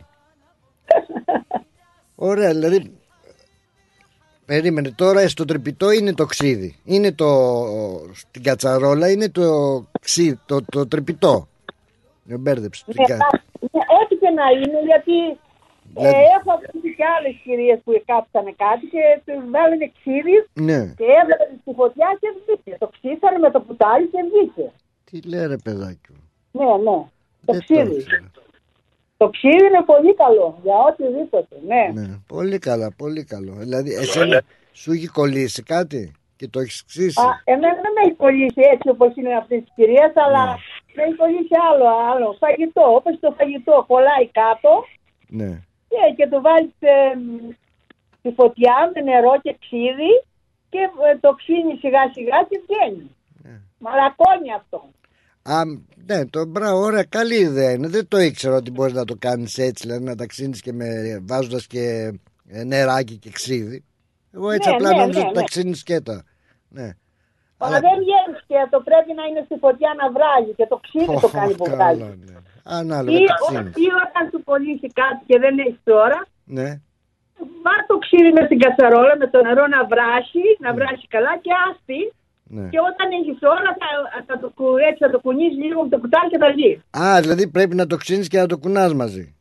Ωραία, δηλαδή. Περίμενε, τώρα στο τρυπητό είναι το ξύδι. Είναι στην κατσαρόλα είναι το τρυπητό. Δεν μπέρδεψε. Ό,τι και να είναι, γιατί έχω ακούσει και άλλες κυρίες που κάψανε κάτι και τους βάλανε ξύδι και έβαλαν στη φωτιά και βγήκε. Το ξύσανε με το πουτάλι και βγήκε. Τι λέει ρε παιδάκι μου? Ναι, το ξύδι. Το ξύδι είναι πολύ καλό για οτιδήποτε, ναι. Πολύ καλά, πολύ καλό. Δηλαδή, εσένα σου έχει κολλήσει κάτι και το έχεις ξύσει? Εμένα δεν με έχει κολλήσει έτσι όπως είναι αυτή της κυρίας, αλλά με έχει κολλήσει άλλο φαγητό. Όπως το φαγητό κολλάει κάτω και το βάλεις στη φωτιά με νερό και ξύδι και το ξύνει σιγά σιγά και βγαίνει. Μαλακώνει αυτό. Ναι, ωραία, καλή ιδέα είναι. Δεν το ήξερα ότι μπορείς να το κάνεις έτσι, δηλαδή να τα ξύνεις και βάζοντας και νεράκι και ξύδι. Εγώ έτσι απλά νόμιζα ότι τα ξύνεις σκέτα. Αλλά δεν βγαίνει σκέτο, πρέπει να είναι στη φωτιά να βράζει και το ξύδι το κάνει που βγάζει. Ή όταν σου κολλήσει κάτι και δεν έχεις ώρα, βάζ' το ξύδι μες στην κατσαρόλα με το νερό να βράσει καλά και άστι. Και όταν έχεις ώρα θα το κουνείς λίγο με το κουτάλι και θα βγει. Δηλαδή πρέπει να το ξύνεις και να το κουνάς μαζί.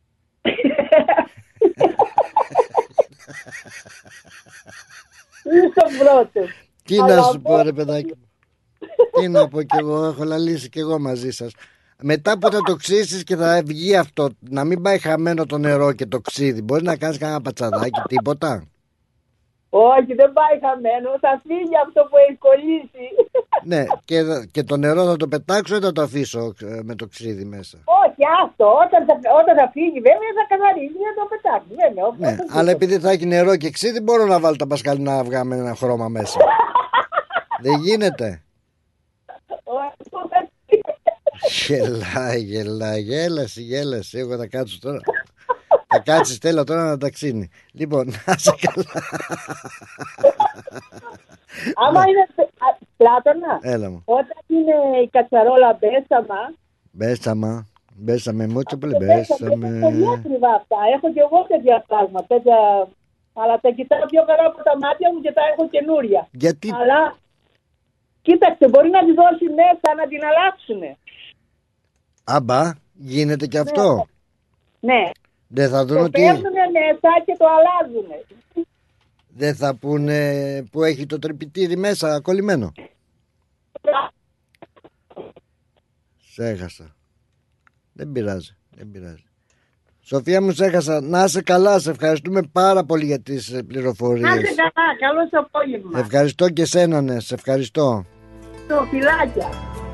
Είσαι πρώτο. Τι να σου πω ρε παιδάκι? Τι να πω κι εγώ, έχω λαλήσει κι εγώ μαζί σας. Μετά που θα το ξύσεις και θα βγει αυτό, να μην πάει χαμένο το νερό και το ξύδι, μπορείς να κάνεις κανένα πατσαδάκι, τίποτα? Όχι, δεν πάει χαμένο, θα φύγει αυτό που έχει κολλήσει. Ναι, και το νερό θα το πετάξω ή θα το αφήσω με το ξύδι μέσα? Όχι, άστο, όταν θα φύγει βέβαια θα καθαρίζει να το πετάξει. Ναι, αλλά επειδή θα έχει νερό και ξύδι μπορώ να βάλω τα πασκαλινά αυγά με ένα χρώμα μέσα. Δεν γίνεται? Γέλασε, εγώ θα κάτσω τώρα. Θα κάτσεις Στέλλα τώρα να ταξίνει. Λοιπόν, να σε καλά. Άμα είναι Πλάτωνα, έλα μου. όταν είναι η κατσαρόλα μπέσαμε μούτσο πολύ μπέσαμε. Είναι πολύ ακριβά αυτά. Έχω και εγώ τέτοια πράγματα. Αλλά τα κοιτάω πιο καλά από τα μάτια μου και τα έχω καινούρια. Γιατί? Αλλά κοίταξε, μπορεί να τη δώσει μέσα να την αλλάξουνε. Άμπα, γίνεται και αυτό? Ναι. Δεν θα δουν το ότι παίρνουνε μέσα και το αλλάζουνε. Δεν θα πούνε που έχει το τρυπητήρι μέσα κολλημένο? Σε έχασα. Δεν πειράζει. Σοφία μου, σε έχασα. Να είσαι καλά, σε ευχαριστούμε πάρα πολύ για τις πληροφορίες. Να είσαι καλά, καλό απόγευμα. Ευχαριστώ και σένα, ναι, σε ευχαριστώ. Το φιλάκια.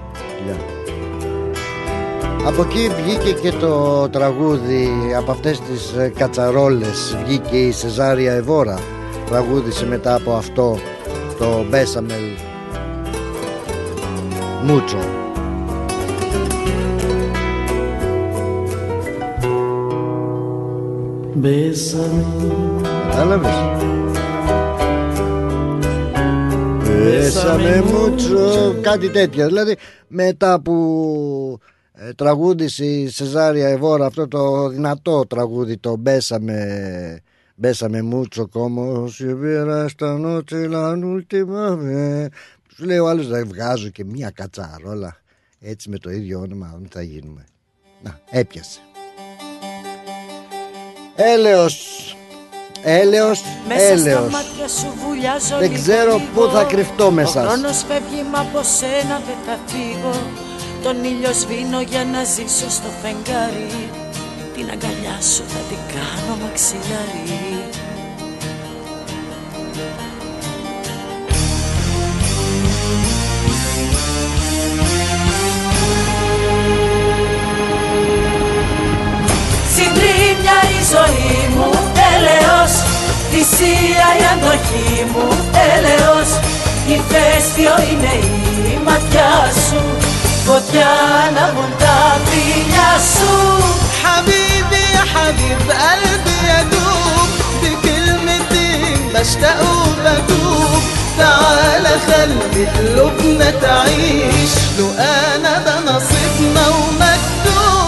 Από εκεί βγήκε και το τραγούδι, από αυτές τις κατσαρόλες βγήκε η Σεζάρια Εβόρα. Τραγούδισε μετά από αυτό το Μπέσαμελ Μούτσο. Κατάλαβες? Μπέσαμε μούτσο, κάτι τέτοιο. Δηλαδή μετά που τραγούδισε η Σεζάρια Εβόρα αυτό το δυνατό τραγούδι, το Μπέσαμε μούτσο como si hubiera esta noche la última vez. Σου λέει ο άλλος, να βγάζω και μία κατσαρόλα έτσι με το ίδιο όνομα, δεν θα γίνουμε. Να, έπιασε. Έλεος. Δεν ξέρω πού θα κρυφτώ με σας. Ο χρόνος φεύγει μα από σένα δεν θα φύγω. Τον ήλιο σβήνω για να ζήσω στο φεγγάρι. Την αγκαλιά σου θα την κάνω μαξιλάρι. Συντρίμμια η ζωή μου, έλεος. Θυσία η αντοχή μου, έλεος. Ηφαίστειο είναι η ματιά σου. Φωτιά ανάβουν τα φιλιά σου. Χαμπίμπι, بشتاق وبدوب تعال خلي قلوبنا تعيش لو انا ده نصيبنا ومكتوب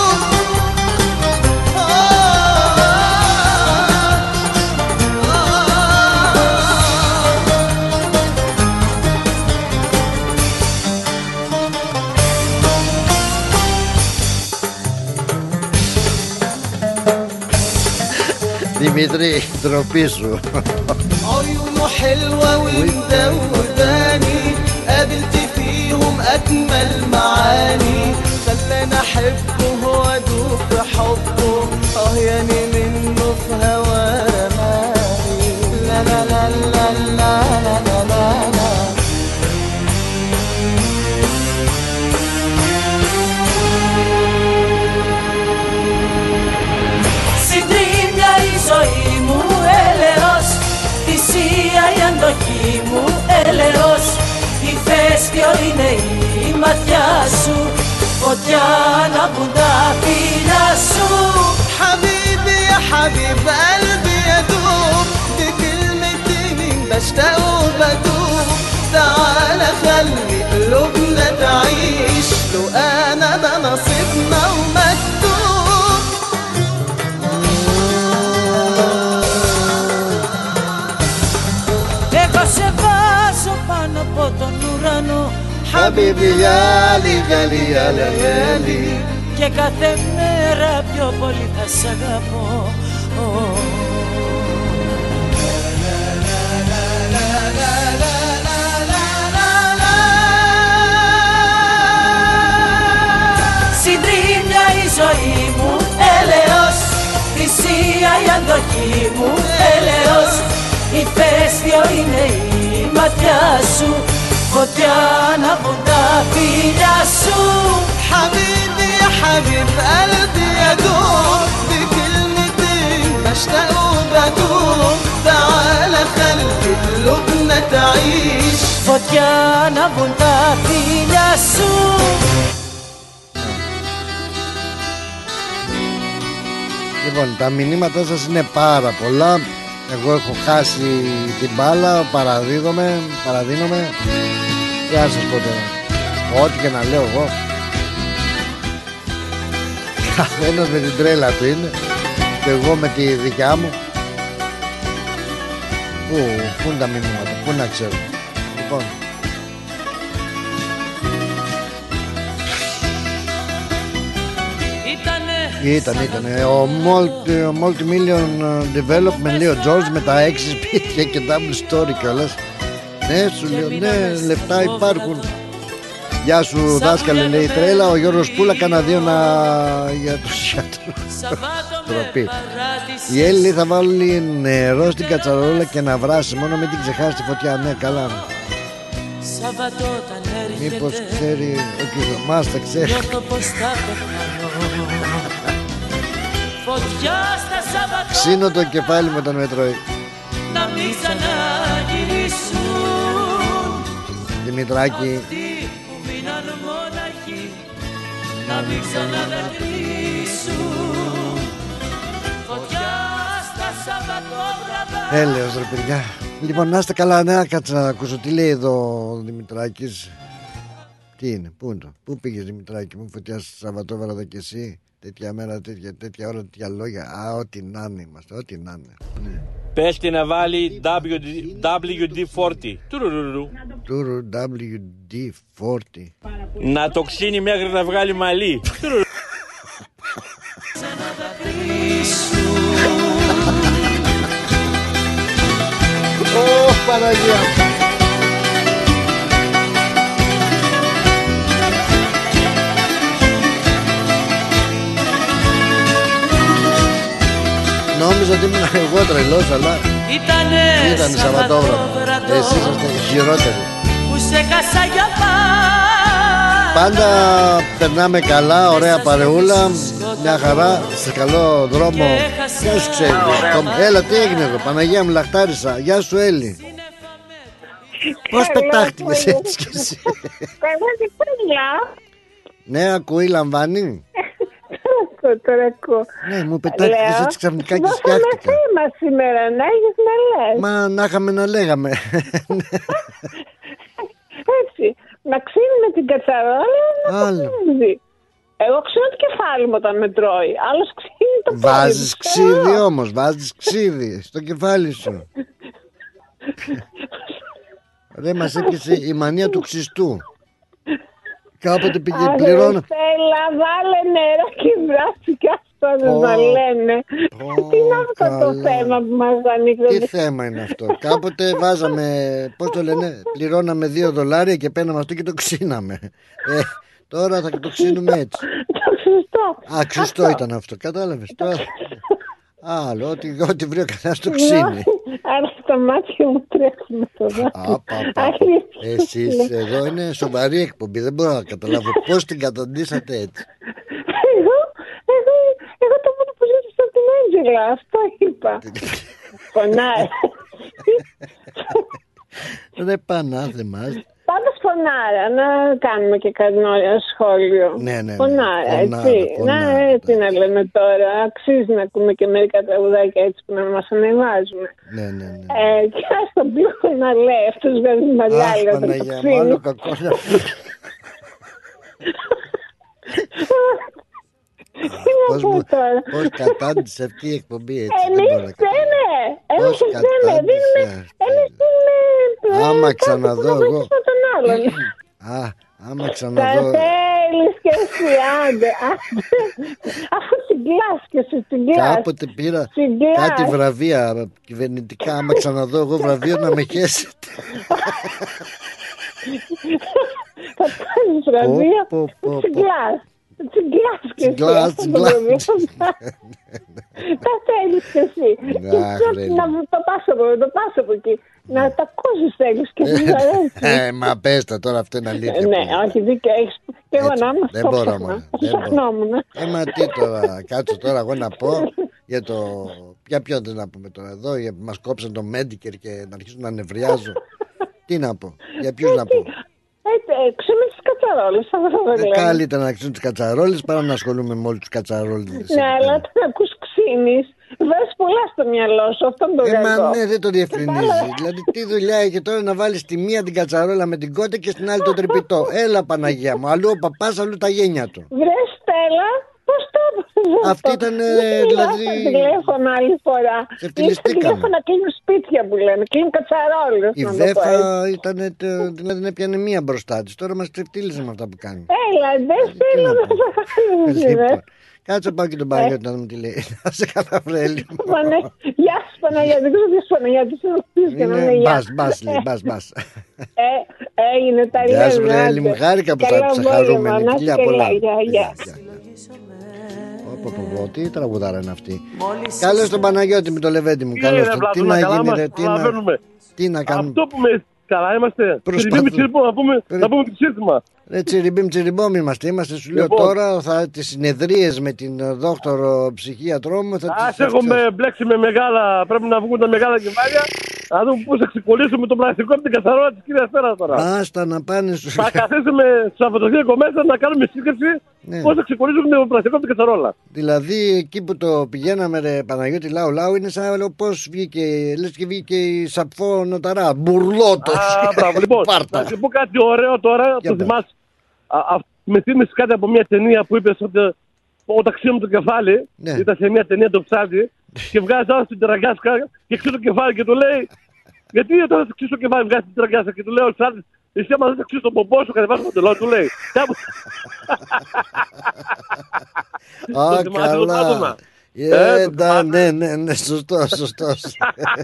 Δημήτρη, ντροπή σου. عيونه حلوة ومدوداني قابلت فيهم أجمل معاني خلاني أحبه وأدوب بحبه أهياني منه في هواه رماني لا لا لا لا لا لا لا لا Συντρίμια η ζωή μου έλεος, θυσία η αντοχή μου έλεος. Η φέστιο είναι η ματιά σου, φωτιά να πουν τα φίλια σου. حبيبي يا حبيب قلبي يدوب بكلمتين بشتاق وبدوب تعال خلي قلوبنا تعيش لو أنا ده نصيبنا ومكتوب Εγώ σε βάζω πάνω από τον ουρανό, Χαμπίμπι γυάλι, γυάλι, γυάλι, γυάλι. και κάθε μέρα πιο πολύ θα σ' αγαπώ. Συντρίμια η ζωή μου έλεος, θυσία η αντοχή μου έλεος. Ηφαίστειο είναι η ματιά σου, φωτιά να πουν τα φίλια σου. حبيبي يا حبيب قلبي يدوب بكلمتين بشتاق وبدوب تعال خلي قلوبنا تعيش φωτιά να πουν τα φίλια σου. Λοιπόν, τα μηνύματά σας είναι πάρα πολλά. Εγώ έχω χάσει την μπάλα, παραδίνομαι. Τι να σας πω τώρα, ό,τι και να λέω εγώ. Καθένας με την τρέλα του είναι, και εγώ με τη δικιά μου. Πού είναι τα μηνύματα, πού να ξέρω. Λοιπόν, Ήτανε ο Multi-Million Development, λέει ο George, με τα 6 σπίτια και double story κιόλας. Ναι, σου λέω, ναι, λεφτά υπάρχουν. Γεια σου δάσκαλε, λέει η τρέλα. Ο Γιώργος Πούλα, κάνα δύο για τους γιατρούς. Τροπή. Η Έλλη λέει θα βάλει νερό στην κατσαρόλα και να βράσει, μόνο μην την ξεχάσει τη φωτιά. Ναι, καλά. Μήπως ξέρει, όχι, μας τα ξέρει. Ξύνω το κεφάλι με τον μετρώη. Να μην ξαναγυρίσουν Δημητράκη, αυτοί που μείναν μοναχοί, να μην ξαναδεχτήσουν φωτιά στα Σαββατόβραδα. έλεος ρε παιδιά. Λοιπόν, να είστε καλά, ναι, κάτσε να ακούσω. Τι λέει εδώ ο Δημητράκης. Τι είναι, πού είναι το, πού πήγες Δημητράκη μου, φωτιά στα Σαββατόβραδα κι εσύ. Τέτοια μέρα, τέτοια ώρα, τέτοια λόγια. Α, ό,τι να είναι είμαστε, ό,τι να είναι. Ναι. Πες τη να βάλει WD-40. WD-40. Να το ξύνει μέχρι να βγάλει μαλλί. Ω, Παναγία. Νόμιζα ότι ήμουν εγώ τρελός, αλλά ήταν Σαββατόβραδο. Εσείς είσαστε χειρότεροι. Που σε χάσα για πάντα περνάμε καλά, ωραία παρεούλα. Μια χαρά, σε καλό δρόμο. Ποιος ξέρει. Έλα, τι έγινε εδώ, Παναγία μου, λαχτάρισα. Γεια σου Έλλη. Πώς πετάχτηκες έτσι κι εσύ? Εγώ τι παιδιά. Ναι, ακούει, λαμβάνει. αυτό τώρα ακούω. Ναι, μου πετάχτηκες έτσι ξαφνικά και φτιάχτηκα. Δεν θα θέμα σήμερα, να έχεις να λες. Μα να είχαμε να λέγαμε. Έτσι, να ξύνουμε την κατσαρόλα, να το ξύνει. Εγώ ξύνω το κεφάλι μου όταν με τρώει. Άλλος ξύνει το πόδι. Βάζεις ξύδι όμως, βάζεις ξύδι στο κεφάλι σου. Ρε, μας έπιασε η μανία του ξυστού. Κάποτε πήγε πληρώνω. Στέλλα, βάλε νερό και βράστηκα αυτό να λένε. Τι είναι αυτό το θέμα που μας ανοίξει? Τι θέμα είναι αυτό? Κάποτε βάζαμε, πώς το λένε, πληρώναμε $2 και παίρναμε αυτό και το ξύναμε. Τώρα θα το ξύνουμε έτσι. Το ξυστό. Α, ξυστό ήταν αυτό, κατάλαβες τώρα. Άλλο, ό,τι βρει ο κανένας το ξύνει. Άρα στα μάτια μου τρέχουν τώρα. Εσείς εδώ είναι σοβαρή εκπομπή. Δεν μπορώ να καταλάβω πώς την καταντήσατε έτσι. Εγώ το μόνο που ζήτησα από την Άντζελα, αυτό είπα. Πονάει. Δεν πανάθε μας. Πάντως φωνάρα, να κάνουμε και κανένα σχόλιο. Ναι. Φωνάρα, έτσι. Έτσι να λέμε τώρα. Αξίζει να ακούμε και μερικά τραγουδάκια έτσι που να μας ανεβάζουμε. Ναι. Και ας τον πλούχο να λέει, αυτός βγάζει μαλλιάλια. Αχ, Παναγία μου, άλλο κακό. Πώς κατάντησε αυτή η εκπομπή έτσι? Εμείς δεν άμα ξαναδώ εγώ. Άμα ξαναδώ. Τα θέλεις και εσύ, άντε. Αφού συγκλάσκεσαι, συγκλάσκεσαι. Κάποτε πήρα κάτι βραβεία κυβερνητικά. Άμα ξαναδώ εγώ βραβείο να με χέσετε. Θα πάρεις βραβείο, συγκλάσκεσαι. Τα θέλεις και εσύ. Το πας από εκεί. Να τα ακούσεις θέλεις και εσύ αρέσει. Μα πες τα τώρα, αυτό είναι αλήθεια. Ναι, όχι, δίκιο έχεις. Και εγώ να είμαι δεν μπορώ μόνο. Μα τι τώρα, κάτσω τώρα εγώ να πω για το... Για ποιον δεν να πούμε τώρα εδώ, για που μας κόψαν το Medicare και να αρχίσουν να νευριάζω. Τι να πω, για ποιους να πω? Ξύνουμε τις κατσαρόλες. Καλύτερα να ξύνουν τις κατσαρόλες παρά να ασχολούμαι με όλους τους κατσαρόλες. Ναι, αλλά όταν ακούς ξύνεις, βάζεις πολλά στο μυαλό σου. Αυτό είναι το κακό. Μα ναι, δεν το διευκρινίζει. Δηλαδή, τι δουλειά έχει τώρα να βάλεις τη μία την κατσαρόλα με την κότα και στην άλλη το τρυπητό? Έλα, Παναγία μου, αλλού ο παπάς, αλλού τα γένια του. Βρες, Στέλλα, πώς το έπαθες? Αυτή ήταν δηλαδή. Τηλέφωνα άλλη φορά. Ευτελιστήκαμε. Να κλείνουν σπίτια που λένε, κλείνουν κατσαρόλες. Η ΔΕΦΑ ήταν, δηλαδή δεν έπιανε μία μπροστά της. Τώρα μας τρεφτύλιζε με αυτά που κάνει. Έλα, δεν θέλω να σας κάτσε πάω και τον Παναγιώτη να δούμε τι λέει. Να σε καταφρέλει. Γεια σου Παναγιώτη, δεν ξέρω τι Παναγιώτη. Μπας. Έγινε τα γεια σου Βρέλη μου, χάρηκα που θα άκουσα χαρούμενη. Φιλιά πολλά. Τι τραγουδάρα είναι αυτή? Καλώς τον Παναγιώτη με το Λεβέντη μου. Τι να γίνει, τι να κάνουμε? Αυτό που με καλά είμαστε. Να πούμε το σύνθημα. Τσιριμπίμ τσιριμπόμ είμαστε. Σου λέω τώρα τις συνεδρίες με την δόκτωρο ψυχίατρό μου. Ας έχουμε μπλέξει με μεγάλα. Πρέπει να βγουν τα μεγάλα κεφάλια. Να δούμε πώς θα ξεκολλήσουμε το πλαστικό από την καθαρότητα της κυρίας Πέρα τώρα. Άστα να πάνε στους... Θα καθίσουμε στο Σαββατοκύριακο μέσα να κάνουμε σύγκριση πώς θα ξεκολλήσουμε το πλαστικό από την καθαρόλα. Δηλαδή εκεί που το πηγαίναμε, ρε Παναγιώτη, λαού, είναι σαν πώς βγήκε, λες και βγήκε η Σαπφό Νοταρά, μπουρλότος. Λοιπόν, θα σου πω κάτι ωραίο τώρα, το θυμάσαι. Με θύμισε κάτι από μια ταινία που είπες ότι όταν ξύνουμε το κεφάλι, ήταν σε μια ταινία το ψάχνει και βγάζει άλλο στην τραγκάσκα και ξύνει το κεφάλι και του λέει: γιατί όταν θα ξύνει το κεφάλι, βγάζει την τραγκάσκα και του λέει: ο ψάχνει, εσύ άμα δεν θα ξύνει τον πομπό σου, κατεβάζει το μοντελό, του λέει. Α, καλά. Ναι, σωστός.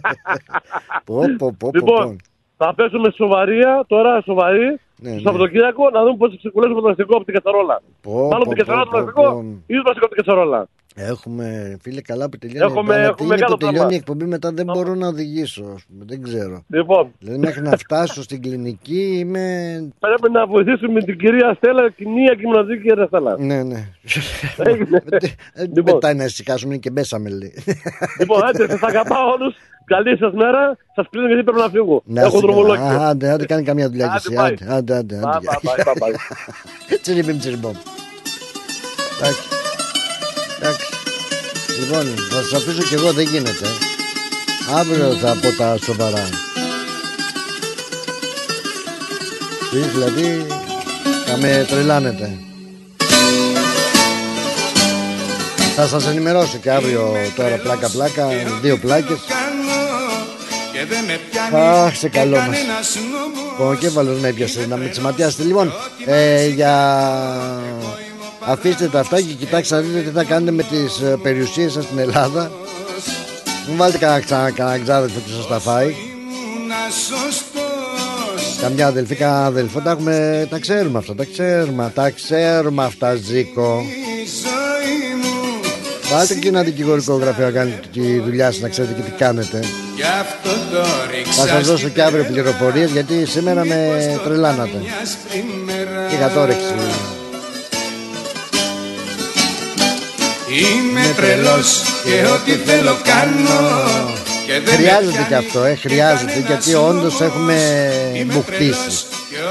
Λοιπόν, θα πέσουμε σοβαρή στο Σαββατοκύριακο να δούμε πώς θα ξεκολλήσουμε το πλαστικό από την κατσαρόλα. Μάλλον την κατσαρόλα το πλαστικό ή το πλαστικό από την κατσαρόλα. Έχουμε, φίλε, καλά που τελειώνει η εκπομπή, μετά δεν μπορώ να οδηγήσω, δεν ξέρω. Λοιπόν. Δηλαδή μέχρι να φτάσω στην κλινική είμαι... Πρέπει να βοηθήσουμε την κυρία Στέλλα, κοινία και μοναδική κυρία Στέλλα. Ναι. Δεν πετάει να ησυχάσουμε, είναι και μπέσαμε, λέει. Λοιπόν, έτσι, σας αγαπάω όλους. Καλή σας μέρα. Σας κλείνω γιατί πρέπει να φύγω. Έχω δρομολόγιο. Άντε, κάνει καμία δουλειά κι εσύ. Άντε. Bye. Τσιριμπίμ τσιριμπόμ. Λοιπόν, θα σας αφήσω κι εγώ, δεν γίνεται. Αύριο θα πω τα σοβαρά. Δηλαδή θα με τρελάνετε. Θα σας ενημερώσω και αύριο τώρα πλάκα, 2 πλάκες. Αχ, σε καλό μας. Ο κέφαλος με έπιασε να με τσιματιάσετε. Λοιπόν, αφήστε τα αυτά και κοιτάξτε να δείτε τι θα κάνετε με τις περιουσίες σας στην Ελλάδα. Μην βάλετε κανένα ξάδελφο και σας τα φάει. Καμιά αδελφή, κανένα αδελφό. Τα ξέρουμε αυτά, τα ξέρουμε αυτά, Ζήκο. Βάλτε και ένα δικηγορικό γραφείο να κάνετε τη δουλειά σας, να ξέρετε και τι κάνετε. Θα σας δώσω και αύριο πληροφορίες, γιατί σήμερα με τρελάνατε. Είχα το όρεξη. Είμαι τρελός και ό,τι θέλω κάνω. Χρειάζεται και αυτό, χρειάζεται, γιατί όντως έχουμε μπουχτίσει.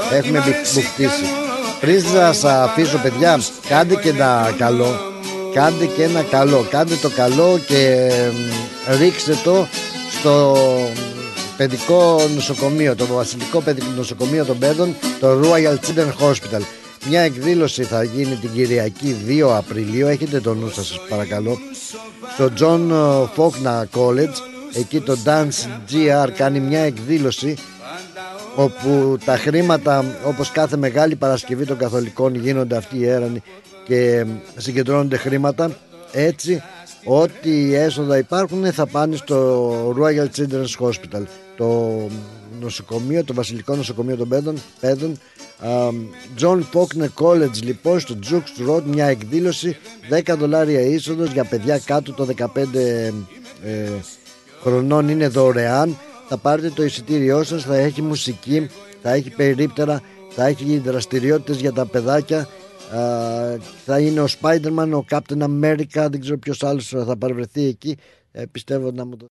Πριν σας αφήσω, παιδιά, κάντε και ένα καλό. Κάντε το καλό και ρίξτε το στο παιδικό νοσοκομείο, το βασιλικό παιδικό νοσοκομείο των παιδών, το Royal Children's Hospital. Μια εκδήλωση θα γίνει την Κυριακή 2 Απριλίου. Έχετε το νου σας παρακαλώ. Στο John Faulkner College. Εκεί το Dance GR κάνει μια εκδήλωση όπου τα χρήματα, όπως κάθε Μεγάλη Παρασκευή των Καθολικών, γίνονται αυτοί οι έρανοι και συγκεντρώνονται χρήματα. Έτσι, ό,τι έσοδα υπάρχουν θα πάνε στο Royal Children's Hospital, το νοσοκομείο, το βασιλικό νοσοκομείο των παιδών. John Faulkner College, λοιπόν, στο Jukes Road, μια εκδήλωση, $10 είσοδος για παιδιά κάτω των 15 χρονών, είναι δωρεάν. Θα πάρετε το εισιτήριό σας, θα έχει μουσική, θα έχει περίπτερα, θα έχει δραστηριότητες για τα παιδάκια. Θα είναι ο Spider-Man, ο Captain America, δεν ξέρω ποιος άλλος θα παρευρεθεί εκεί. Πιστεύω να μου το